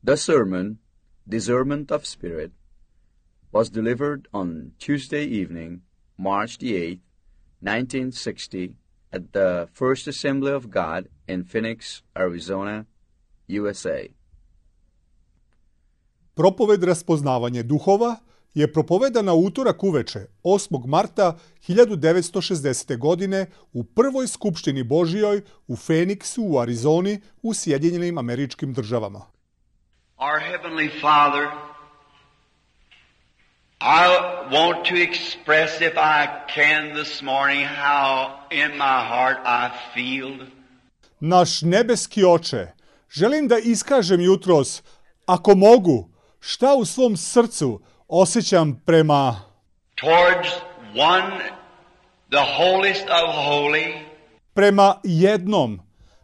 The sermon, Discernment of Spirit, was delivered on Tuesday evening, March the 8th, 1960, at the First Assembly of God in Phoenix, Arizona, USA. Propoved Raspoznavanje duhova je propovedana utorak uveče, 8. marta 1960. godine u prvoj skupštini Božijoj u Phoenixu u Arizoni u Sjedinjenim Američkim Državama. Our Heavenly Father, I want to express, if I can this morning, how in my heart I feel. Naš nebeski Oče, želim da iskažem jutros, ako mogu, šta u svom srcu osjećam prema Towards one, the holiest of holy, prema jednom,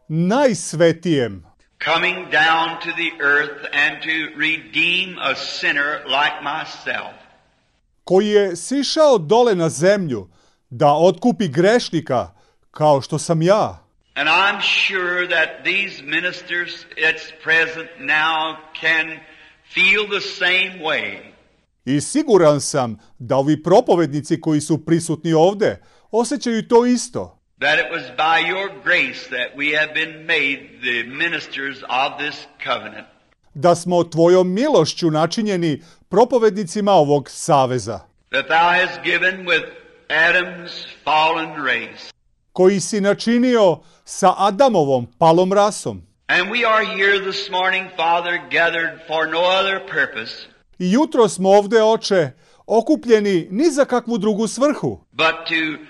najsvetijem, coming down to the earth and to redeem a sinner like myself. koji je sišao dole na zemlju da otkupi grešnika kao što sam ja. And I'm sure that these ministers that's present now can feel the same way. I siguran sam da ovi propovednici koji su prisutni ovde osjećaju to isto. That it was by your grace that we have been made the ministers of this covenant. Da smo tvojom milošću načinjeni propovednicima ovog saveza, That thou hast given with Adam's fallen race. koji si načinio sa Adamovom palom rasom. And we are here this morning, Father, gathered for no other purpose, I jutro smo ovde, Oče, okupljeni ni za kakvu drugu svrhu, but to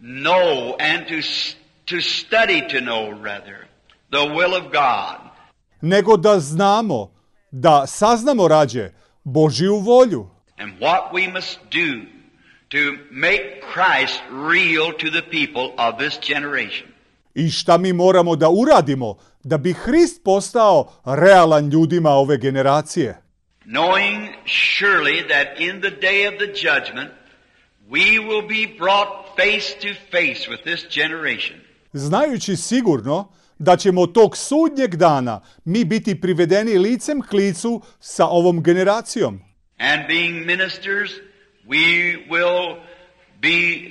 know and to study to know, rather, the will of God. nego da znamo, da saznamo rađe Božiju volju. And what we must do to make Christ real to the people of this generation. I šta mi moramo da uradimo da bi Hrist postao realan ljudima ove generacije. Knowing surely that in the day of the judgment we will be brought face to face with this generation. Znajući sigurno da ćemo tog sudnjeg dana mi biti privedeni licem k licu sa ovom generacijom. And being ministers, we will be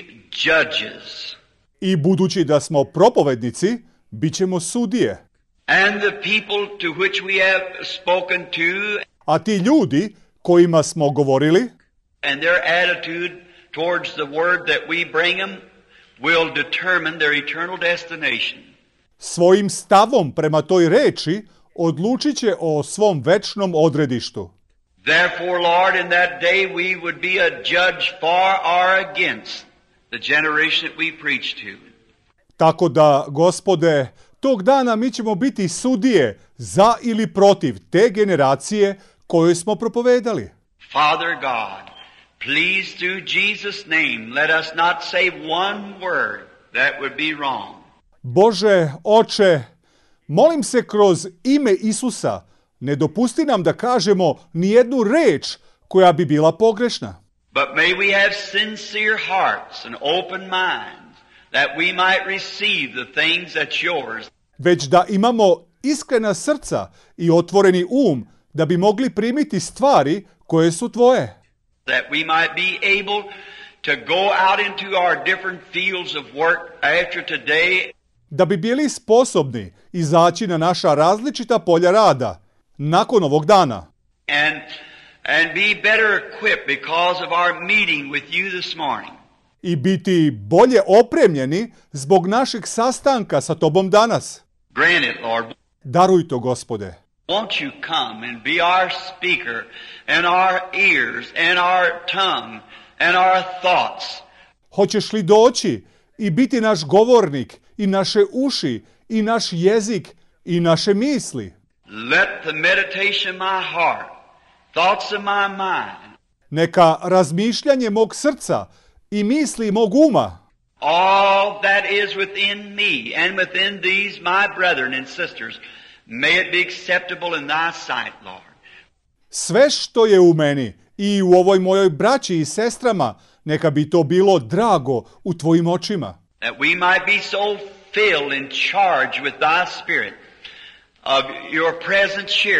judges. I budući da smo propovednici, bit ćemo sudije. And the people to which we have spoken to A ti ljudi kojima smo govorili and their attitude towards the word that we bring them will determine their eternal destination. svojim stavom prema toj reči odlučit će o svom večnom odredištu. Therefore, Lord, in that day we would be a judge for or against the generation that we preach to. Tako da, Gospode, tog dana mi ćemo biti sudije za ili protiv te generacije kojoj smo propovedali. Father God, please through Jesus' name let us not say one word that would be wrong. Bože, Oče, molim se kroz ime Isusa, ne dopusti nam da kažemo ni jednu reč koja bi bila pogrešna. But may we have sincere hearts and open minds that we might receive the things that's yours. Već da imamo iskrena srca i otvoreni da bi mogli primiti stvari koje su tvoje. That we might be able to go out into our different fields of work after today. Da bi bili sposobni izaći na naša različita polja rada nakon ovog dana. And be better equipped because of our meeting with you this morning. I biti bolje opremljeni zbog našeg sastanka sa tobom danas. Grant it, Lord. Daruj to, Gospode. Won't you come and be our speaker and our ears and our tongue and our thoughts? Hoćeš li doći i biti naš govornik i naše uši i naš jezik i naše misli? Let the meditation of my heart, thoughts of my mind, neka razmišljanje mog srca i misli mog uma, all that is within me and within these my brethren and sisters, may it be acceptable in thy sight, Lord. sve što je u meni i u ovoj mojoj braći i sestrama, neka bi to bilo drago u tvojim očima. That we might be so filled and charged with thy spirit of your presence here.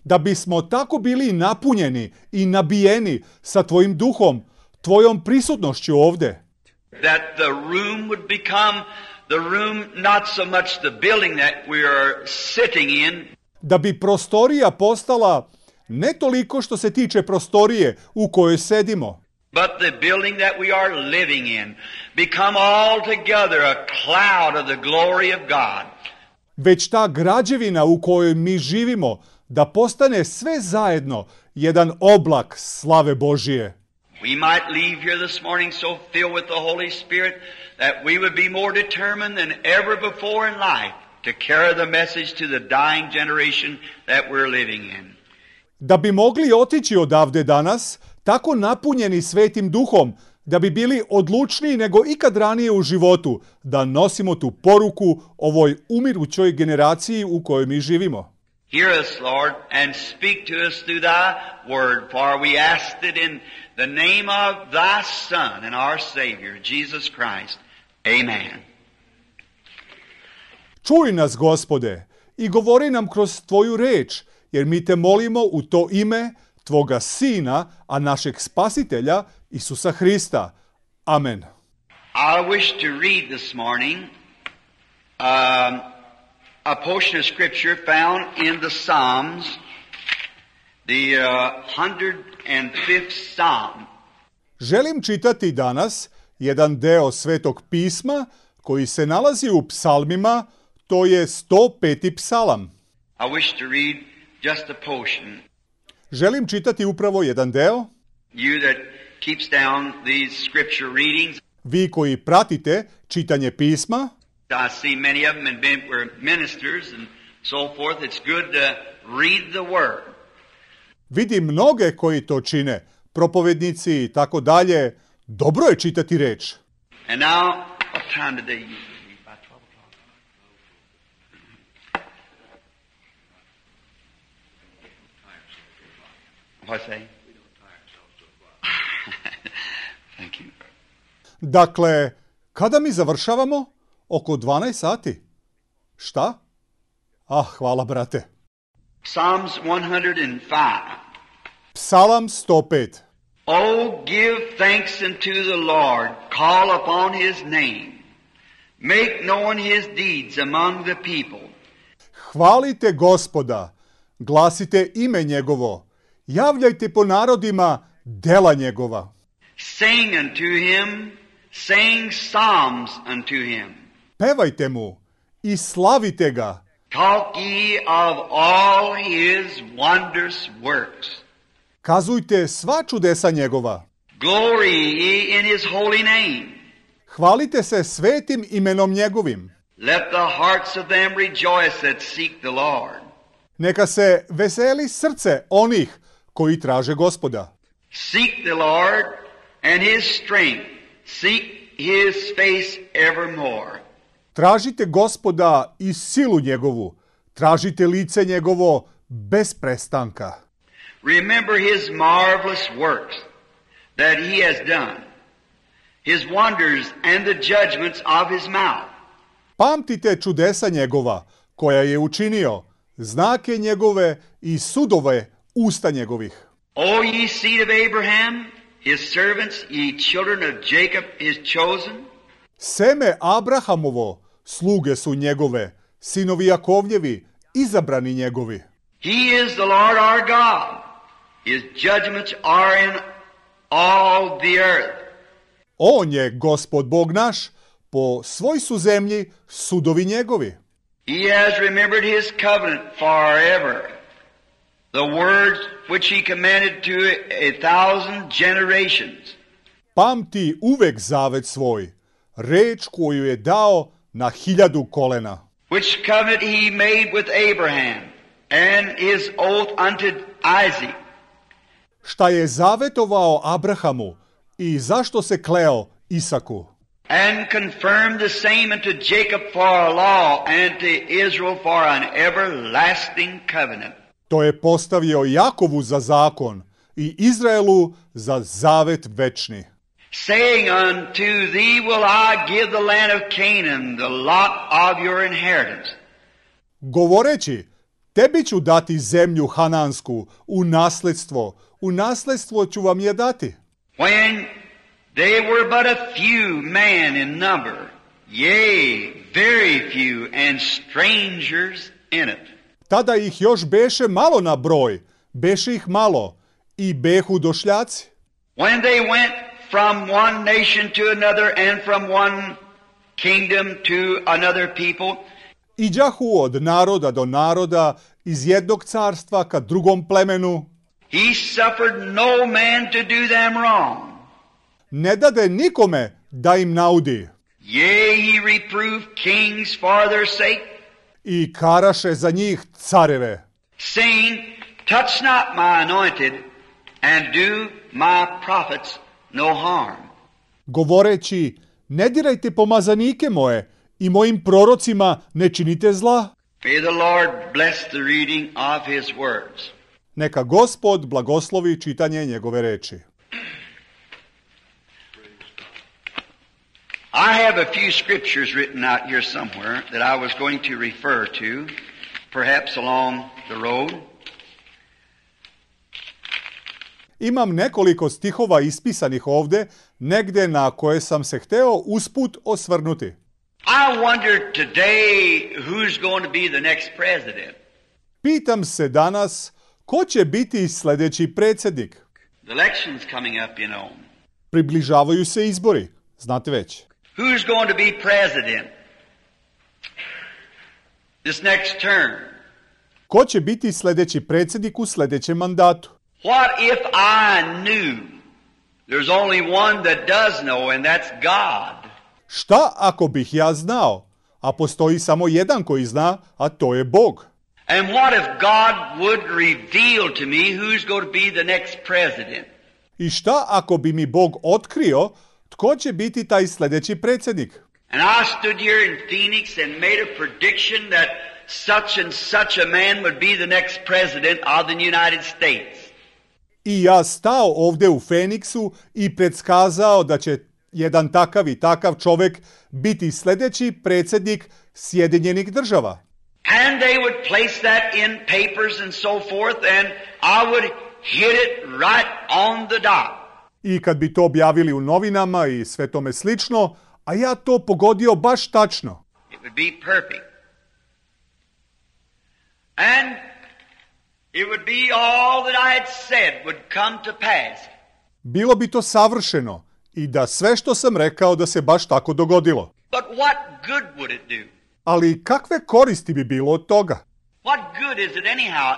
da bismo tako bili napunjeni i nabijeni sa tvojim duhom, tvojom prisutnošću ovde. That the room would become the room, not so much the building that we are sitting in. Da bi prostorija postala ne toliko što se tiče prostorije u kojoj sedimo, but the building that we are living in become altogether a cloud of the glory of God. već ta građevina u kojoj mi živimo da postane sve zajedno jedan oblak slave Božije. We might leave here this morning so filled with the Holy Spirit that we would be more determined than ever before in life to carry the message to the dying generation that we're living in. Da bi mogli otići odavde danas, tako napunjeni Svetim Duhom, da bi bili odlučniji nego ikad ranije u životu, da nosimo tu poruku ovoj umirućoj generaciji u kojoj mi živimo. Hear us, Lord, and speak to us through thy word, for we asked it in the name of thy Son and our Savior, Jesus Christ. Amen. Čuj nas, Gospode, i govori nam kroz tvoju reč, jer mi te molimo u to ime tvoga Sina, a našeg Spasitelja, Isusa Hrista. Amen. I wish to read this morning a portion of Scripture found in the Psalms, the 105th Psalm. Želim čitati danas jedan deo Svetog pisma koji se nalazi u psalmima, to je 105. psalam. I wish to read just a portion. Želim čitati upravo jedan deo. You that keeps down these Scripture readings, Vi koji pratite čitanje pisma, I see many of them and were ministers and so forth. It's good to read the Word. vidim mnoge koji to čine, propovednici i tako dalje. Dobro je čitati reč. And now, what time did they usually read? By 12 o'clock. What's that? Thank you. Dakle, kada mi završavamo? Oko 12 sati. Šta? Hvala, brate. Psalms 105. Psalam 105. Oh, give thanks unto the Lord, call upon His name, make known His deeds among the people. Hvalite Gospoda, glasite ime njegovo, javljajte po narodima dela njegova. Sing unto Him, sing psalms unto Him. Pevajte mu i slavite ga. Talk ye of all His wondrous works. Kazujte sva čudesa njegova. Glory ye in His holy name. Hvalite se svetim imenom njegovim. Let the hearts of them rejoice that seek the Lord. Neka se veseli srce onih koji traže Gospoda. Seek the Lord and His strength. Seek His face evermore. Tražite Gospoda i silu njegovu. Tražite lice njegovo bez prestanka. Remember His marvelous works that He has done, His wonders and the judgments of His mouth. Pamtite čudesa njegova, koja je učinio, znake njegove i sudove usta njegovih. O ye seed of Abraham, His servants, ye children of Jacob, His chosen. Seme Abrahamovo, sluge su njegove, sinovi Jakovljevi, izabrani njegovi. He is the Lord our God. His judgments are in all the earth. On je Gospod Bog naš, po svoj su zemlji sudovi njegovi. He has remembered His covenant forever, the words which He commanded to 1,000 generations. Pamti uvek zavet svoj, reč koju je dao na 1000 kolena. Which covenant He made with Abraham and His oath unto Isaac. Šta je zavetovao Abrahamu i zašto se kleo Isaku. And confirmed the same unto Jacob for a law and to Israel for an everlasting covenant. To je postavio Jakovu za zakon i Izraelu za zavet večni. Saying unto thee will I give the land of Canaan, the lot of your inheritance. Govoreći, tebi ću dati zemlju Hanansku u nasledstvo ću vam je dati. When they were but a few men in number, yea, very few, and strangers in it. Tada ih još beše malo na broj, beše ih malo i behu došljaci. When they went from one nation to another and from one kingdom to another people, Iđahu od naroda do naroda, iz jednog carstva ka drugom plemenu. he suffered no man to do them wrong. Ne dade nikome da im naudi. Yea, he reproved kings for their sake, I karaše za njih careve, saying, touch not my anointed, and do my prophets no harm. govoreći, ne dirajte pomazanike moje i mojim prorocima ne činite zla. May the Lord bless the reading of his words. Neka Gospod blagoslovi čitanje njegove reči. I have a few scriptures written out here somewhere that I was going to refer to, perhaps along the road. Imam nekoliko stihova ispisanih ovde, negde na koje sam se hteo usput osvrnuti. I wonder today who's going to be the next president. Pitam se danas, ko će biti sljedeći predsjednik? The election's coming up, you know. Približavaju se izbori, znate već. Who's going to be president this next term? Ko će biti sljedeći predsjednik u sljedećem mandatu? What if I knew there's only one that does know, and that's God? Šta ako bih ja znao, a postoji samo jedan koji zna, a to je Bog? And what if God would reveal to me who's going to be the next president? I šta ako bi mi Bog otkrio tko će biti taj sljedeći predsjednik? And I stood here in Phoenix and made a prediction that such and such a man would be the next president of the United States. I ja stao ovdje u Feniksu i predskazao da će jedan takav i takav čovjek biti sljedeći predsjednik Sjedinjenih država. And they would place that in papers and so forth, and I would hit it right on the dot. I kad bi to objavili u novinama i sve tome slično, a ja to pogodio baš tačno. It would be perfect. And it would be all that I had said would come to pass. Bilo bi to savršeno i da sve što sam rekao da se baš tako dogodilo. But what good would it do? Ali kakve koristi bi bilo od toga? What good is it anyhow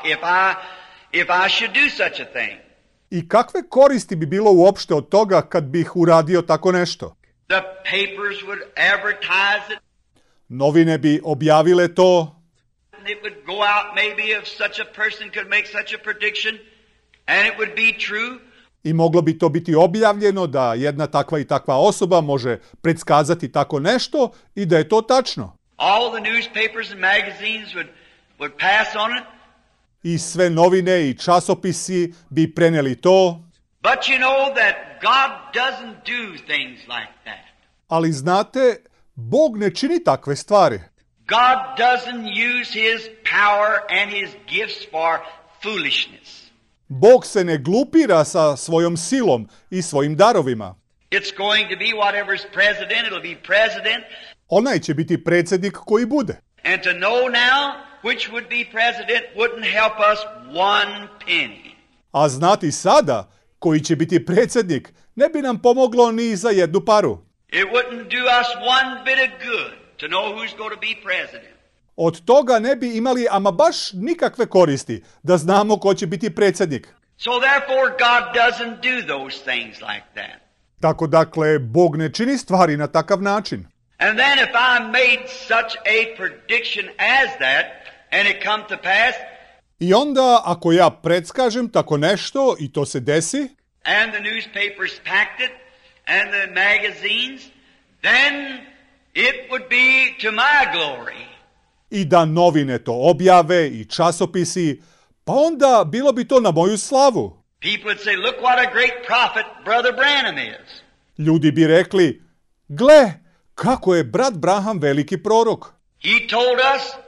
if I should do such a thing? I kakve koristi bi bilo uopšte od toga kad bih uradio tako nešto? The papers would advertise it. Novine bi objavile to. It would go out maybe if such a person could make such a prediction, and it would be true. I moglo bi to biti objavljeno da jedna takva i takva osoba može predskazati tako nešto i da je to tačno. All the newspapers and magazines would pass on it. I sve novine i časopisi bi preneli to. But you know that God doesn't do things like that. Ali znate, Bog ne čini takve stvari. God doesn't use his power and his gifts for foolishness. Bog se ne glupira sa svojom silom i svojim darovima. It's going to be whatever's president, it'll be president. Onaj će biti predsjednik koji bude. And to know now which would be president wouldn't help us one penny. A znati sada koji će biti predsjednik ne bi nam pomoglo ni za jednu paru. It wouldn't do us one bit of good to know who's going to be president. Od toga ne bi imali ama baš nikakve koristi da znamo ko će biti predsjednik. So therefore God doesn't do those things like that. Tako dakle, Bog ne čini stvari na takav način. And then if I made such a prediction as that, and it come to pass, I onda, ako ja predskažem tako nešto i to se desi, and the newspapers packed it, and the magazines, then it would be to my glory. i da novine to objave i časopisi, pa onda bilo bi to na moju slavu. People would say, look what a great prophet Brother Branham is. Ljudi bi rekli, gle, kako je brat Branham veliki prorok. He told us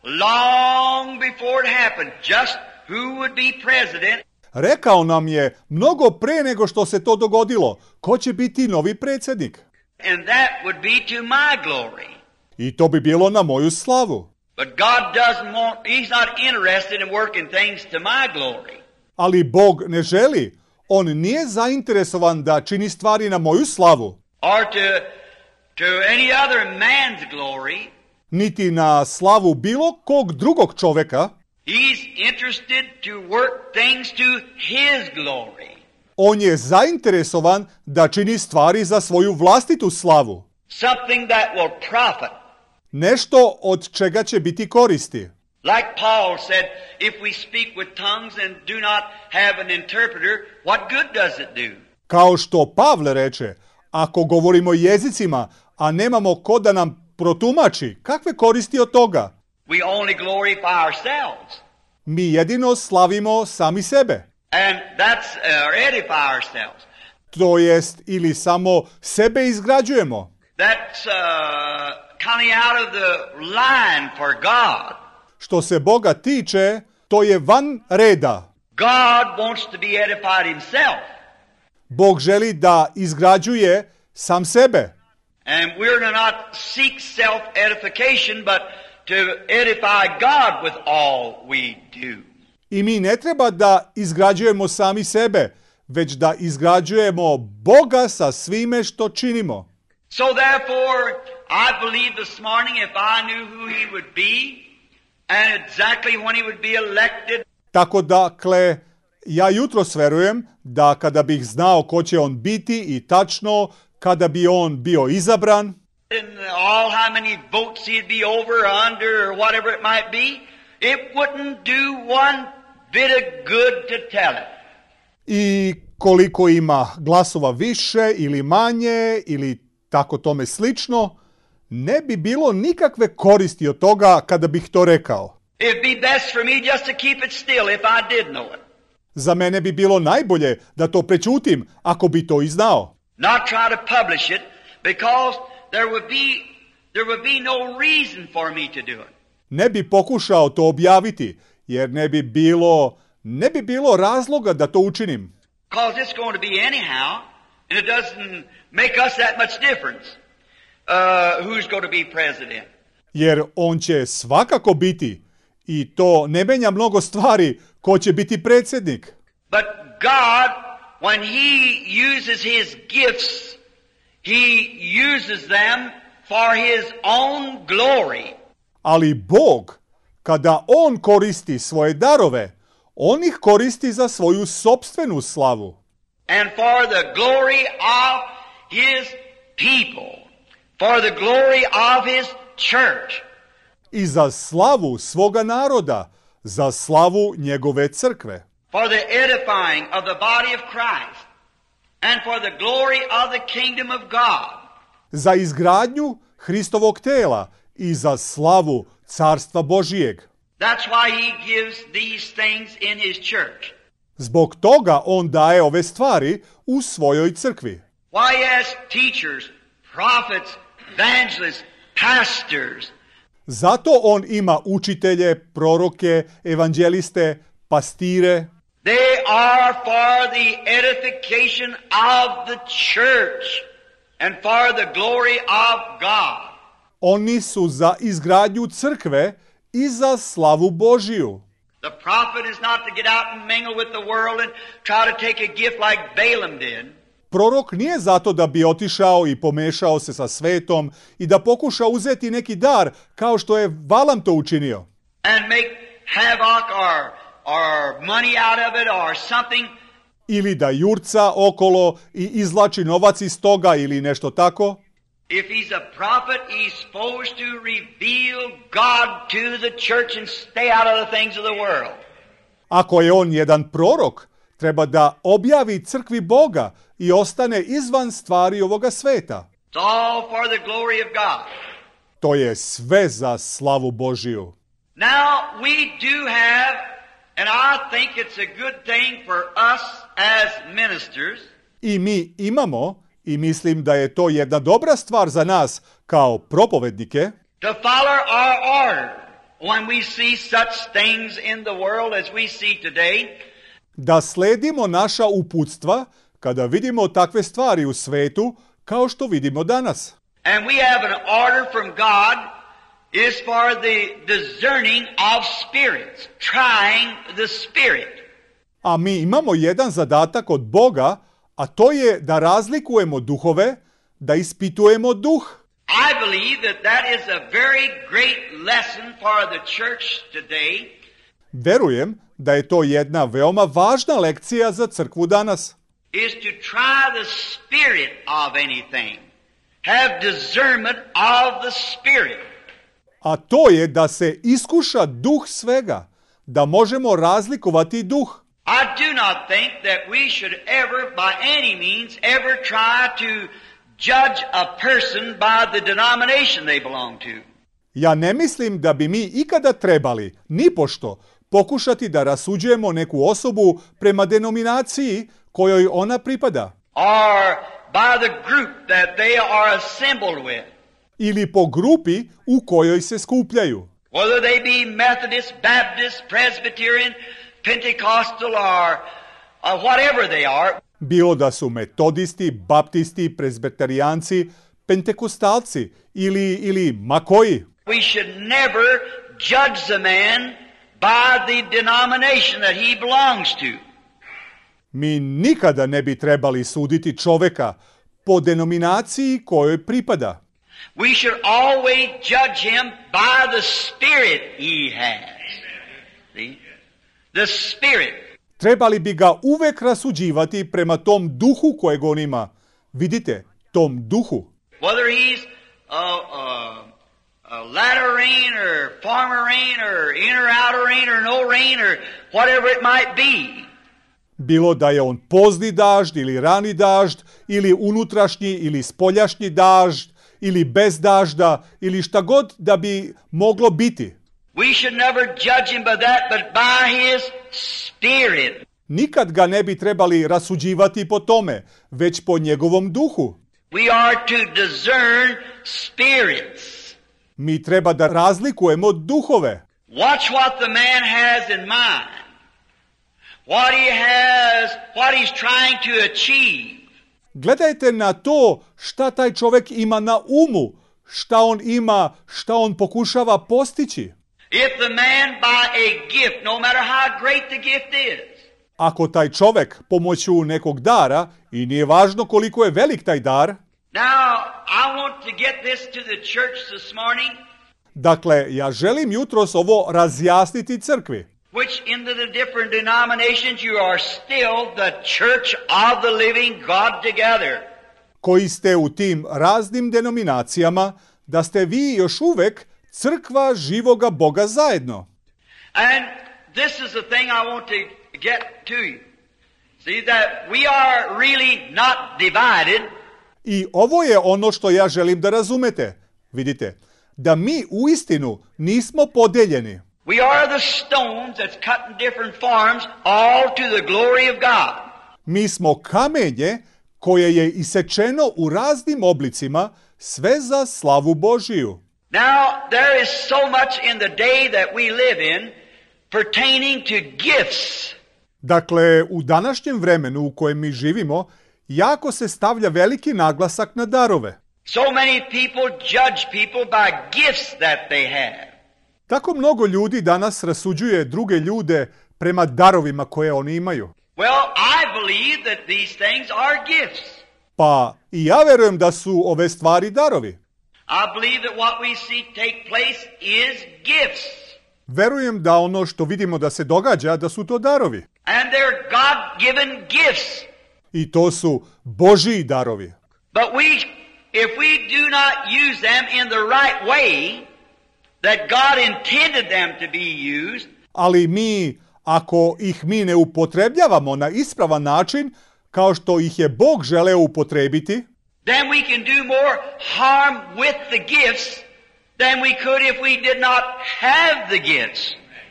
long before it happened just who would be president. Rekao nam je mnogo pre nego što se to dogodilo ko će biti novi predsjednik. And that would be to my glory. I to bi bilo na moju slavu. But God doesn't want, He's not interested in working things to my glory. Ali Bog ne želi. On nije zainteresovan da čini stvari na moju slavu. Or to any other man's glory. Niti na slavu bilo kog drugog čoveka. He's interested to work things to His glory. On je zainteresovan da čini stvari za svoju vlastitu slavu. Something that will profit. Nešto od čega će biti koristi. Like Paul said, if we speak with tongues and do not have an interpreter, what good does it do? Kao što Pavle reče, ako govorimo jezicima, a nemamo ko da nam protumači, kakve koristi od toga? We only glorify ourselves. Mi jedino slavimo sami sebe. And that's edify ourselves. To jest, ili samo sebe izgrađujemo. That's coming out of the line for God. Što se Boga tiče, to je van reda. God wants to be edified Himself. Bog želi da izgrađuje sam sebe. And we're to not seek self-edification, but to edify God with all we do. I mi ne treba da izgrađujemo sami sebe, već da izgrađujemo Boga sa svime što činimo. So therefore, I believe this morning if I knew who He would be and exactly when He would be elected. Tako dakle, ja jutros verujem da kada bih znao ko će on biti i tačno kada bi on bio izabran, And all how many votes he'd be over or under or whatever it might be, it wouldn't do one bit of good to tell it. i koliko ima glasova više ili manje ili tako tome slično, ne bi bilo nikakve koristi od toga kada bih to rekao. It'd be best for me just to keep it still if I did know it. Za mene bi bilo najbolje da to prećutim ako bi to i znao. Not try to publish it because there would be no reason for me to do it. Ne bi pokušao to objaviti, jer ne bi bilo razloga da to učinim. Because it's going to be anyhow, and it doesn't make us that much difference who's going to be president. Jer on će svakako biti i to ne menja mnogo stvari ko će biti predsjednik. But God, when He uses His gifts, He uses them for His own glory. Ali Bog, kada on koristi svoje darove, on ih koristi za svoju sopstvenu slavu. And for the glory of His people. For the glory of His church. I za slavu svoga naroda, za slavu njegove crkve. For the edifying of the body of Christ. And for the glory of the kingdom of God. Za izgradnju Hristovog tela i za slavu Carstva Božijeg. That's why He gives these things in His church. Zbog toga on daje ove stvari u svojoj crkvi. Why He has teachers, prophets, evangelists, pastors. Zato on ima učitelje, proroke, evanđeliste, pastire. They are for the edification of the church and for the glory of God. Oni su za izgradnju crkve i za slavu Božiju. The prophet is not to get out and mingle with the world and try to take a gift like Balaam did. Prorok nije zato da bi otišao i pomešao se sa svetom i da pokuša uzeti neki dar kao što je Valam to učinio. And make havoc or money out of it or something. Ili da jurca okolo i izvlači novac iz toga ili nešto tako. If he's a prophet, he's supposed to reveal God to the church and stay out of the things of the world. Ako je on jedan prorok, treba da objavi crkvi Boga i ostane izvan stvari ovoga sveta. It's all for the glory of God. To je sve za slavu Božiju. Now we do have, and I think it's a good thing for us as ministers. I mi imamo, i mislim da je to jedna dobra stvar za nas kao propovednike, To follow our order. when we see such things in the world as we see today, da sledimo naša uputstva kada vidimo takve stvari u svetu kao što vidimo danas. and we have an order from God is for the discerning of spirits, trying the spirit. A mi imamo jedan zadatak od Boga, a to je da razlikujemo duhove, da ispitujemo duh. I believe that is a very great lesson for the church today. Verujem da je to jedna veoma važna lekcija za crkvu danas. Is to try the spirit of anything. Have discernment of the spirit. A to je da se iskuša duh svega, da možemo razlikovati duh. I do not think that we should ever, by any means, ever try to judge a person by the denomination they belong to. Ja ne mislim da bi mi ikada trebali, nipošto, pokušati da rasuđujemo neku osobu prema denominaciji kojoj ona pripada. Or by the group that they are assembled with. Ili po grupi u kojoj se skupljaju. Whether they be Methodist, Baptist, Presbyterian, Pentecostal or whatever they are. Bilo da su metodisti, baptisti, prezbiterijanci, pentekostalci ili makoji. We should never judge the man by the denomination that he belongs to. Mi nikada ne bi trebali suditi čoveka po denominaciji kojoj pripada. We should always judge him by the spirit he has. See? The spirit. Trebali bi ga uvek rasuđivati prema tom duhu kojeg on ima. Vidite, tom duhu. Whether he's latter rain or former rain or inner outer rain or no rain or whatever it might be. Bilo da je on pozni dažd ili rani dažd ili unutrašnji ili spoljašnji dažd ili bez dažda ili šta god da bi moglo biti. We should never judge him by that, but by his spirit. Nikad ga ne bi trebali rasuđivati po tome, već po njegovom duhu. We are to discern spirits. Mi treba da razlikujemo duhove. Watch what the man has in mind. What he's trying to achieve. Gledajte na to šta taj čovjek ima na umu, šta on ima, šta on pokušava postići. If the man by a gift, no matter how great the gift is. Ako taj čovjek pomoću nekog dara, i nije važno koliko je velik taj dar. Now, I want to get this to the church this morning. Dakle, ja želim jutros ovo razjasniti crkvi. Which into the different denominations you are still the church of the living God together. Koji ste u tim raznim denominacijama, da ste vi još uvek crkva živoga Boga zajedno. And this is the thing I want to get to you. See that we are really not divided. I ovo je ono što ja želim da razumete. Vidite, da mi uistinu nismo podeljeni. We are the stones that's cut in different forms, all to the glory of God. Mi smo kamenje koje je isečeno u raznim oblicima, sve za slavu Božiju. Now, there is so much in the day that we live in pertaining to gifts. Dakle, u današnjem vremenu u kojem mi živimo, jako se stavlja veliki naglasak na darove. So many people judge people by gifts that they have. Tako mnogo ljudi danas rasuđuje druge ljude prema darovima koje oni imaju. Well, I believe that these things are gifts. Pa i ja verujem da su ove stvari darovi. I believe that what we see take place is gifts. Verujem da ono što vidimo da se događa, da su to darovi. And they're God-given gifts. I to su Božji darovi. But if we do not use them in the right way, that God intended them to be used, ali mi, ako ih mi ne upotrebljavamo na ispravan način, kao što ih je Bog želeo upotrebiti, then we can do more harm with the gifts than we could if we did not have the gifts.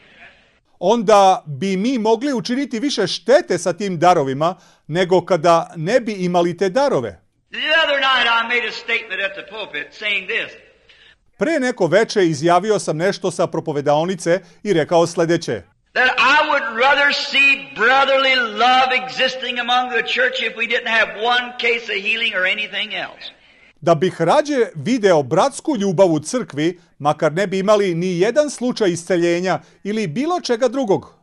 onda bi mi mogli učiniti više štete sa tim darovima, nego kada ne bi imali te darove. The other night I made a statement at the pulpit saying this. Pre neko veče izjavio sam nešto sa propovedaonice i rekao sljedeće. That I would rather see brotherly love existing among the church if we didn't have one case of healing or anything else. Da bih rađe video bratsku ljubav u crkvi, makar ne bi imali ni jedan slučaj isceljenja ili bilo čega drugog.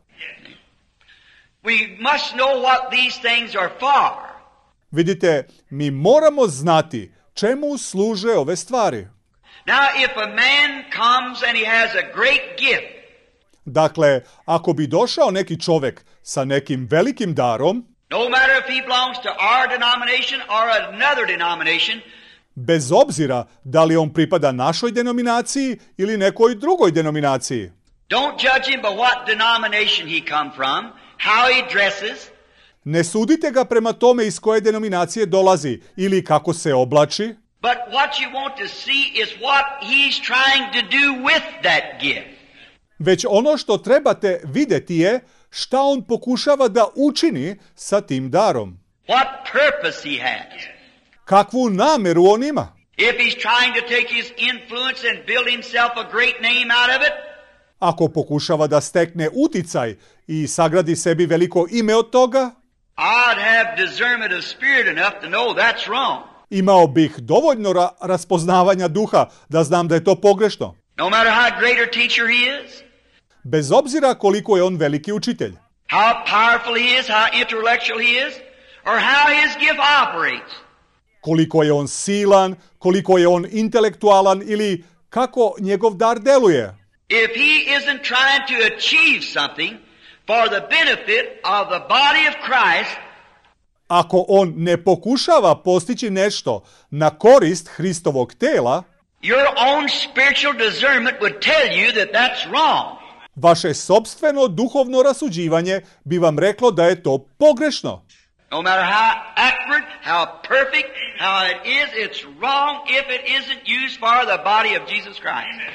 We must know what these things are for. Vidite, mi moramo znati čemu služe ove stvari. Now, if a man comes and he has a great gift, Dakle, ako bi došao neki čovjek sa nekim velikim darom, no matter if he belongs to our denomination or another denomination, bez obzira da li on pripada našoj denominaciji ili nekoj drugoj denominaciji, don't judge him by what denomination he come from, how he dresses, ne sudite ga prema tome iz koje denominacije dolazi ili kako se oblači, but what you want to see is what he's trying to do with that gift. već ono što trebate vidjeti je šta on pokušava da učini sa tim darom. What purpose he has. Kakvu nameru on ima. If he's trying to take his influence and build himself a great name out of it, Ako pokušava da stekne uticaj i sagradi sebi veliko ime od toga, I'd have discernment of spirit enough to know that's wrong. imao bih dovoljno raspoznavanja duha da znam da je to pogrešno. No matter how great a teacher he is, Bez obzira koliko je on veliki učitelj, how powerful he is, how intellectual he is, or how his gift operates. koliko je on silan, koliko je on intelektualan ili kako njegov dar deluje. If he isn't trying to achieve something for the benefit of the body of Christ, Ako on ne pokušava postići nešto na korist Hristovog tela, your own spiritual discernment would tell you that that's wrong. vaše sopstveno duhovno rasuđivanje bi vam reklo da je to pogrešno. No matter how accurate, how perfect, how it is, it's wrong if it isn't used for the body of Jesus Christ.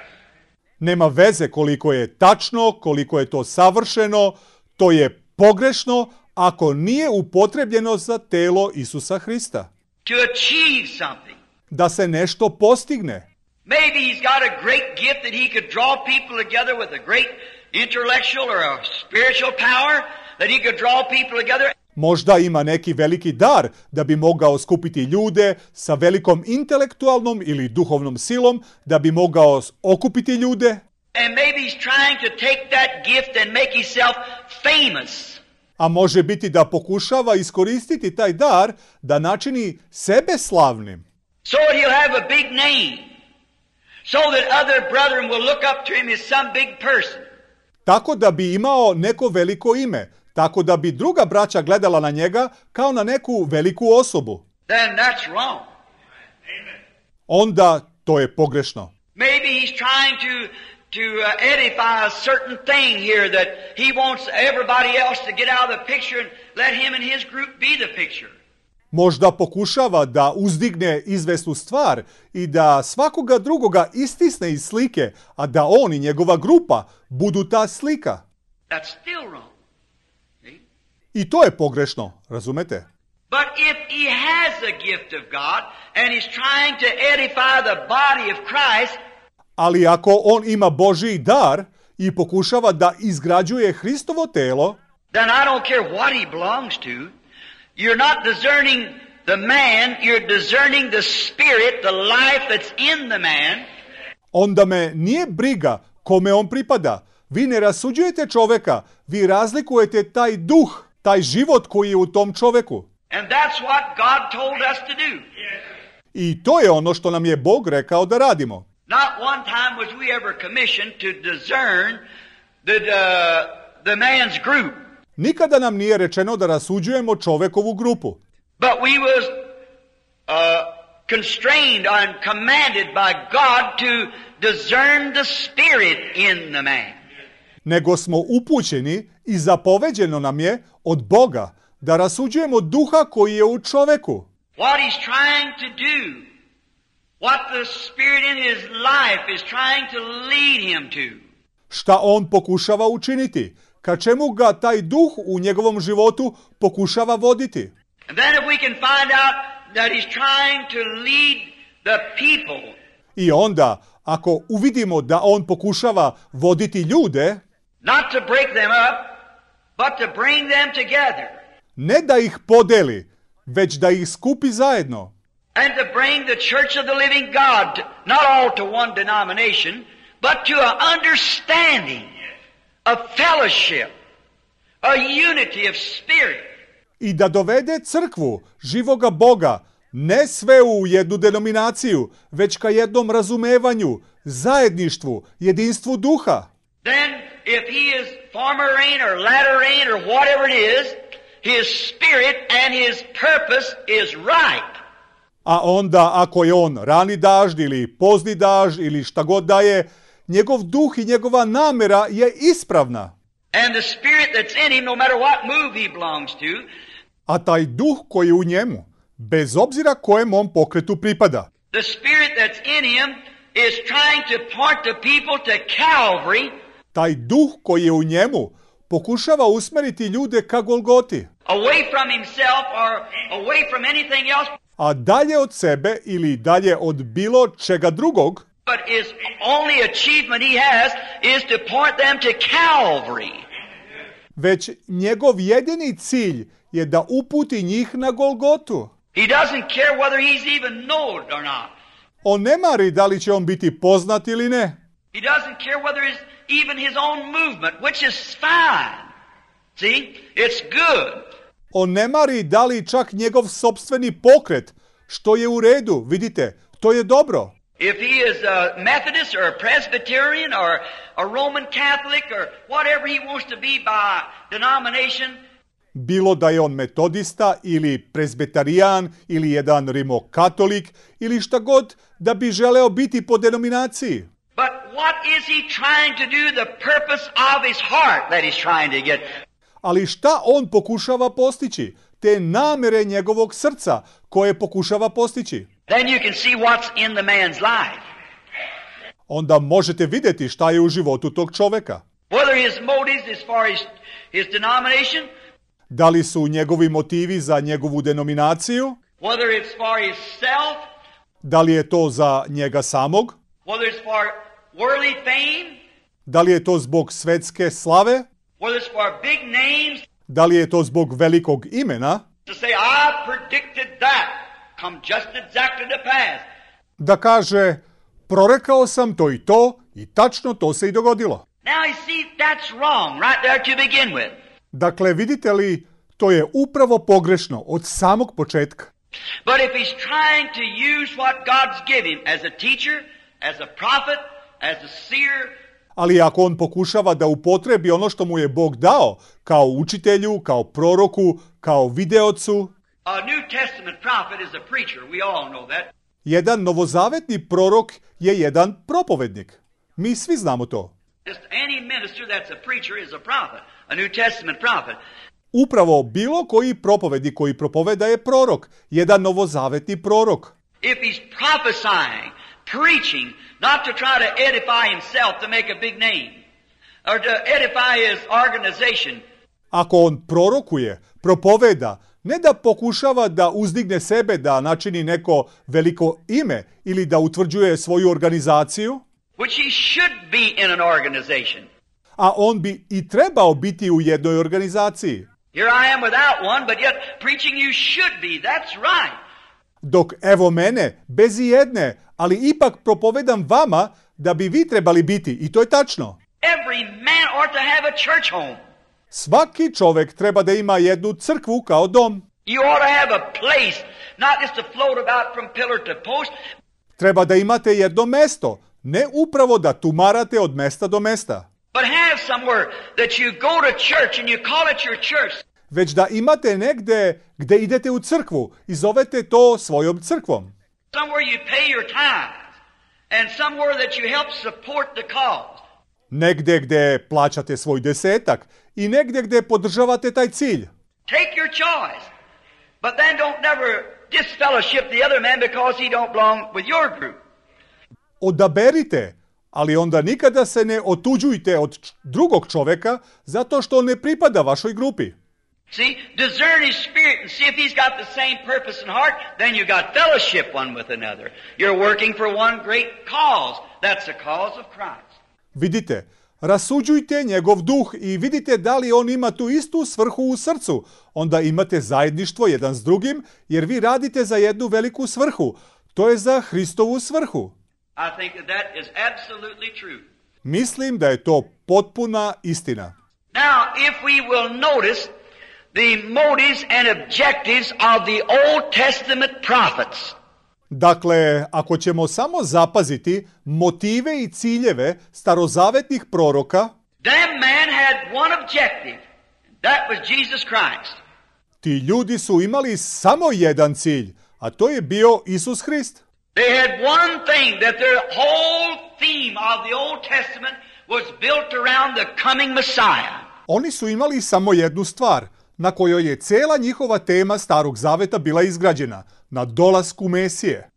Nema veze koliko je tačno, koliko je to savršeno, to je pogrešno ako nije upotrebljeno za telo Isusa Hrista. To achieve something. Da se nešto postigne. Maybe he's got a great gift that he could draw people together with a great intellectual or a spiritual power, that he could draw people together. Možda ima neki veliki dar da bi mogao skupiti ljude sa velikom intelektualnom ili duhovnom silom, da bi mogao okupiti ljude. And maybe he's trying to take that gift and make himself famous. A može biti da pokušava iskoristiti taj dar da načini sebe slavnim. So that he'll have a big name. So that other brethren will look up to him as some big person. Tako da bi imao neko veliko ime, tako da bi druga braća gledala na njega kao na neku veliku osobu. Then that's wrong. Onda to je pogrešno. Maybe he's trying to edify a certain thing here that he wants everybody else to get out of the picture and let him and his group be the picture. Možda pokušava da uzdigne izvesnu stvar i da svakoga drugoga istisne iz slike, a da on i njegova grupa budu ta slika. That's still wrong. I to je pogrešno, razumete? But if he has a gift of God and he's trying to edify the body of Christ, Ali ako on ima Božji dar i pokušava da izgrađuje Hristovo telo, then I don't care what he belongs to. You're not discerning the man, you're discerning the spirit, the life that's in the man. onda me nije briga kome on pripada. Vi ne rasuđujete čoveka, vi razlikujete taj duh, taj život koji je u tom čoveku. And that's what God told us to do. I to je ono što nam je Bog rekao da radimo. Not one time was we ever commissioned to discern the man's group. Nikada nam nije rečeno da rasuđujemo čovekovu grupu. But we was constrained and commanded by God to discern the spirit in the man. Nego smo upućeni i zapoveđeno nam je od Boga da rasuđujemo duha koji je u čoveku. What he's trying to do, what the spirit in his life is trying to lead him to. Šta on pokušava učiniti, ka čemu ga taj duh u njegovom životu pokušava voditi. And then if we can find out that he's trying to lead the people. I onda, ako uvidimo da on pokušava voditi ljude, not to break them up, but to bring them together. ne da ih podeli, već da ih skupi zajedno. And to bring the church of the living God, not all to one denomination, but to an understanding, a fellowship, a unity of spirit. I da dovede crkvu živoga Boga, ne sve u jednu denominaciju, već ka jednom razumevanju, zajedništvu, jedinstvu duha. Then, if he is former rain or latter rain or whatever it is, his spirit and his purpose is right. A onda, ako je on rani dažd ili pozni dažd ili šta god da je, njegov duh i njegova namera je ispravna. And the spirit that's in him, no matter what move he belongs to, A taj duh koji je u njemu, bez obzira kojem on pokretu pripada, the spirit that's in him is trying to point the people to Calvary, taj duh koji je u njemu pokušava usmeriti ljude ka Golgoti, away from himself or away from anything else, a dalje od sebe ili dalje od bilo čega drugog, but his only achievement he has is to point them to Calvary. već njegov jedini cilj je da uputi njih na Golgotu. He doesn't care whether he's even known or not. On ne mari da li će on biti poznat ili ne. He doesn't care whether it's even his own movement, which is fine. See? It's good. On ne mari da li čak njegov sopstveni pokret, što je u redu, vidite, to je dobro. If he is a Methodist or a Presbyterian or a Roman Catholic or whatever he wants to be by denomination, Bilo da je on metodista ili prezbetarijan ili jedan rimokatolik ili šta god da bi želeo biti po denominaciji. but what is he trying to do, the purpose of his heart that he's trying to get? Ali šta on pokušava postići? Te namere njegovog srca koje pokušava postići. Then you can see what's in the man's life. Onda možete vidjeti šta je u životu tog čoveka. Whether his motives as far as his denomination, Da li su njegovi motivi za njegovu denominaciju? whether it's for himself, Da li je to za njega samog? whether it's for worldly fame, Da li je to zbog svetske slave? whether it's for big names, Da li je to zbog velikog imena? to say, I predicted that, come just exactly to pass. Da kaže, prorekao sam to i tačno to se i dogodilo. Now you see, that's wrong right there to begin with. Dakle, vidite li, to je upravo pogrešno od samog početka. But if he's trying to use what God's given him as a teacher, as a prophet, as a seer, Ali ako on pokušava da upotrebi ono što mu je Bog dao, kao učitelju, kao proroku, kao videocu, a New Testament prophet is a preacher. We all know that. jedan novozavetni prorok je jedan propovednik. Mi svi znamo to. Just any minister that's a preacher is a prophet, a New Testament prophet. Upravo bilo koji propovednik koji propoveda je prorok, jedan novozavetni prorok. If he's prophesying, preaching, not to try to edify himself to make a big name, or to edify his organization, Ako on prorokuje, propoveda, ne da pokušava da uzdigne sebe, da načini neko veliko ime ili da utvrđuje svoju organizaciju, which he should be in an organization. a on bi i trebao biti u jednoj organizaciji. Here I am without one, but yet preaching you should be. That's right. Dok evo mene, bez ijedne, ali ipak propovedam vama da bi vi trebali biti, i to je tačno. Every man ought to have a church home. Svaki čovjek treba da ima jednu crkvu kao dom. You ought to have a place, not just to float about from pillar to post. Treba da imate jedno mesto, ne upravo da tumarate od mesta do mesta, But have somewhere that you go to church and you call it your church. već da imate negde gde idete u crkvu i zovete to svojom crkvom. Somewhere you pay your tithes. And somewhere that you help support the cause. Negde gde plaćate svoj desetak i negde gde podržavate taj cilj. Take your choice. But then don't never disfellowship the other man because he don't belong with your group. Odaberite, ali onda nikada se ne otuđujte od drugog čoveka zato što on ne pripada vašoj grupi. See, discern his spirit and see if he's got the same purpose and heart, then you got fellowship one with another. You're working for one great cause. That's the cause of Christ. Vidite, rasuđujte njegov duh i vidite da li on ima tu istu svrhu u srcu. Onda imate zajedništvo jedan s drugim, jer vi radite za jednu veliku svrhu. To je za Hristovu svrhu. I think that is absolutely true. Mislim da je to potpuna istina. Now, if we will notice the motives and objectives of the Old Testament prophets, Dakle, ako ćemo samo zapaziti motive i ciljeve starozavetnih proroka, that man had one objective. That was Jesus Christ. ti ljudi su imali samo jedan cilj, a to je bio Isus Hrist. They had one thing, that their whole theme of the Old Testament was built around the coming Messiah. Oni su imali samo jednu stvar, na kojoj je cela njihova tema Starog Zaveta bila izgrađena, na dolasku Mesije.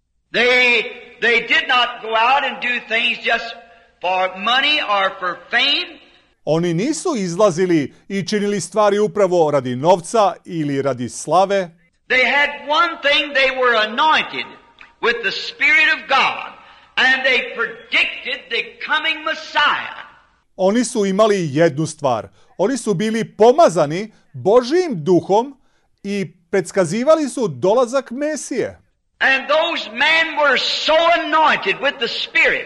They did not go out and do things just for money or for fame. Oni nisu izlazili i činili stvari upravo radi novca ili radi slave. They had one thing, they were anointed with the Spirit of God, and they predicted the coming Messiah. Oni su imali jednu stvar. Oni su bili pomazani Božijim duhom i predskazivali su dolazak Mesije. And those men were so anointed with the Spirit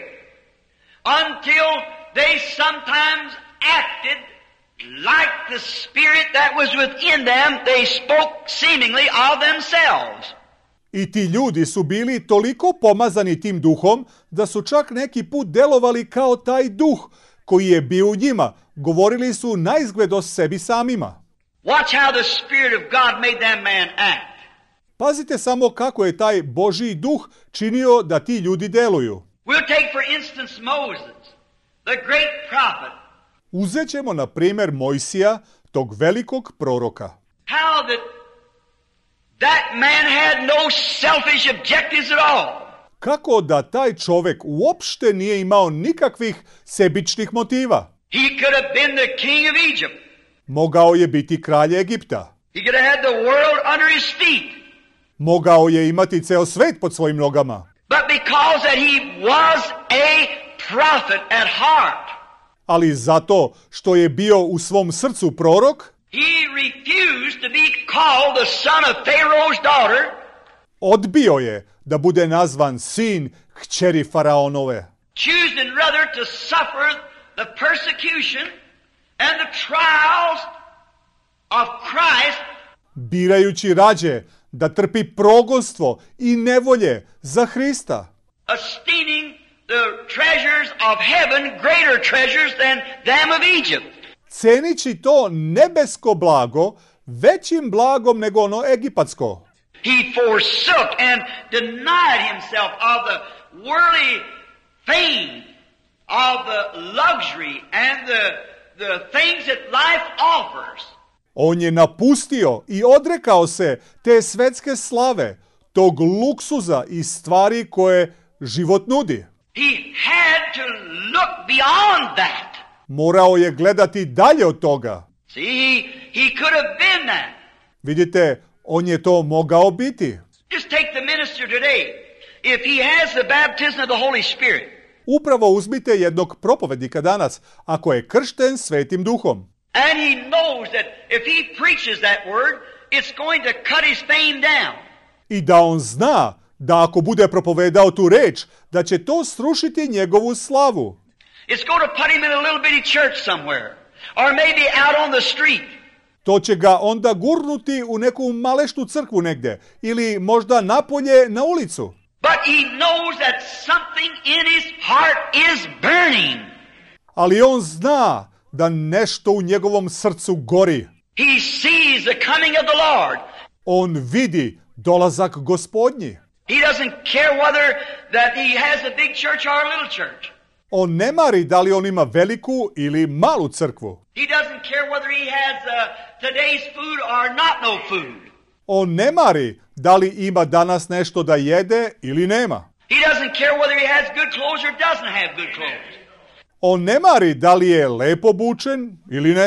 until they sometimes acted like the Spirit that was within them. They spoke seemingly of themselves. I ti ljudi su bili toliko pomazani tim duhom da su čak neki put delovali kao taj duh koji je bio u njima. Govorili su naizgled o sebi samima. Watch how the Spirit of God made that man act. Pazite samo kako je taj Božji duh činio da ti ljudi deluju. We'll take for instance Moses, the great prophet. Uzet ćemo na primjer Mojsija, tog velikog proroka. How that man had no selfish objectives at all. Kako da taj čovjek uopšte nije imao nikakvih sebičnih motiva. He could have been the king of Egypt. Mogao je biti kralj Egipta. He could have had the world under his feet. Mogao je imati ceo svet pod svojim nogama. But because that he was a prophet at heart, Ali zato što je bio u svom srcu prorok, he refused to be called the son of Pharaoh's daughter. odbio je da bude nazvan sin kćeri Faraonove. Choosing rather to suffer the persecution and the trials of Christ, Birajući rađe da trpi progonstvo i nevolje za Hrista, esteeming the treasures of heaven greater treasures than them of Egypt. cenići to nebesko blago većim blagom nego ono egipatsko. He forsook and denied himself of the worldly fame, of the luxury and the things that life offers. On je napustio i odrekao se te svetske slave, tog luksuza i stvari koje život nudi. He had to look beyond that. Morao je gledati dalje od toga. See, he could have been that. Vidite, on je to mogao biti. Just take the minister today. If he has the baptism of the Holy Spirit, Upravo uzmite jednog propovednika danas, ako je kršten Svetim Duhom. and he knows that if he preaches that word, it's going to cut his fame down. I da on zna da ako bude propovedao tu reč, da će to srušiti njegovu slavu. It's going to put him in a little bitty church somewhere, or maybe out on the street. To će ga onda gurnuti u neku malešnu crkvu negde, ili možda napolje na ulicu. But he knows that something in his heart is burning. Ali on zna da nešto u njegovom srcu gori. He sees the coming of the Lord. On vidi dolazak Gospodnji. He doesn't care whether that he has a big church or a little church. On ne mari da li on ima veliku ili malu crkvu. He doesn't care whether he has today's food or not no food. On ne mari da li ima danas nešto da jede ili nema. He doesn't care whether he has good clothes or doesn't have good clothes. On ne mari da li je lepo obučen ili ne. He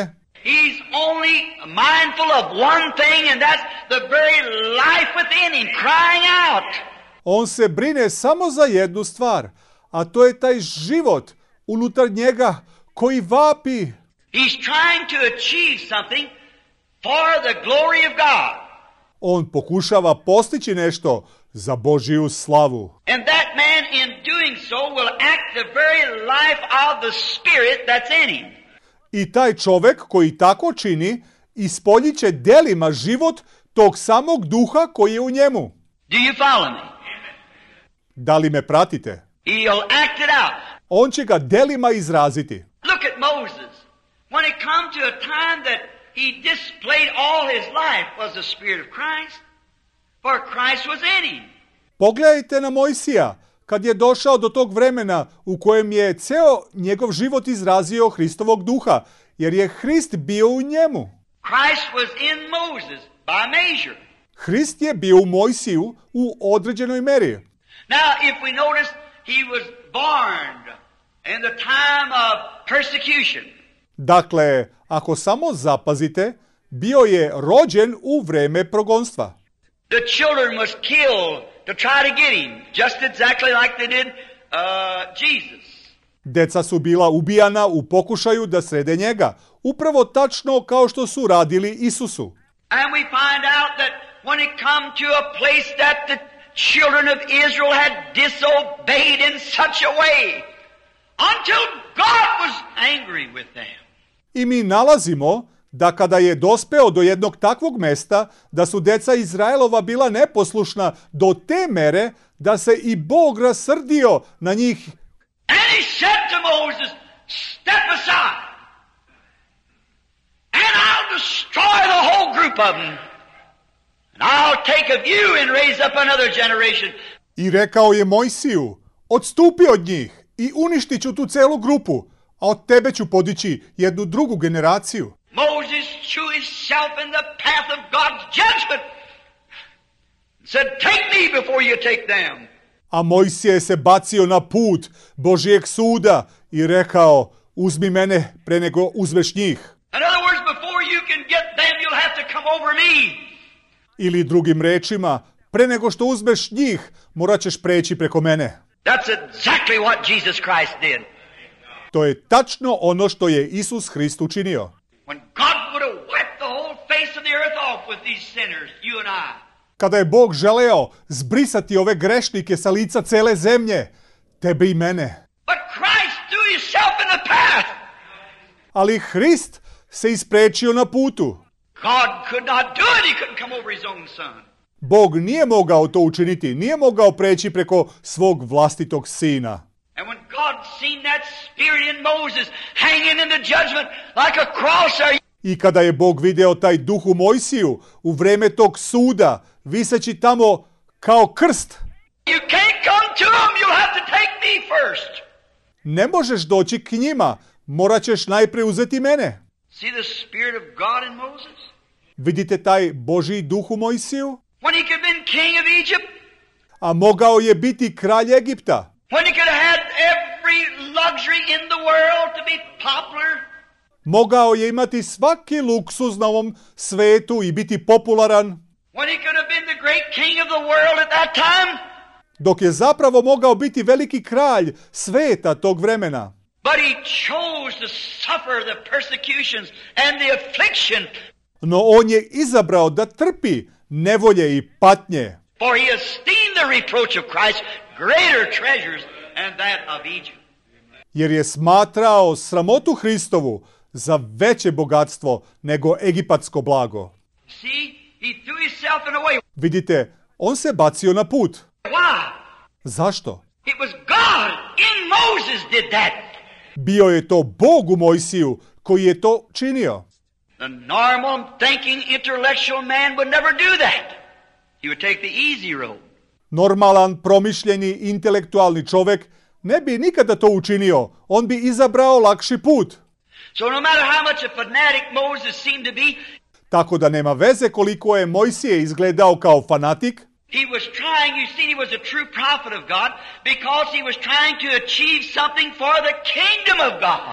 He's only mindful of one thing, and that's the very life within him crying out. On se brine samo za jednu stvar, a to je taj život unutar njega koji vapi. He's trying to achieve something for the glory of God. On pokušava postići nešto za Božiju slavu. And that man in doing so will act the very life of the Spirit that's in him. I taj čovek koji tako čini ispoljit će delima život tog samog duha koji je u njemu. Do you follow me? Da li me pratite? He'll act it out. On će ga delima izraziti. Look at Moses. When it come to a time that he displayed all his life was the Spirit of Christ, for Christ was in him. Pogledajte na Mojsija, kad je došao do tog vremena u kojem je ceo njegov život izrazio Hristovog duha, jer je Hrist bio u njemu. Christ was in Moses by measure. Hrist je bio u Mojsiju u određenoj meri. Now, if we notice, he was born in the time of persecution. Dakle, ako samo zapazite, bio je rođen u vreme progonstva. The children was killed to try to get him, just exactly like they did Jesus. Deca su bila ubijana u pokušaju da srede njega, upravo tačno kao što su radili Isusu. And we find out that when it come to a place that the children of Israel had disobeyed in such a way, until God was angry with them. I mi nalazimo da kada je dospeo do jednog takvog mesta, da su deca Izraelova bila neposlušna do te mere da se i Bog rasrdio na njih. And he said to Moses, step aside, and I'll destroy the whole group of them. And I'll take of you and raise up another generation. I rekao je Mojsiju, odstupi od njih i uništit ću tu celu grupu, a od tebe ću podići jednu drugu generaciju. Moses threw himself in the path of God's judgment. Said, take me before you take them. A Mojsije se bacio na put Božijeg suda i rekao, uzmi mene pre nego uzmeš njih. In other words, before you can get them, you'll have to come over me. Ili drugim rečima, pre nego što uzmeš njih, morat ćeš preći preko mene. That's exactly what Jesus Christ did. To je tačno ono što je Isus Hrist učinio. When God would have wiped the whole face of the earth off with these sinners, you and I. Kada je Bog želeo zbrisati ove grešnike sa lica cele zemlje, tebe i mene. But Christ threw himself in the path. Ali Hrist se isprečio na putu. God could not do it. He couldn't come over his own son. Bog nije mogao to učiniti, nije mogao preći preko svog vlastitog sina. And when God seen that spirit in Moses hanging in the judgment like a cross there, I kada je Bog video taj duh u Mojsiju u vreme tog suda, viseći tamo kao krst, you can't come to him. You'll have to take me first. ne možeš doći k njima, morat ćeš najpre uzeti mene. See the spirit of God in Moses? Vidite taj Božji duh u Mojsiju? When he could have been king of Egypt, A mogao je biti kralj Egipta. when he could have had every luxury in the world to be popular, Mogao je imati svaki luksuz na ovom svetu i biti popularan, when he could have been the great king of the world at that time, dok je zapravo mogao biti veliki kralj sveta tog vremena. but he chose to suffer the persecutions and the affliction, No on je izabrao da trpi nevolje i patnje, for he esteemed the reproach of Christ greater treasures than that of Egypt. jer je smatrao sramotu Hristovu za veće bogatstvo nego egipatsko blago. See, he threw himself in a way. Vidite, on se bacio na put. Why? Zašto? It was God in Moses did that. Bio je to Bog u Mojsiju koji je to činio. The normal thinking intellectual man would never do that. He would take the easy road. Normalan, promišljeni, intelektualni čovek ne bi nikada to učinio. On bi izabrao lakši put. So no matter how much a fanatic Moses seemed to be, Tako da nema veze koliko je Mojsije izgledao kao fanatik. he was trying, you see, he was a true prophet of God because he was trying to achieve something for the kingdom of God.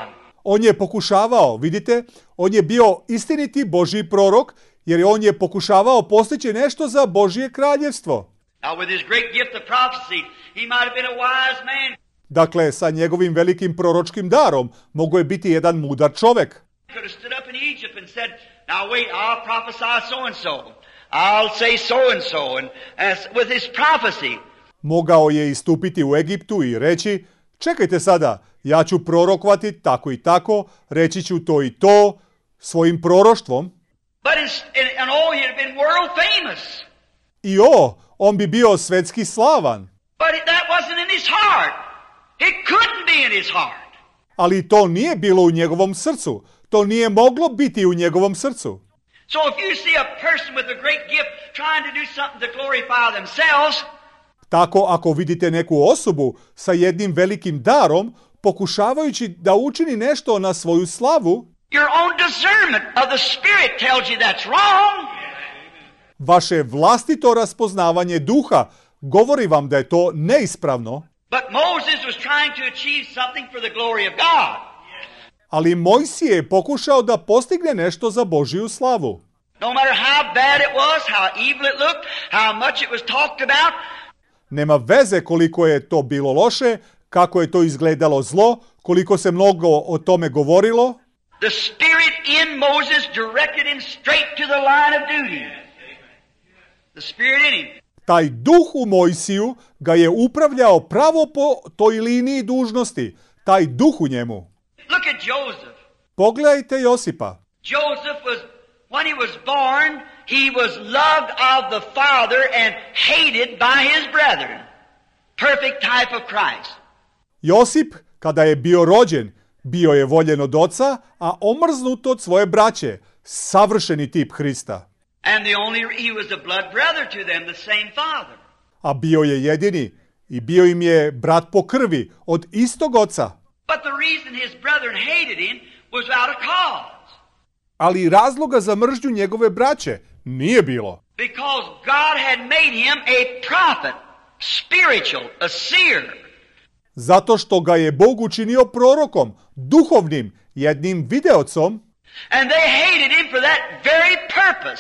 On je pokušavao, vidite, on je bio istiniti Božji prorok, jer on je pokušavao postići nešto za Božje kraljevstvo. Now, with his great gift of prophecy, he might have been a wise man. Dakle, sa njegovim velikim proročkim darom mogao je biti jedan mudar čovek. He could have stood up in Egypt and said, now wait, I'll prophesy so-and-so. I'll say so-and-so. And as with his prophecy, Mogao je istupiti u Egiptu i reći, čekajte sada, ja ću prorokovati tako i tako, reći ću to i to svojim proroštvom. but and oh, he'd have been world famous. I on bi bio svetski slavan. But that wasn't in his heart. It couldn't be in his heart. Ali to nije bilo u njegovom srcu. To nije moglo biti u njegovom srcu. So if you see a person with a great gift trying to do something to glorify themselves, Tako ako vidite neku osobu sa jednim velikim darom, pokušavajući da učini nešto na svoju slavu, your own discernment of the Spirit tells you that's wrong. vaše vlastito raspoznavanje duha govori vam da je to neispravno, But Moses was trying to achieve something for the glory of God. ali Mojsije je pokušao da postigne nešto za Božju slavu. No matter how bad it was, how evil it looked, how much it was talked about, Nema veze koliko je to bilo loše, kako je to izgledalo zlo, koliko se mnogo o tome govorilo. the Spirit in Moses directed him straight to the line of duty. The Spirit in him. Taj duh u Mojsiju ga je upravljao pravo po toj liniji dužnosti. Taj duh u njemu. Look at Joseph. Pogledajte Josipa. Joseph was, when he was born, he was loved of the Father and hated by his brethren. Perfect type of Christ. Josip, kada je bio rođen, bio je voljen od oca, a omrznut od svoje braće. Savršeni tip Hrista. And he was a blood brother to them, the same father. A bio je jedini i bio im je brat po krvi od istog oca. But the reason his brethren hated him was without a cause. Ali razloga za mržnju njegove braće nije bilo. Because God had made him a prophet, spiritual, a seer. Zato što ga je Bog učinio prorokom, duhovnim, jednim videocom, And they hated him for that very purpose.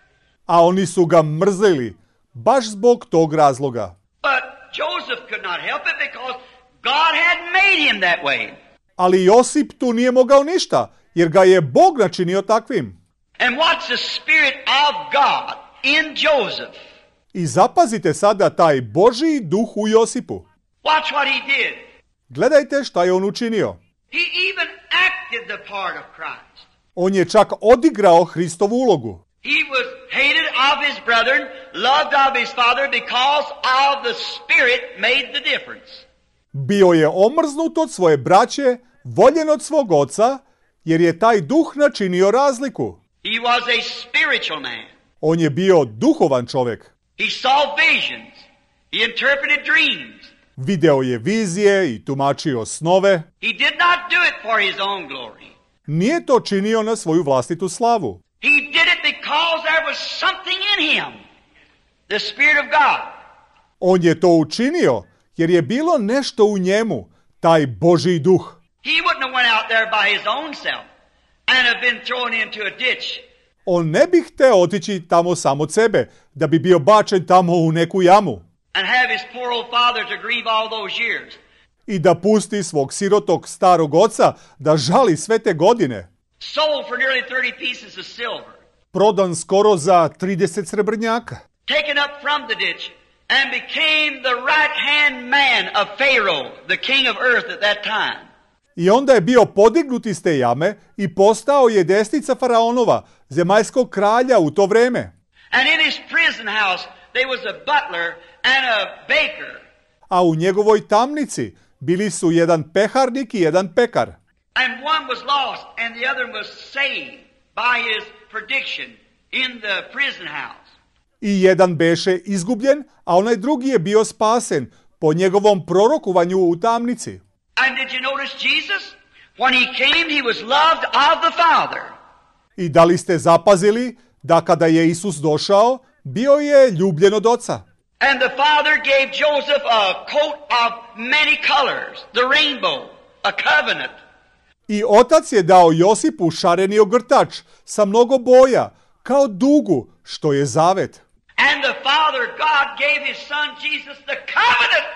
a oni su ga mrzeli baš zbog tog razloga. But Joseph could not help it because God had made him that way. Ali Josip tu nije mogao ništa, jer ga je Bog načinio takvim. And what's the Spirit of God in Joseph? I zapazite sada taj Božji duh u Josipu. Watch what he did. Gledajte šta je on učinio. He even acted the part of Christ. On je čak odigrao Hristovu ulogu. He was hated of his brethren, loved of his father because of the Spirit made the difference. Bio je omrznut od svoje braće, voljen od svog oca, jer je taj duh načinio razliku. He was a spiritual man. On je bio duhovan čovjek. He saw visions. He interpreted dreams. Video je vizije i tumačio snove. He did not do it for his own glory. Nije to činio na svoju vlastitu slavu. He did it because there was something in him. The Spirit of God. On je to učinio jer je bilo nešto u njemu, taj Božji duh. He wouldn't have went out there by his own self and have been thrown into a ditch. On ne bi hteo otići tamo sam od sebe, da bi bio bačen tamo u neku jamu And have his poor old father to grieve all those years. i da pusti svog sirotog starog oca da žali sve te godine. Sold for nearly 30 pieces of silver. Prodan skoro za 30 srebrnjaka. Taken up from the ditch and became the right-hand man of Pharaoh, the king of earth at that time. I onda je bio podignut iz te jame i postao je desnica faraonova, zemaljskog kralja u to vreme. And in his prison house there was a butler and a baker. A u njegovoj tamnici bili su jedan peharnik i jedan pekar. And one was lost and the other was saved by his prediction in the prison house. I jedan beše izgubljen, a onaj drugi je bio spasen po njegovom prorokovanju u tamnici. And did you notice Jesus? When he came, he was loved of the Father. I da li ste zapazili da kada je Isus došao, bio je ljubljen od oca? And the Father gave Joseph a coat of many colors, the rainbow, a covenant. I otac je dao Josipu šareni ogrtač sa mnogo boja, kao dugu, što je zavet. And the Father God gave His Son Jesus the covenant.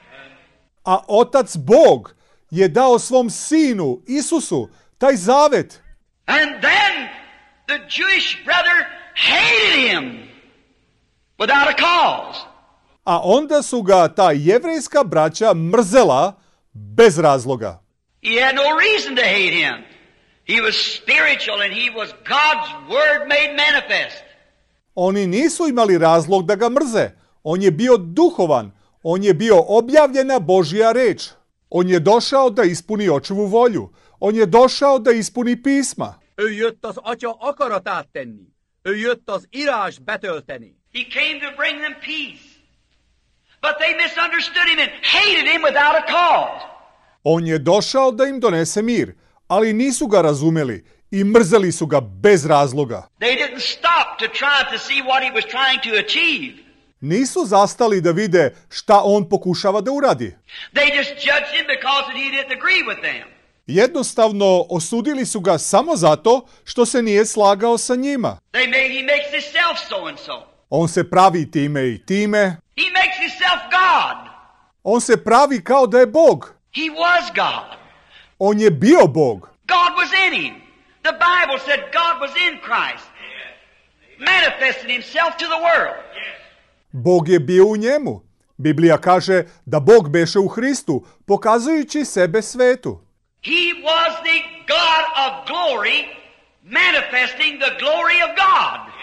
A otac Bog je dao svom sinu, Isusu, taj zavet. And then the Jewish brother hated Him without a cause. A onda su ga ta jevrejska braća mrzela bez razloga. He had no reason to hate Him. He was spiritual and He was God's Word made manifest. Oni nisu imali razlog da ga mrze. On je bio duhovan. On je bio objavljena Božja reč. On je došao da ispuni očevu volju. On je došao da ispuni pisma. Ő jött az Atya akaratát tenni. Ő jött az írás betölteni. He came to bring them peace. But they misunderstood Him and hated Him without a cause. On je došao da im donese mir, ali nisu ga razumeli i mrzeli su ga bez razloga. They didn't stop to try to see what He was trying to achieve. Nisu zastali da vide šta on pokušava da uradi. They just judged Him because He didn't agree with them. Jednostavno osudili su ga samo zato što se nije slagao sa njima. He makes Himself so and so. On se pravi time i time. He makes Himself God. On se pravi kao da je Bog. He was God. On je bio Bog. God was in Him. The Bible said God was in Christ, manifesting Himself to the world. Bog je bio u njemu. Biblija kaže da Bog beše u Hristu, pokazujući sebe svetu. He was the God of glory, manifesting the glory of God.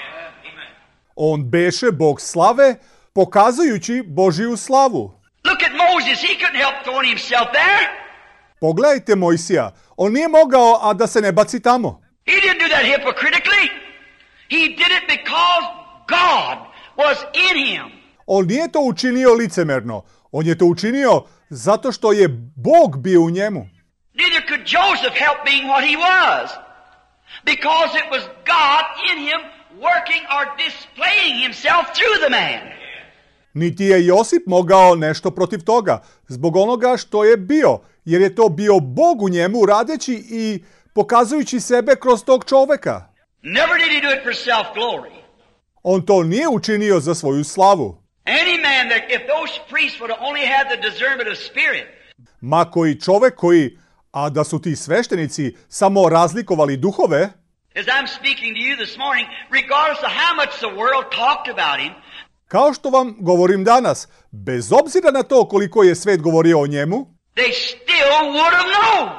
On beše Bog slave, pokazujući Božiju slavu. Look at Moses. He couldn't help throwing himself there. Pogledajte Mojsija. On nije mogao, a da se ne baci tamo. He didn't do that hypocritically. He did it because God was in him. On nije to učinio licemerno. On je to učinio zato što je Bog bio u njemu. Neither could Joseph help being what he was, because it was God in him working or displaying himself through the man. Niti je Josip mogao nešto protiv toga, zbog onoga što je bio, jer je to bio Bog u njemu radeći i pokazujući sebe kroz tog čoveka. Never did he do it for self-glory. On to nije učinio za svoju slavu. Any man that, if those priests would have only had the discernment of spirit, Ma koji čovek koji, a da su ti sveštenici samo razlikovali duhove, as I'm speaking to you this morning, regardless of how much the world talked about him, kao što vam govorim danas, bez obzira na to koliko je svet govorio o njemu, they still would have known.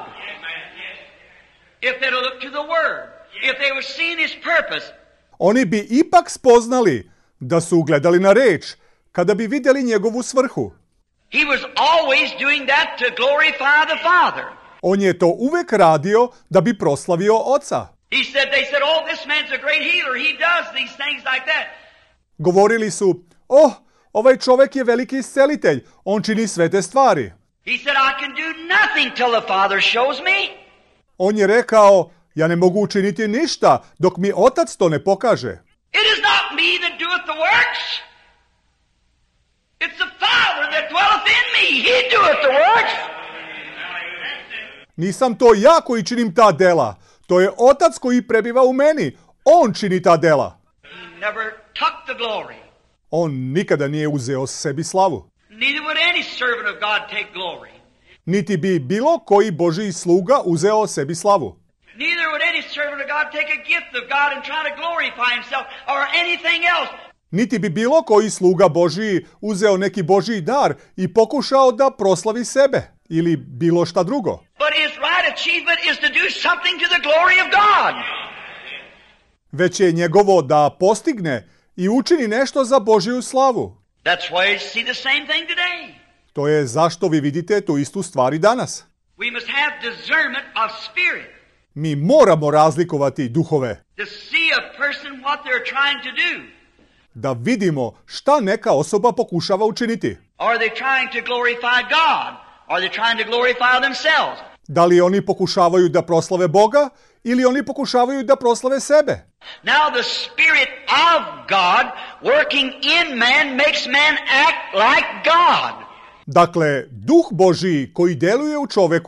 If they'd have looked to the Word, if they were seeing His purpose. Oni bi ipak spoznali da su gledali na reč, kada bi vidjeli njegovu svrhu. He was always doing that to glorify the Father. On je to uvek radio da bi proslavio Oca. They said, oh, this man's a great healer. He does these things like that. Govorili su, ovaj čovek je veliki iscelitelj, on čini sve te stvari. He said, I can do nothing till the Father shows me. On je rekao, ja ne mogu učiniti ništa dok mi Otac to ne pokaže. It is not me that doeth the works. It's the Father that dwelleth in me. He doeth the works. Nisam to ja koji činim ta dela. To je Otac koji prebiva u meni. On čini ta dela. He never took the glory. On nikada nije uzeo sebi slavu. Neither would any servant of God take glory. Niti bi bilo koji Božji sluga uzeo sebi slavu. Neither would any servant of God take a gift of God and try to glorify himself or anything else. Niti bi bilo koji sluga Božji uzeo neki Božji dar i pokušao da proslavi sebe ili bilo šta drugo. But his right achievement is to do something to the glory of God. Već je njegovo da postigne i učini nešto za Božju slavu. That's why you see the same thing today. To je zašto vi vidite tu istu stvar i danas. We must have discernment of spirit. Mi moramo razlikovati duhove. To see a person what they're trying to do. Da vidimo šta neka osoba pokušava učiniti. Are they trying to glorify God? Are they trying to glorify themselves? Da li oni pokušavaju da proslave Boga ili oni pokušavaju da proslave sebe? Now the Spirit of God working in man makes man act like God. Dakle, Duh Božji koji deluje u čoveku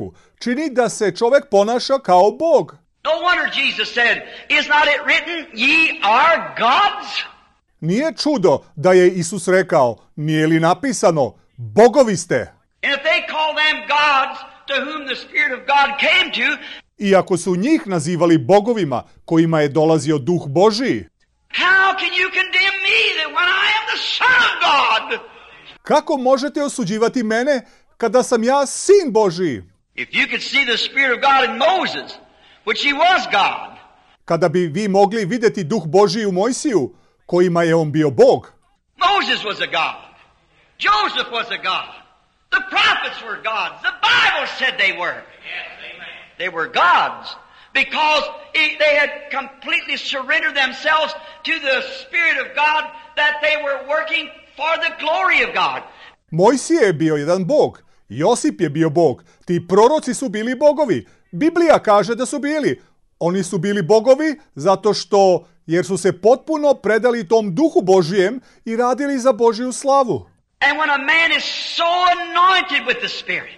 čini da se čovek ponaša kao Bog. No wonder Jesus said, is not it written, ye are gods? Nije čudo da je Isus rekao, nije li napisano, bogovi ste. And if they call them gods to whom the Spirit of God came to, I ako su njih nazivali bogovima kojima je dolazio Duh Božiji, how can you condemn me that when I am the Son of God? kako možete osuđivati mene kada sam ja sin Božiji? If you could see the Spirit of God in Moses, which he was God, Kada bi vi mogli vidjeti Duh Božiji u Mojsiju, kojima je on bio Bog. Moses was a God. Joseph was a God. The prophets were gods. The Bible said they were. They were gods because they had completely surrendered themselves to the Spirit of God, that they were working for the glory of God. Mojsije je bio jedan Bog. Josip je bio Bog. Ti proroci su bili bogovi. Biblija kaže da su bili. Oni su bili bogovi jer su se potpuno predali tom Duhu Božijem i radili za Božiju slavu. And when a man is so anointed with the Spirit,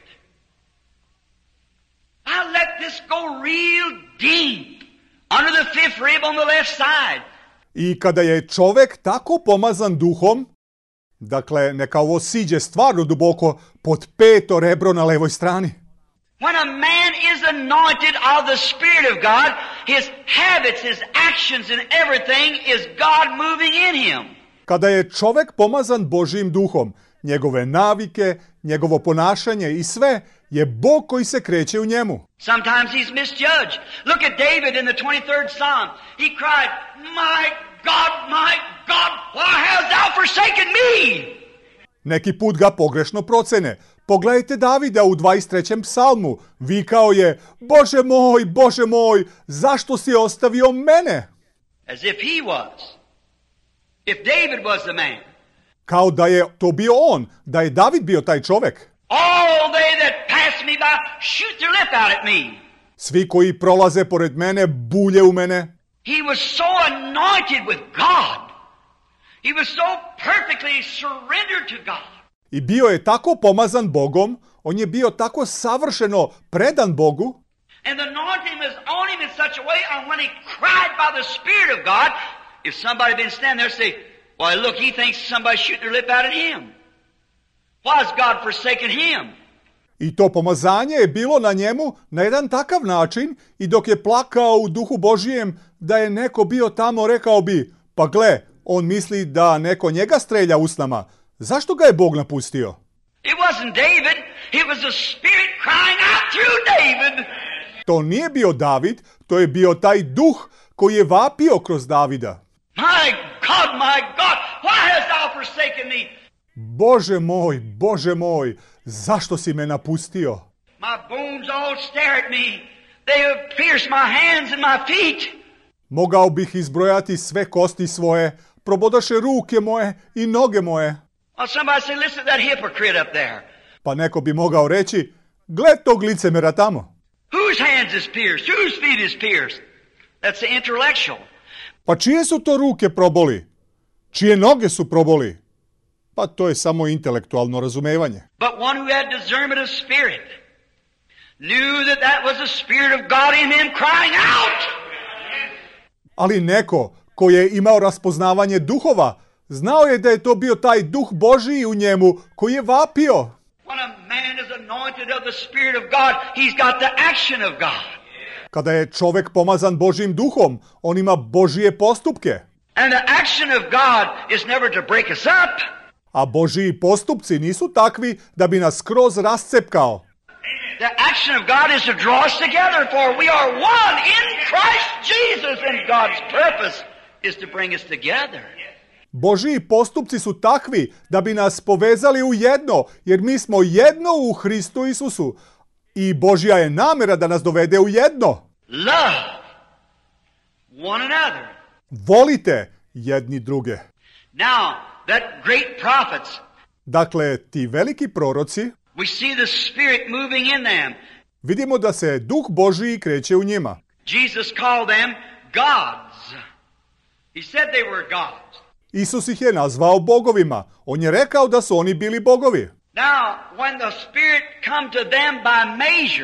I let this go real deep under the fifth rib on the left side. I kada je čovek tako pomazan Duhom, dakle neka ovo siđe stvarno duboko pod 5. rebro na levoj strani. When a man is anointed of the Spirit of God, his habits, his actions and everything is God moving in him. Kada je čovek pomazan Božijim Duhom, njegove navike, njegovo ponašanje i sve je Bog koji se kreće u njemu. Sometimes he's misjudged. Look at David in the 23rd Psalm. He cried, my God, why hast thou forsaken me? Neki put ga pogrešno procene. Pogledajte Davida u 23. psalmu. Vikao je, Bože moj, zašto si ostavio mene? As if he was. If David was the man. Kao da je to bio on, da je David bio taj čovek. All they that pass me by shoot their lip out at me. Svi koji prolaze pored mene, bulje u mene. He was so anointed with God. He was so perfectly surrendered to God. I bio je tako pomazan Bogom, on je bio tako savršeno predan Bogu. And the anointing was on him in such a way, and when he cried by the Spirit of God, if somebody had been standing there and say, why look, he thinks somebody shooting their lip out at him. Why has God forsaken him? I to pomazanje je bilo na njemu na jedan takav način i dok je plakao u Duhu Božijem da je neko bio tamo, rekao bi, pa gle, on misli da neko njega strelja usnama. Zašto ga je Bog napustio? It wasn't David, it was the Spirit crying out through David. To nije bio David, to je bio taj Duh koji je vapio kroz Davida. My God, why hast thou forsaken me? Bože moj, zašto si me napustio? My bones all stare at me. They have pierced my hands and my feet. Mogao bih izbrojati sve kosti svoje, probodaše ruke moje i noge moje. Well, somebody say, listen to that hypocrite up there. Pa neko bi mogao reći, gled tog licemera tamo. Whose hands is pierced? Whose feet is pierced? That's the intellectual. Pa čije su to ruke proboli? Čije noge su proboli? Pa to je samo intelektualno razumevanje. But one who had discernment of spirit knew that was the Spirit of God in him crying out. Ali neko ko je imao raspoznavanje duhova, znao je da je to bio taj Duh Božiji u njemu koji je vapio. When a man is anointed of the Spirit of God, he's got the action of God. Kada je čovek pomazan Božjim Duhom, on ima Božije postupke. And the action of God is never to break us up. A Božiji postupci nisu takvi da bi nas skroz rascepkao. The action of God is to draw us together, for we are one in Christ Jesus, and God's purpose is to bring us together. Božiji postupci su takvi da bi nas povezali u jedno, jer mi smo jedno u Hristu Isusu. I Božja je namera da nas dovede u jedno. Love one another. Volite jedni druge. Now, that great prophets, dakle, ti veliki proroci, we see the Spirit moving in them. Vidimo da se Duh Božiji kreće u njima. Jesus called them gods. He said they were gods. Isus ih je nazvao bogovima. On je rekao da su oni bili bogovi. Now, when the Spirit come to them by measure,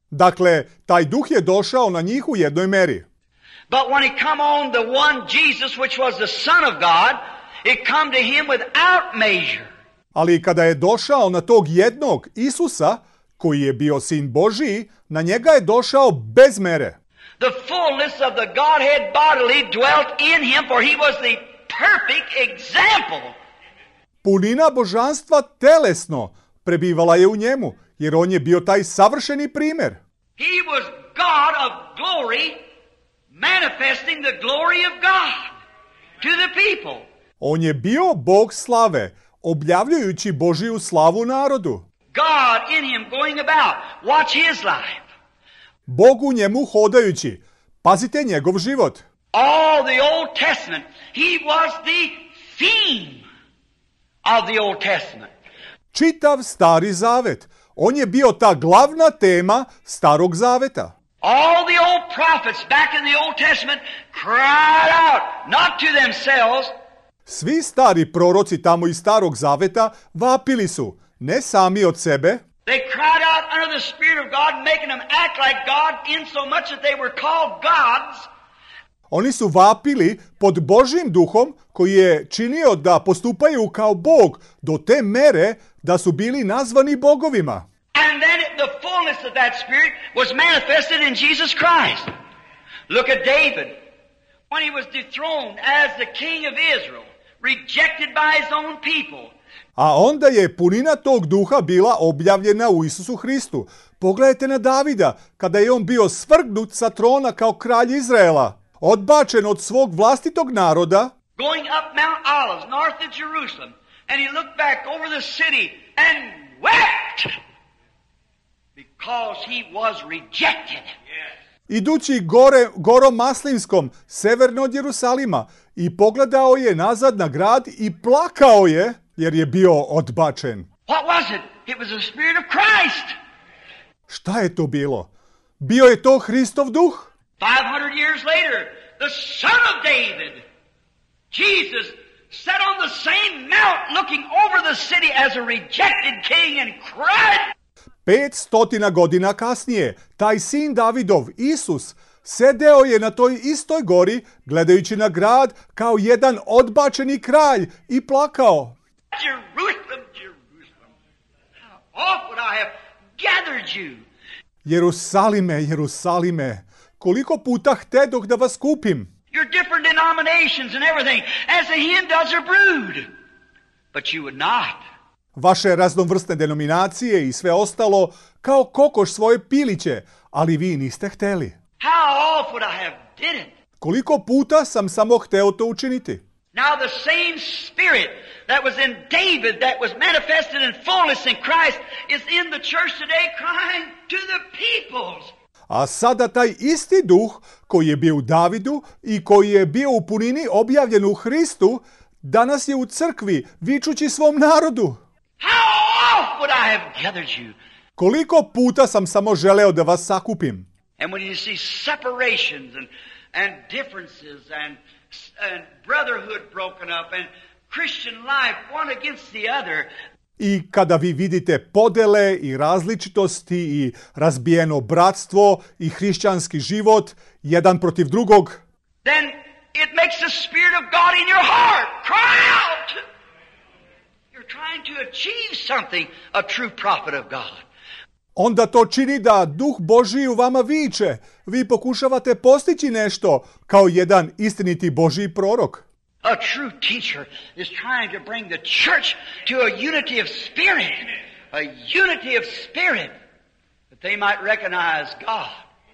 Dakle, taj duh je došao na njih u jednoj meri. But when he come on the one Jesus, which was the Son of God, it come to him without measure. Ali kada je došao na tog jednog Isusa, koji je bio sin Božiji, na njega je došao bez mere. The fullness of the Godhead bodily dwelt in him, for he was the perfect example. Punina božanstva telesno prebivala je u njemu, jer on je bio taj savršeni primjer. He was God of glory, manifesting the glory of God to the people. On je bio Bog slave, objavljujući Božiju slavu narodu. God in him going about. Watch his life. Bog u njemu hodajući. Pazite njegov život. All the Old Testament, he was the theme of the Old Testament. Čitav Stari Zavet. On je bio ta glavna tema Starog Zaveta. All the old prophets back in the Old Testament cried out, not to themselves. Svi stari proroci tamo iz Starog Zaveta vapili su, ne sami od sebe. They cried out under the Spirit of God, making them act like God in so much that they were called gods. Oni su vapili pod Božjim duhom koji je činio da postupaju kao Bog do te mere da su bili nazvani bogovima. And then the fullness of that Spirit was manifested in Jesus Christ. Look at David. When he was dethroned as the king of Israel, rejected by his own people. A onda je punina tog duha bila objavljena u Isusu Hristu. Pogledajte na Davida, kada je on bio svrgnut sa trona kao kralj Izraela, odbačen od svog vlastitog naroda, Going up Mount Olives, north of Jerusalem, and he looked back over the city and wept because he was rejected. idući gorom Maslinskom, severno od Jerusalima, i pogledao je nazad na grad i plakao je, jer je bio odbačen. What was it? It was the Spirit of Christ. Šta je to bilo? Bio je to Hristov duh. 500 years later, the Son of David, Jesus, sat on the same mount looking over the city as a rejected king and cried. 500 godina kasnije, taj sin Davidov, Isus, sedeo je na toj istoj gori, gledajući na grad kao jedan odbačeni kralj i plakao. Jerusalem, Jerusalem, how oft would I have gathered you? Jerusalime, Jerusalime, koliko puta htedoh da vas kupim. Your different denominations and everything, as a hen does her brood. But you would not. Vaše raznovrsne denominacije i sve ostalo, kao kokoš svoje piliće, ali vi niste hteli. How oft would I have did it? Koliko puta sam samo hteo to učiniti. Now the same Spirit that was in David, that was manifested in fullness in Christ, is in the church today crying to the peoples. A sada taj isti duh koji je bio u Davidu i koji je bio u punini objavljen u Hristu, danas je u crkvi vičući svom narodu. How oft would I have gathered you? Koliko puta sam samo želeo da vas sakupim. And when you see separations and differences and brotherhood broken up and Christian life one against the other. I kada vi vidite podele i različitosti i razbijeno bratstvo i hrišćanski život jedan protiv drugog, then it makes the Spirit of God in your heart cry out. You're trying to achieve something, a true prophet of God. onda to čini da duh Božji u vama viče. Vi pokušavate postići nešto kao jedan istiniti Božji prorok. A true teacher is trying to bring the church to a unity of spirit. A unity of spirit that they might recognize God.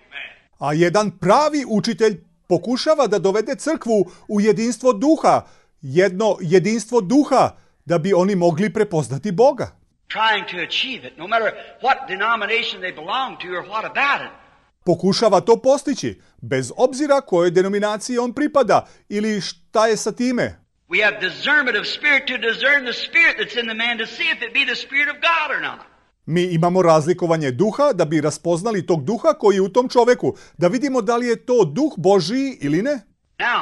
A jedan pravi učitelj pokušava da dovede crkvu u jedinstvo duha. Jedno jedinstvo duha da bi oni mogli prepoznati Boga. Trying to achieve it, no matter what denomination they belong to or what about it. Pokušava to postići, bez obzira kojoj denominaciji on pripada ili šta je sa time. We have discernment of spirit to discern the spirit that's in the man to see if it be the Spirit of God or not. Mi imamo razlikovanje duha da bi raspoznali tog duha koji je u tom čoveku, da vidimo da li je to duh Božji ili ne. Now,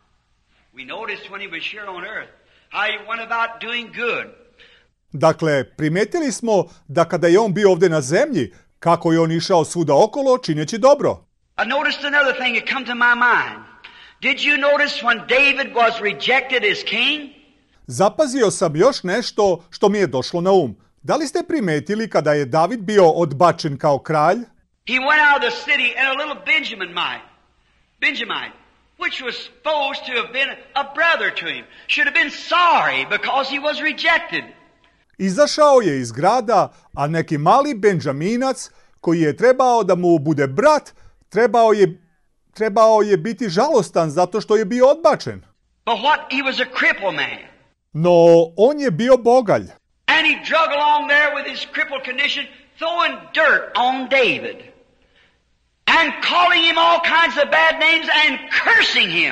we noticed when he was here on earth how he went about doing good. Dakle, primetili smo da kada je on bio ovdje na zemlji, kako je on išao svuda okolo čineći dobro. I noticed another thing that come to my mind. Did you notice when David was rejected as king? Zapazio sam još nešto što mi je došlo na um. Da li ste primetili kada je David bio odbačen kao kralj? He went out of the city and a little Benjamite, which was supposed to have been a brother to him, should have been sorry because he was rejected. Izašao je iz grada, a neki mali Benjaminac, koji je trebao da mu bude brat, trebao je biti žalostan zato što je bio odbačen. But what? He was a crippled man. No, on je bio bogalj. And he drug along there with his crippled condition, throwing dirt on David. And calling him all kinds of bad names and cursing him.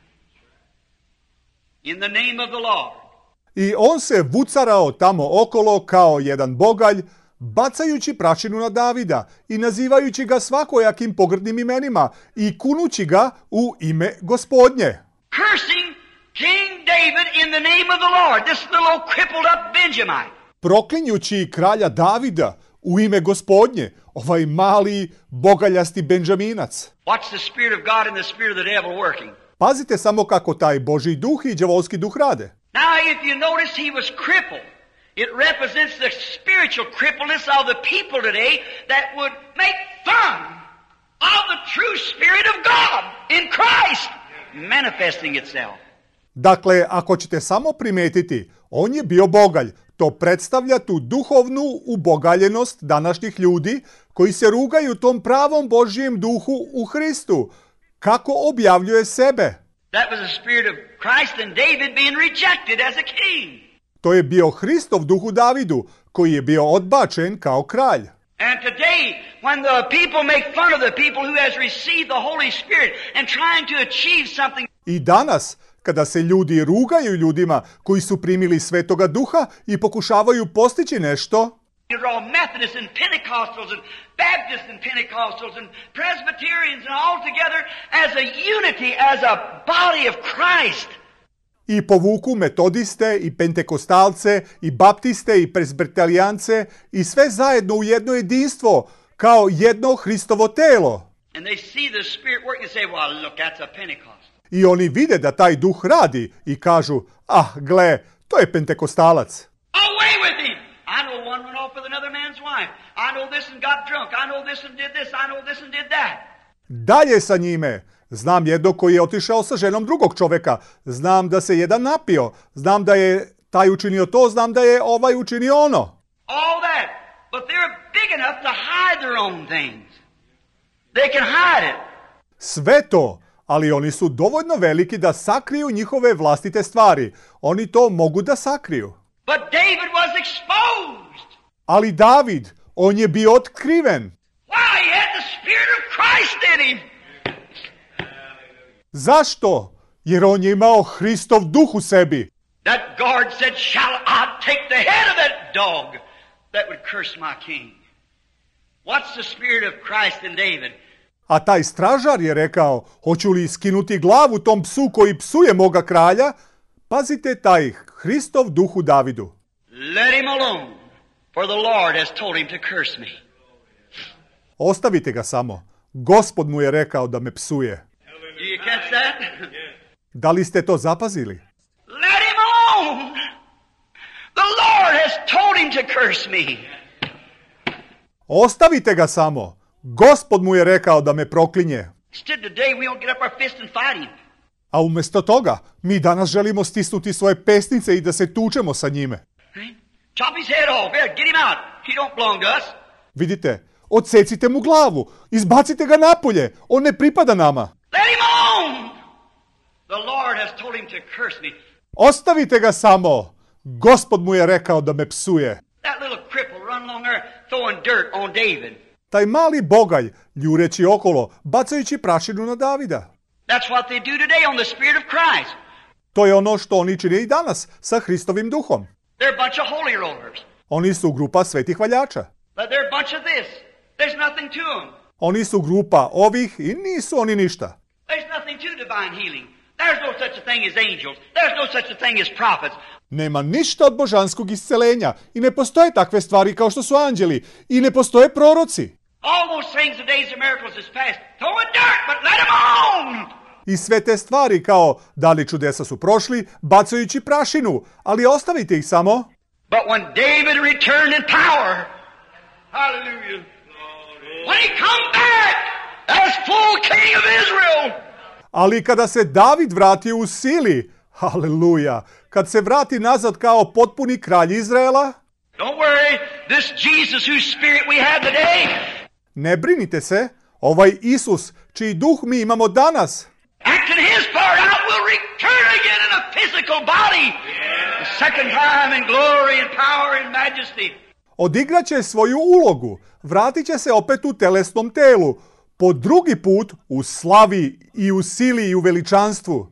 In the name of the Lord. I on se vucarao tamo okolo kao jedan bogalj, bacajući prašinu na Davida i nazivajući ga svakojakim pogrdnim imenima i kunući ga u ime Gospodnje. Cursing King David in the name of the Lord, this little crippled up Benjamite. Proklinjući kralja Davida u ime Gospodnje, ovaj mali bogaljasti Benjaminac. Watch the Spirit of God and the Spirit of the devil working. Pazite samo kako taj Božji duh i đavolski duh rade. Now if you notice he was crippled, it represents the spiritual crippledness of the people today that would make fun of the true Spirit of God in Christ manifesting itself. Dakle, ako ćete samo primetiti, on je bio bogalj. To predstavlja tu duhovnu ubogaljenost današnjih ljudi koji se rugaju tom pravom Božjem duhu u Hristu. Kako objavljuje sebe? That was the Spirit of Christ and David being rejected as a king. To je bio Hristov duh u Davidu, koji je bio odbačen kao kralj. And today, when the people make fun of the people who has received the Holy Spirit and trying to achieve something. I danas, kada se ljudi rugaju ljudima koji su primili Svetoga Duha i pokušavaju postići nešto, You're all Methodists and Pentecostals and Baptists and Pentecostals and Presbyterians and all together as a unity, as a body of Christ. I povuku metodiste i pentekostalce i baptiste i presbiterijance i sve zajedno u jedno jedinstvo, kao jedno Hristovo telo. And they see the Spirit working and say, well, look, that's a Pentecost. I oni vide da taj duh radi i kažu, gle, to je pentekostalac. Away with him! I know one went off with another man's wife. I know this and got drunk. I know this and did this. I know this and did that. Dalje sa njime. Znam jednog koji je otišao sa ženom drugog čoveka. Znam da se jedan napio. Znam da je taj učinio to. Znam da je ovaj učinio ono. All that. But they're big enough to hide their own things. They can hide it. Sve to. Ali oni su dovoljno veliki da sakriju njihove vlastite stvari. Oni to mogu da sakriju. But David was exposed. Ali David, on je bio otkriven. Why? He had the Spirit of Christ in him. Zašto? Jer on je imao Hristov duh u sebi. That guard said, shall I take the head of that dog that would curse my king? What's the Spirit of Christ in David? A taj stražar je rekao, hoću li skinuti glavu tom psu koji psuje moga kralja? Pazite taj Hristov duh u Davidu. Let him alone, for the Lord has told him to curse me. Ostavite ga samo. Gospod mu je rekao da me psuje. Do you catch that? Da li ste to zapazili? Let him alone. The Lord has told him to curse me. Ostavite ga samo. Gospod mu je rekao da me proklinje. Instead today we don't get up our fist and fight him. A umjesto toga, mi danas želimo stisnuti svoje pesnice i da se tučemo sa njime. Chop his head off. Here, get him out. He don't belong to us. Vidite, odsecite mu glavu, izbacite ga napolje, on ne pripada nama. Let him alone. The Lord has told him to curse me. Ostavite ga samo. Gospod mu je rekao da me psuje. That little cripple run along there throwing dirt on David. Taj mali bogalj, ljureći okolo, bacajući prašinu na Davida. That's what they do today on the Spirit of Christ. To je ono što oni čine i danas sa Hristovim duhom. They're a bunch of holy rollers. Oni su grupa svetih valjača. But they're a bunch of this. There's nothing to them. Oni su grupa ovih i nisu oni ništa. There's nothing to divine healing. There's no such a thing as angels. There's no such a thing as prophets. Nema ništa od božanskog isceljenja i ne postoje takve stvari kao što su anđeli i ne postoje proroci. All those things, the days of miracles is past. Throw a dirt, but let them alone. I sve te stvari kao dali čudesa su prošli, bacajući prašinu, ali ostavite ih samo. But when David returned in power, hallelujah, when he come back as full king of Israel. Ali kada se David vratio u sili, haleluja, kad se vrati nazad kao potpuni kralj Izraela, Don't worry, this Jesus whose spirit we have today, ne brinite se, ovaj Isus, čiji duh mi imamo danas, acting his part out, will return again in a physical body. The second time in glory and power and majesty. odigraće svoju ulogu, vratit će se opet u telesnom telu, po drugi put u slavi i u sili i u veličanstvu.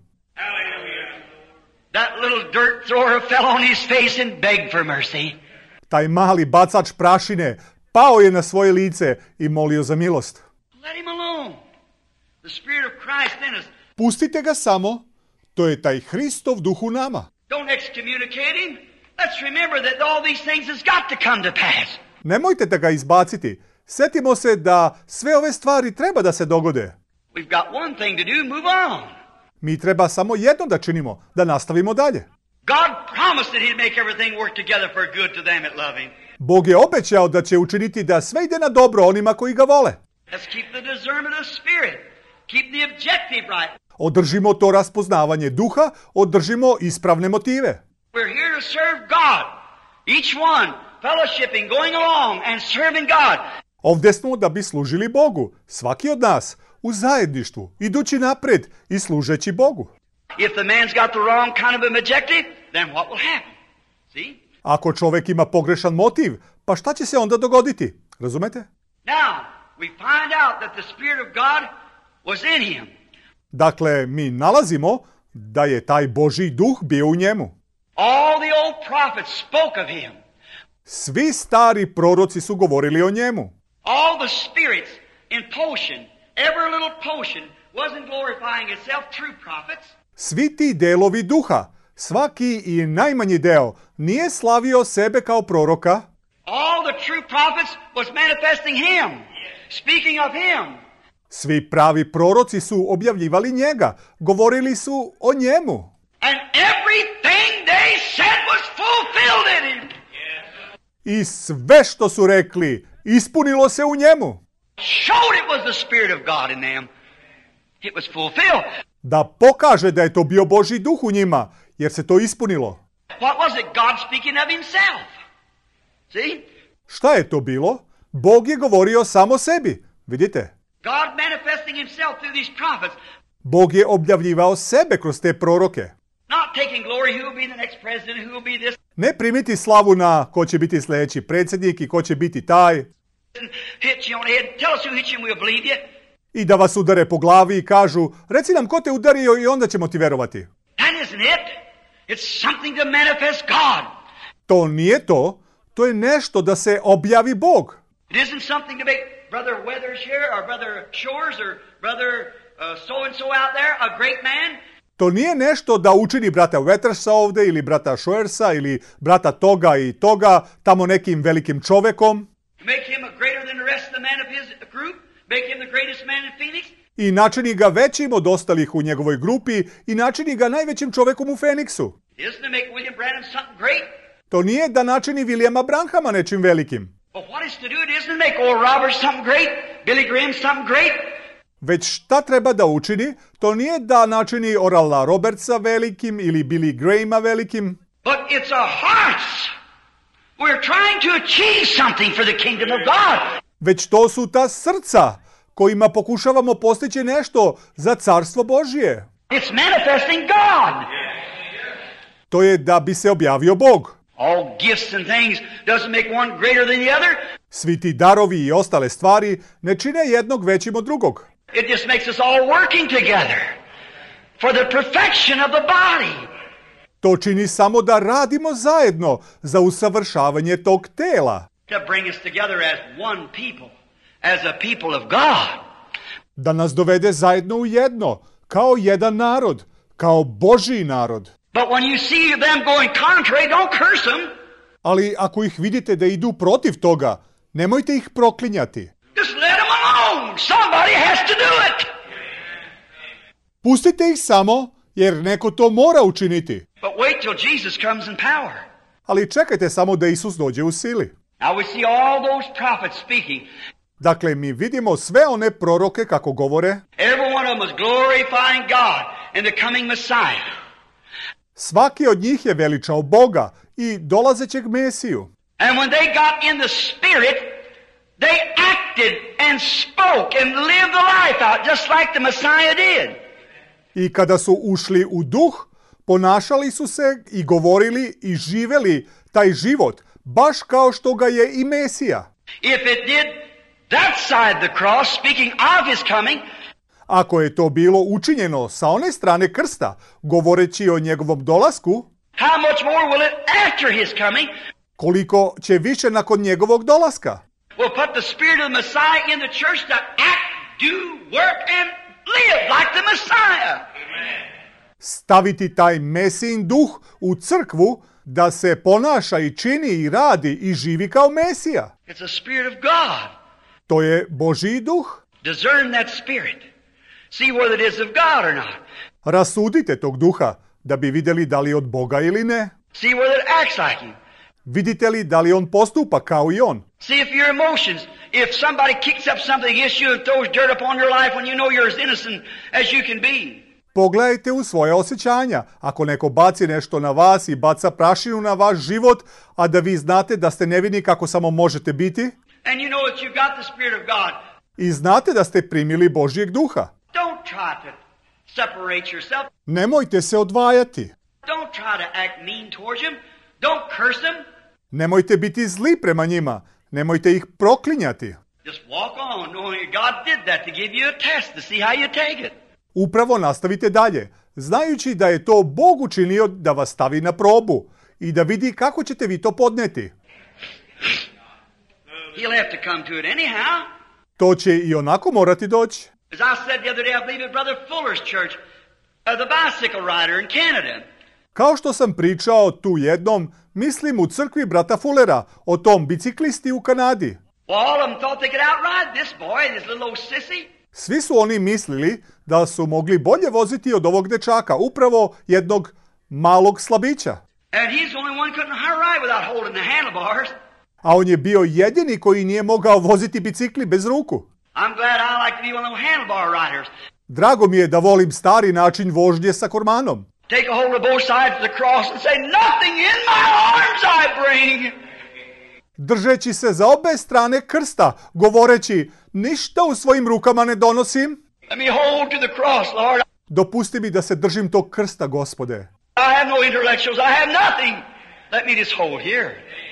That little dirt thrower fell on his face and begged for mercy. Taj mali bacač prašine pao je na svoje lice i molio za milost. Let him alone. The Spirit of Christ in us. Pustite ga samo, to je taj Hristov duh u nama. Don't excommunicate him. Let's remember that all these things has got to come to pass. Nemojte da ga izbaciti. Sjetimo se da sve ove stvari treba da se dogode. We've got one thing to do, move on. Mi treba samo jedno da činimo, da nastavimo dalje. God promised that he'd make everything work together for good to them that love him. Bog je obećao da će učiniti da sve ide na dobro onima koji ga vole. Let's keep the discernment of spirit. Keep the objective right. Održimo to raspoznavanje duha, održimo ispravne motive. We're here to serve God. Each one fellowshipping, going along and serving God. Ovdje smo da bi služili Bogu, svaki od nas, u zajedništvu, idući napred i služeći Bogu. If the man's got the wrong kind of an objective, then what will happen? See? Ako čovjek ima pogrešan motiv, pa šta će se onda dogoditi? Razumete? Now, we find out that the Spirit of God was in him. Dakle, mi nalazimo da je taj Božji duh bio u njemu. All the old prophets spoke of him. Svi stari proroci su govorili o njemu. All the spirits in potion, every little potion wasn't glorifying itself, true prophets. Svi ti delovi duha, svaki i najmanji deo, nije slavio sebe kao proroka. All the true prophets was manifesting him, speaking of him. Svi pravi proroci su objavljivali njega, govorili su o njemu. And everything they said was fulfilled in him. I sve što su rekli, ispunilo se u njemu. Showed it was the Spirit of God in them. It was fulfilled. Da pokaže da je to bio Božji duh u njima, jer se to ispunilo. What was it? God speaking of himself. See? Šta je to bilo? Bog je govorio samo sebi, vidite? God manifesting himself through these prophets. Bog je objavljivao sebe kroz te proroke. Not taking glory, who will be the next president, who will be this. Ne primiti slavu na ko će biti sljedeći predsjednik i ko će biti taj. Hit you on the head. Tell us who hit you and we'll believe you. I da vas udare po glavi i kažu, reci nam ko te udario i onda ćemo ti verovati. That isn't it. It's something to manifest God. To nije to, to je nešto da se objavi Bog. It isn't something to make Brother Weathers here or Brother Shores or Brother so-and-so out there a great man. To nije nešto da učini brata Wettersa ovdje ili brata Shoersa ili brata toga i toga tamo nekim velikim čovekom. Make him a greater than the rest of the men of his group. Make him the greatest man in Phoenix. I načini ga većim od ostalih u njegovoj grupi i načini ga najvećim čovekom u Feniksu. Isn't to make William Branham something great? To nije da načini Williama Branhama nečim velikim. But what is to do? It isn't to make Oral Roberts something great, Billy Graham something great. Već šta treba da učini? To nije da načini Orala Robertsa velikim ili Billy Grahama velikim. But it's our hearts. We're trying to achieve something for the kingdom of God. Već to su ta srca kojima pokušavamo postići nešto za carstvo Božje. It's manifesting God. To je da bi se objavio Bog. All gifts and things doesn't make one greater than the other. Svi ti darovi i ostale stvari ne čine jednog većim od drugog. It just makes us all working together for the perfection of the body. To čini samo da radimo zajedno za usavršavanje tog tela. To bring us together as one people, as a people of God. Da nas dovede zajedno u jedno, kao jedan narod, kao Božji narod. But when you see them going contrary, don't curse them. Ali ako ih vidite da idu protiv toga, nemojte ih proklinjati. Just let them alone. Somebody has to do it. Pustite ih samo, jer neko to mora učiniti. But wait till Jesus comes in power. Ali čekajte samo da Isus dođe u sili. Now we see all those prophets speaking. Dakle, mi vidimo sve one proroke kako govore. Every one of them was glorifying God and the coming Messiah. Svaki od njih je veličao Boga i dolazećeg Mesiju. And when they got in the Spirit, they acted and spoke and lived the life out just like the Messiah did. I kada su ušli u duh, ponašali su se i govorili i živeli taj život, baš kao što ga je i Mesija. If it did that side the cross, speaking of his coming, ako je to bilo učinjeno sa one strane krsta, govoreći o njegovom dolasku, how much more will it after his coming? Koliko će više nakon njegovog dolaska? Will put the Spirit of the Messiah in the church to act, do, work, and live like the Messiah. Staviti taj Mesijin duh u crkvu da se ponaša i čini i radi i živi kao Mesija. It's the Spirit of God. To je Božji duh. Discern that Spirit. See whether it is of God or not. Rasudite tog duha da bi vidjeli da li je od Boga ili ne. See whether it acts like him. Vidite li da li on postupa kao i on? See if your emotions, if somebody kicks up something against you and throws dirt upon your life when you know you're as innocent as you can be. Pogledajte u svoje osjećanja. Ako neko baci nešto na vas i baca prašinu na vaš život, a da vi znate da ste nevini kako samo možete biti, And you know that you've got the Spirit of God. i znate da ste primili Božjeg duha. Don't try to separate yourself. Nemojte se odvajati. Don't try to act mean towards them. Don't curse them. Nemojte biti zli prema njima. Nemojte ih proklinjati. Just walk on knowing that God did that to give you a test to see how you take it. Upravo nastavite dalje, znajući da je to Bog učinio da vas stavi na probu i da vidi kako ćete vi to podneti. He'll have to come to it anyhow. To će i onako morati doći. As I said the other day, I believe at Brother Fuller's church, the bicycle rider in Canada. Kao što sam pričao tu jednom, mislim u crkvi brata Fullera, o tom biciklisti u Kanadi. Well, all of them thought they could outride this boy, this little old sissy. Svi su oni mislili da su mogli bolje voziti od ovog dečaka, upravo jednog malog slabića. And he's the only one couldn't ride without holding the handlebars. A on je bio jedini koji nije mogao voziti bicikli bez ruku. I'm glad I like to be one of those handlebar riders. Drago mi je da volim stari način vožnje sa kormanom. Take a hold of both sides of the cross and say, nothing in my arms I bring. Držeći se za obe strane krsta, govoreći, ništa u svojim rukama ne donosim. Let me hold to the cross, Lord. Dopusti mi da se držim tog krsta, Gospode. I have no intellectuals. I have nothing. Let me just hold here.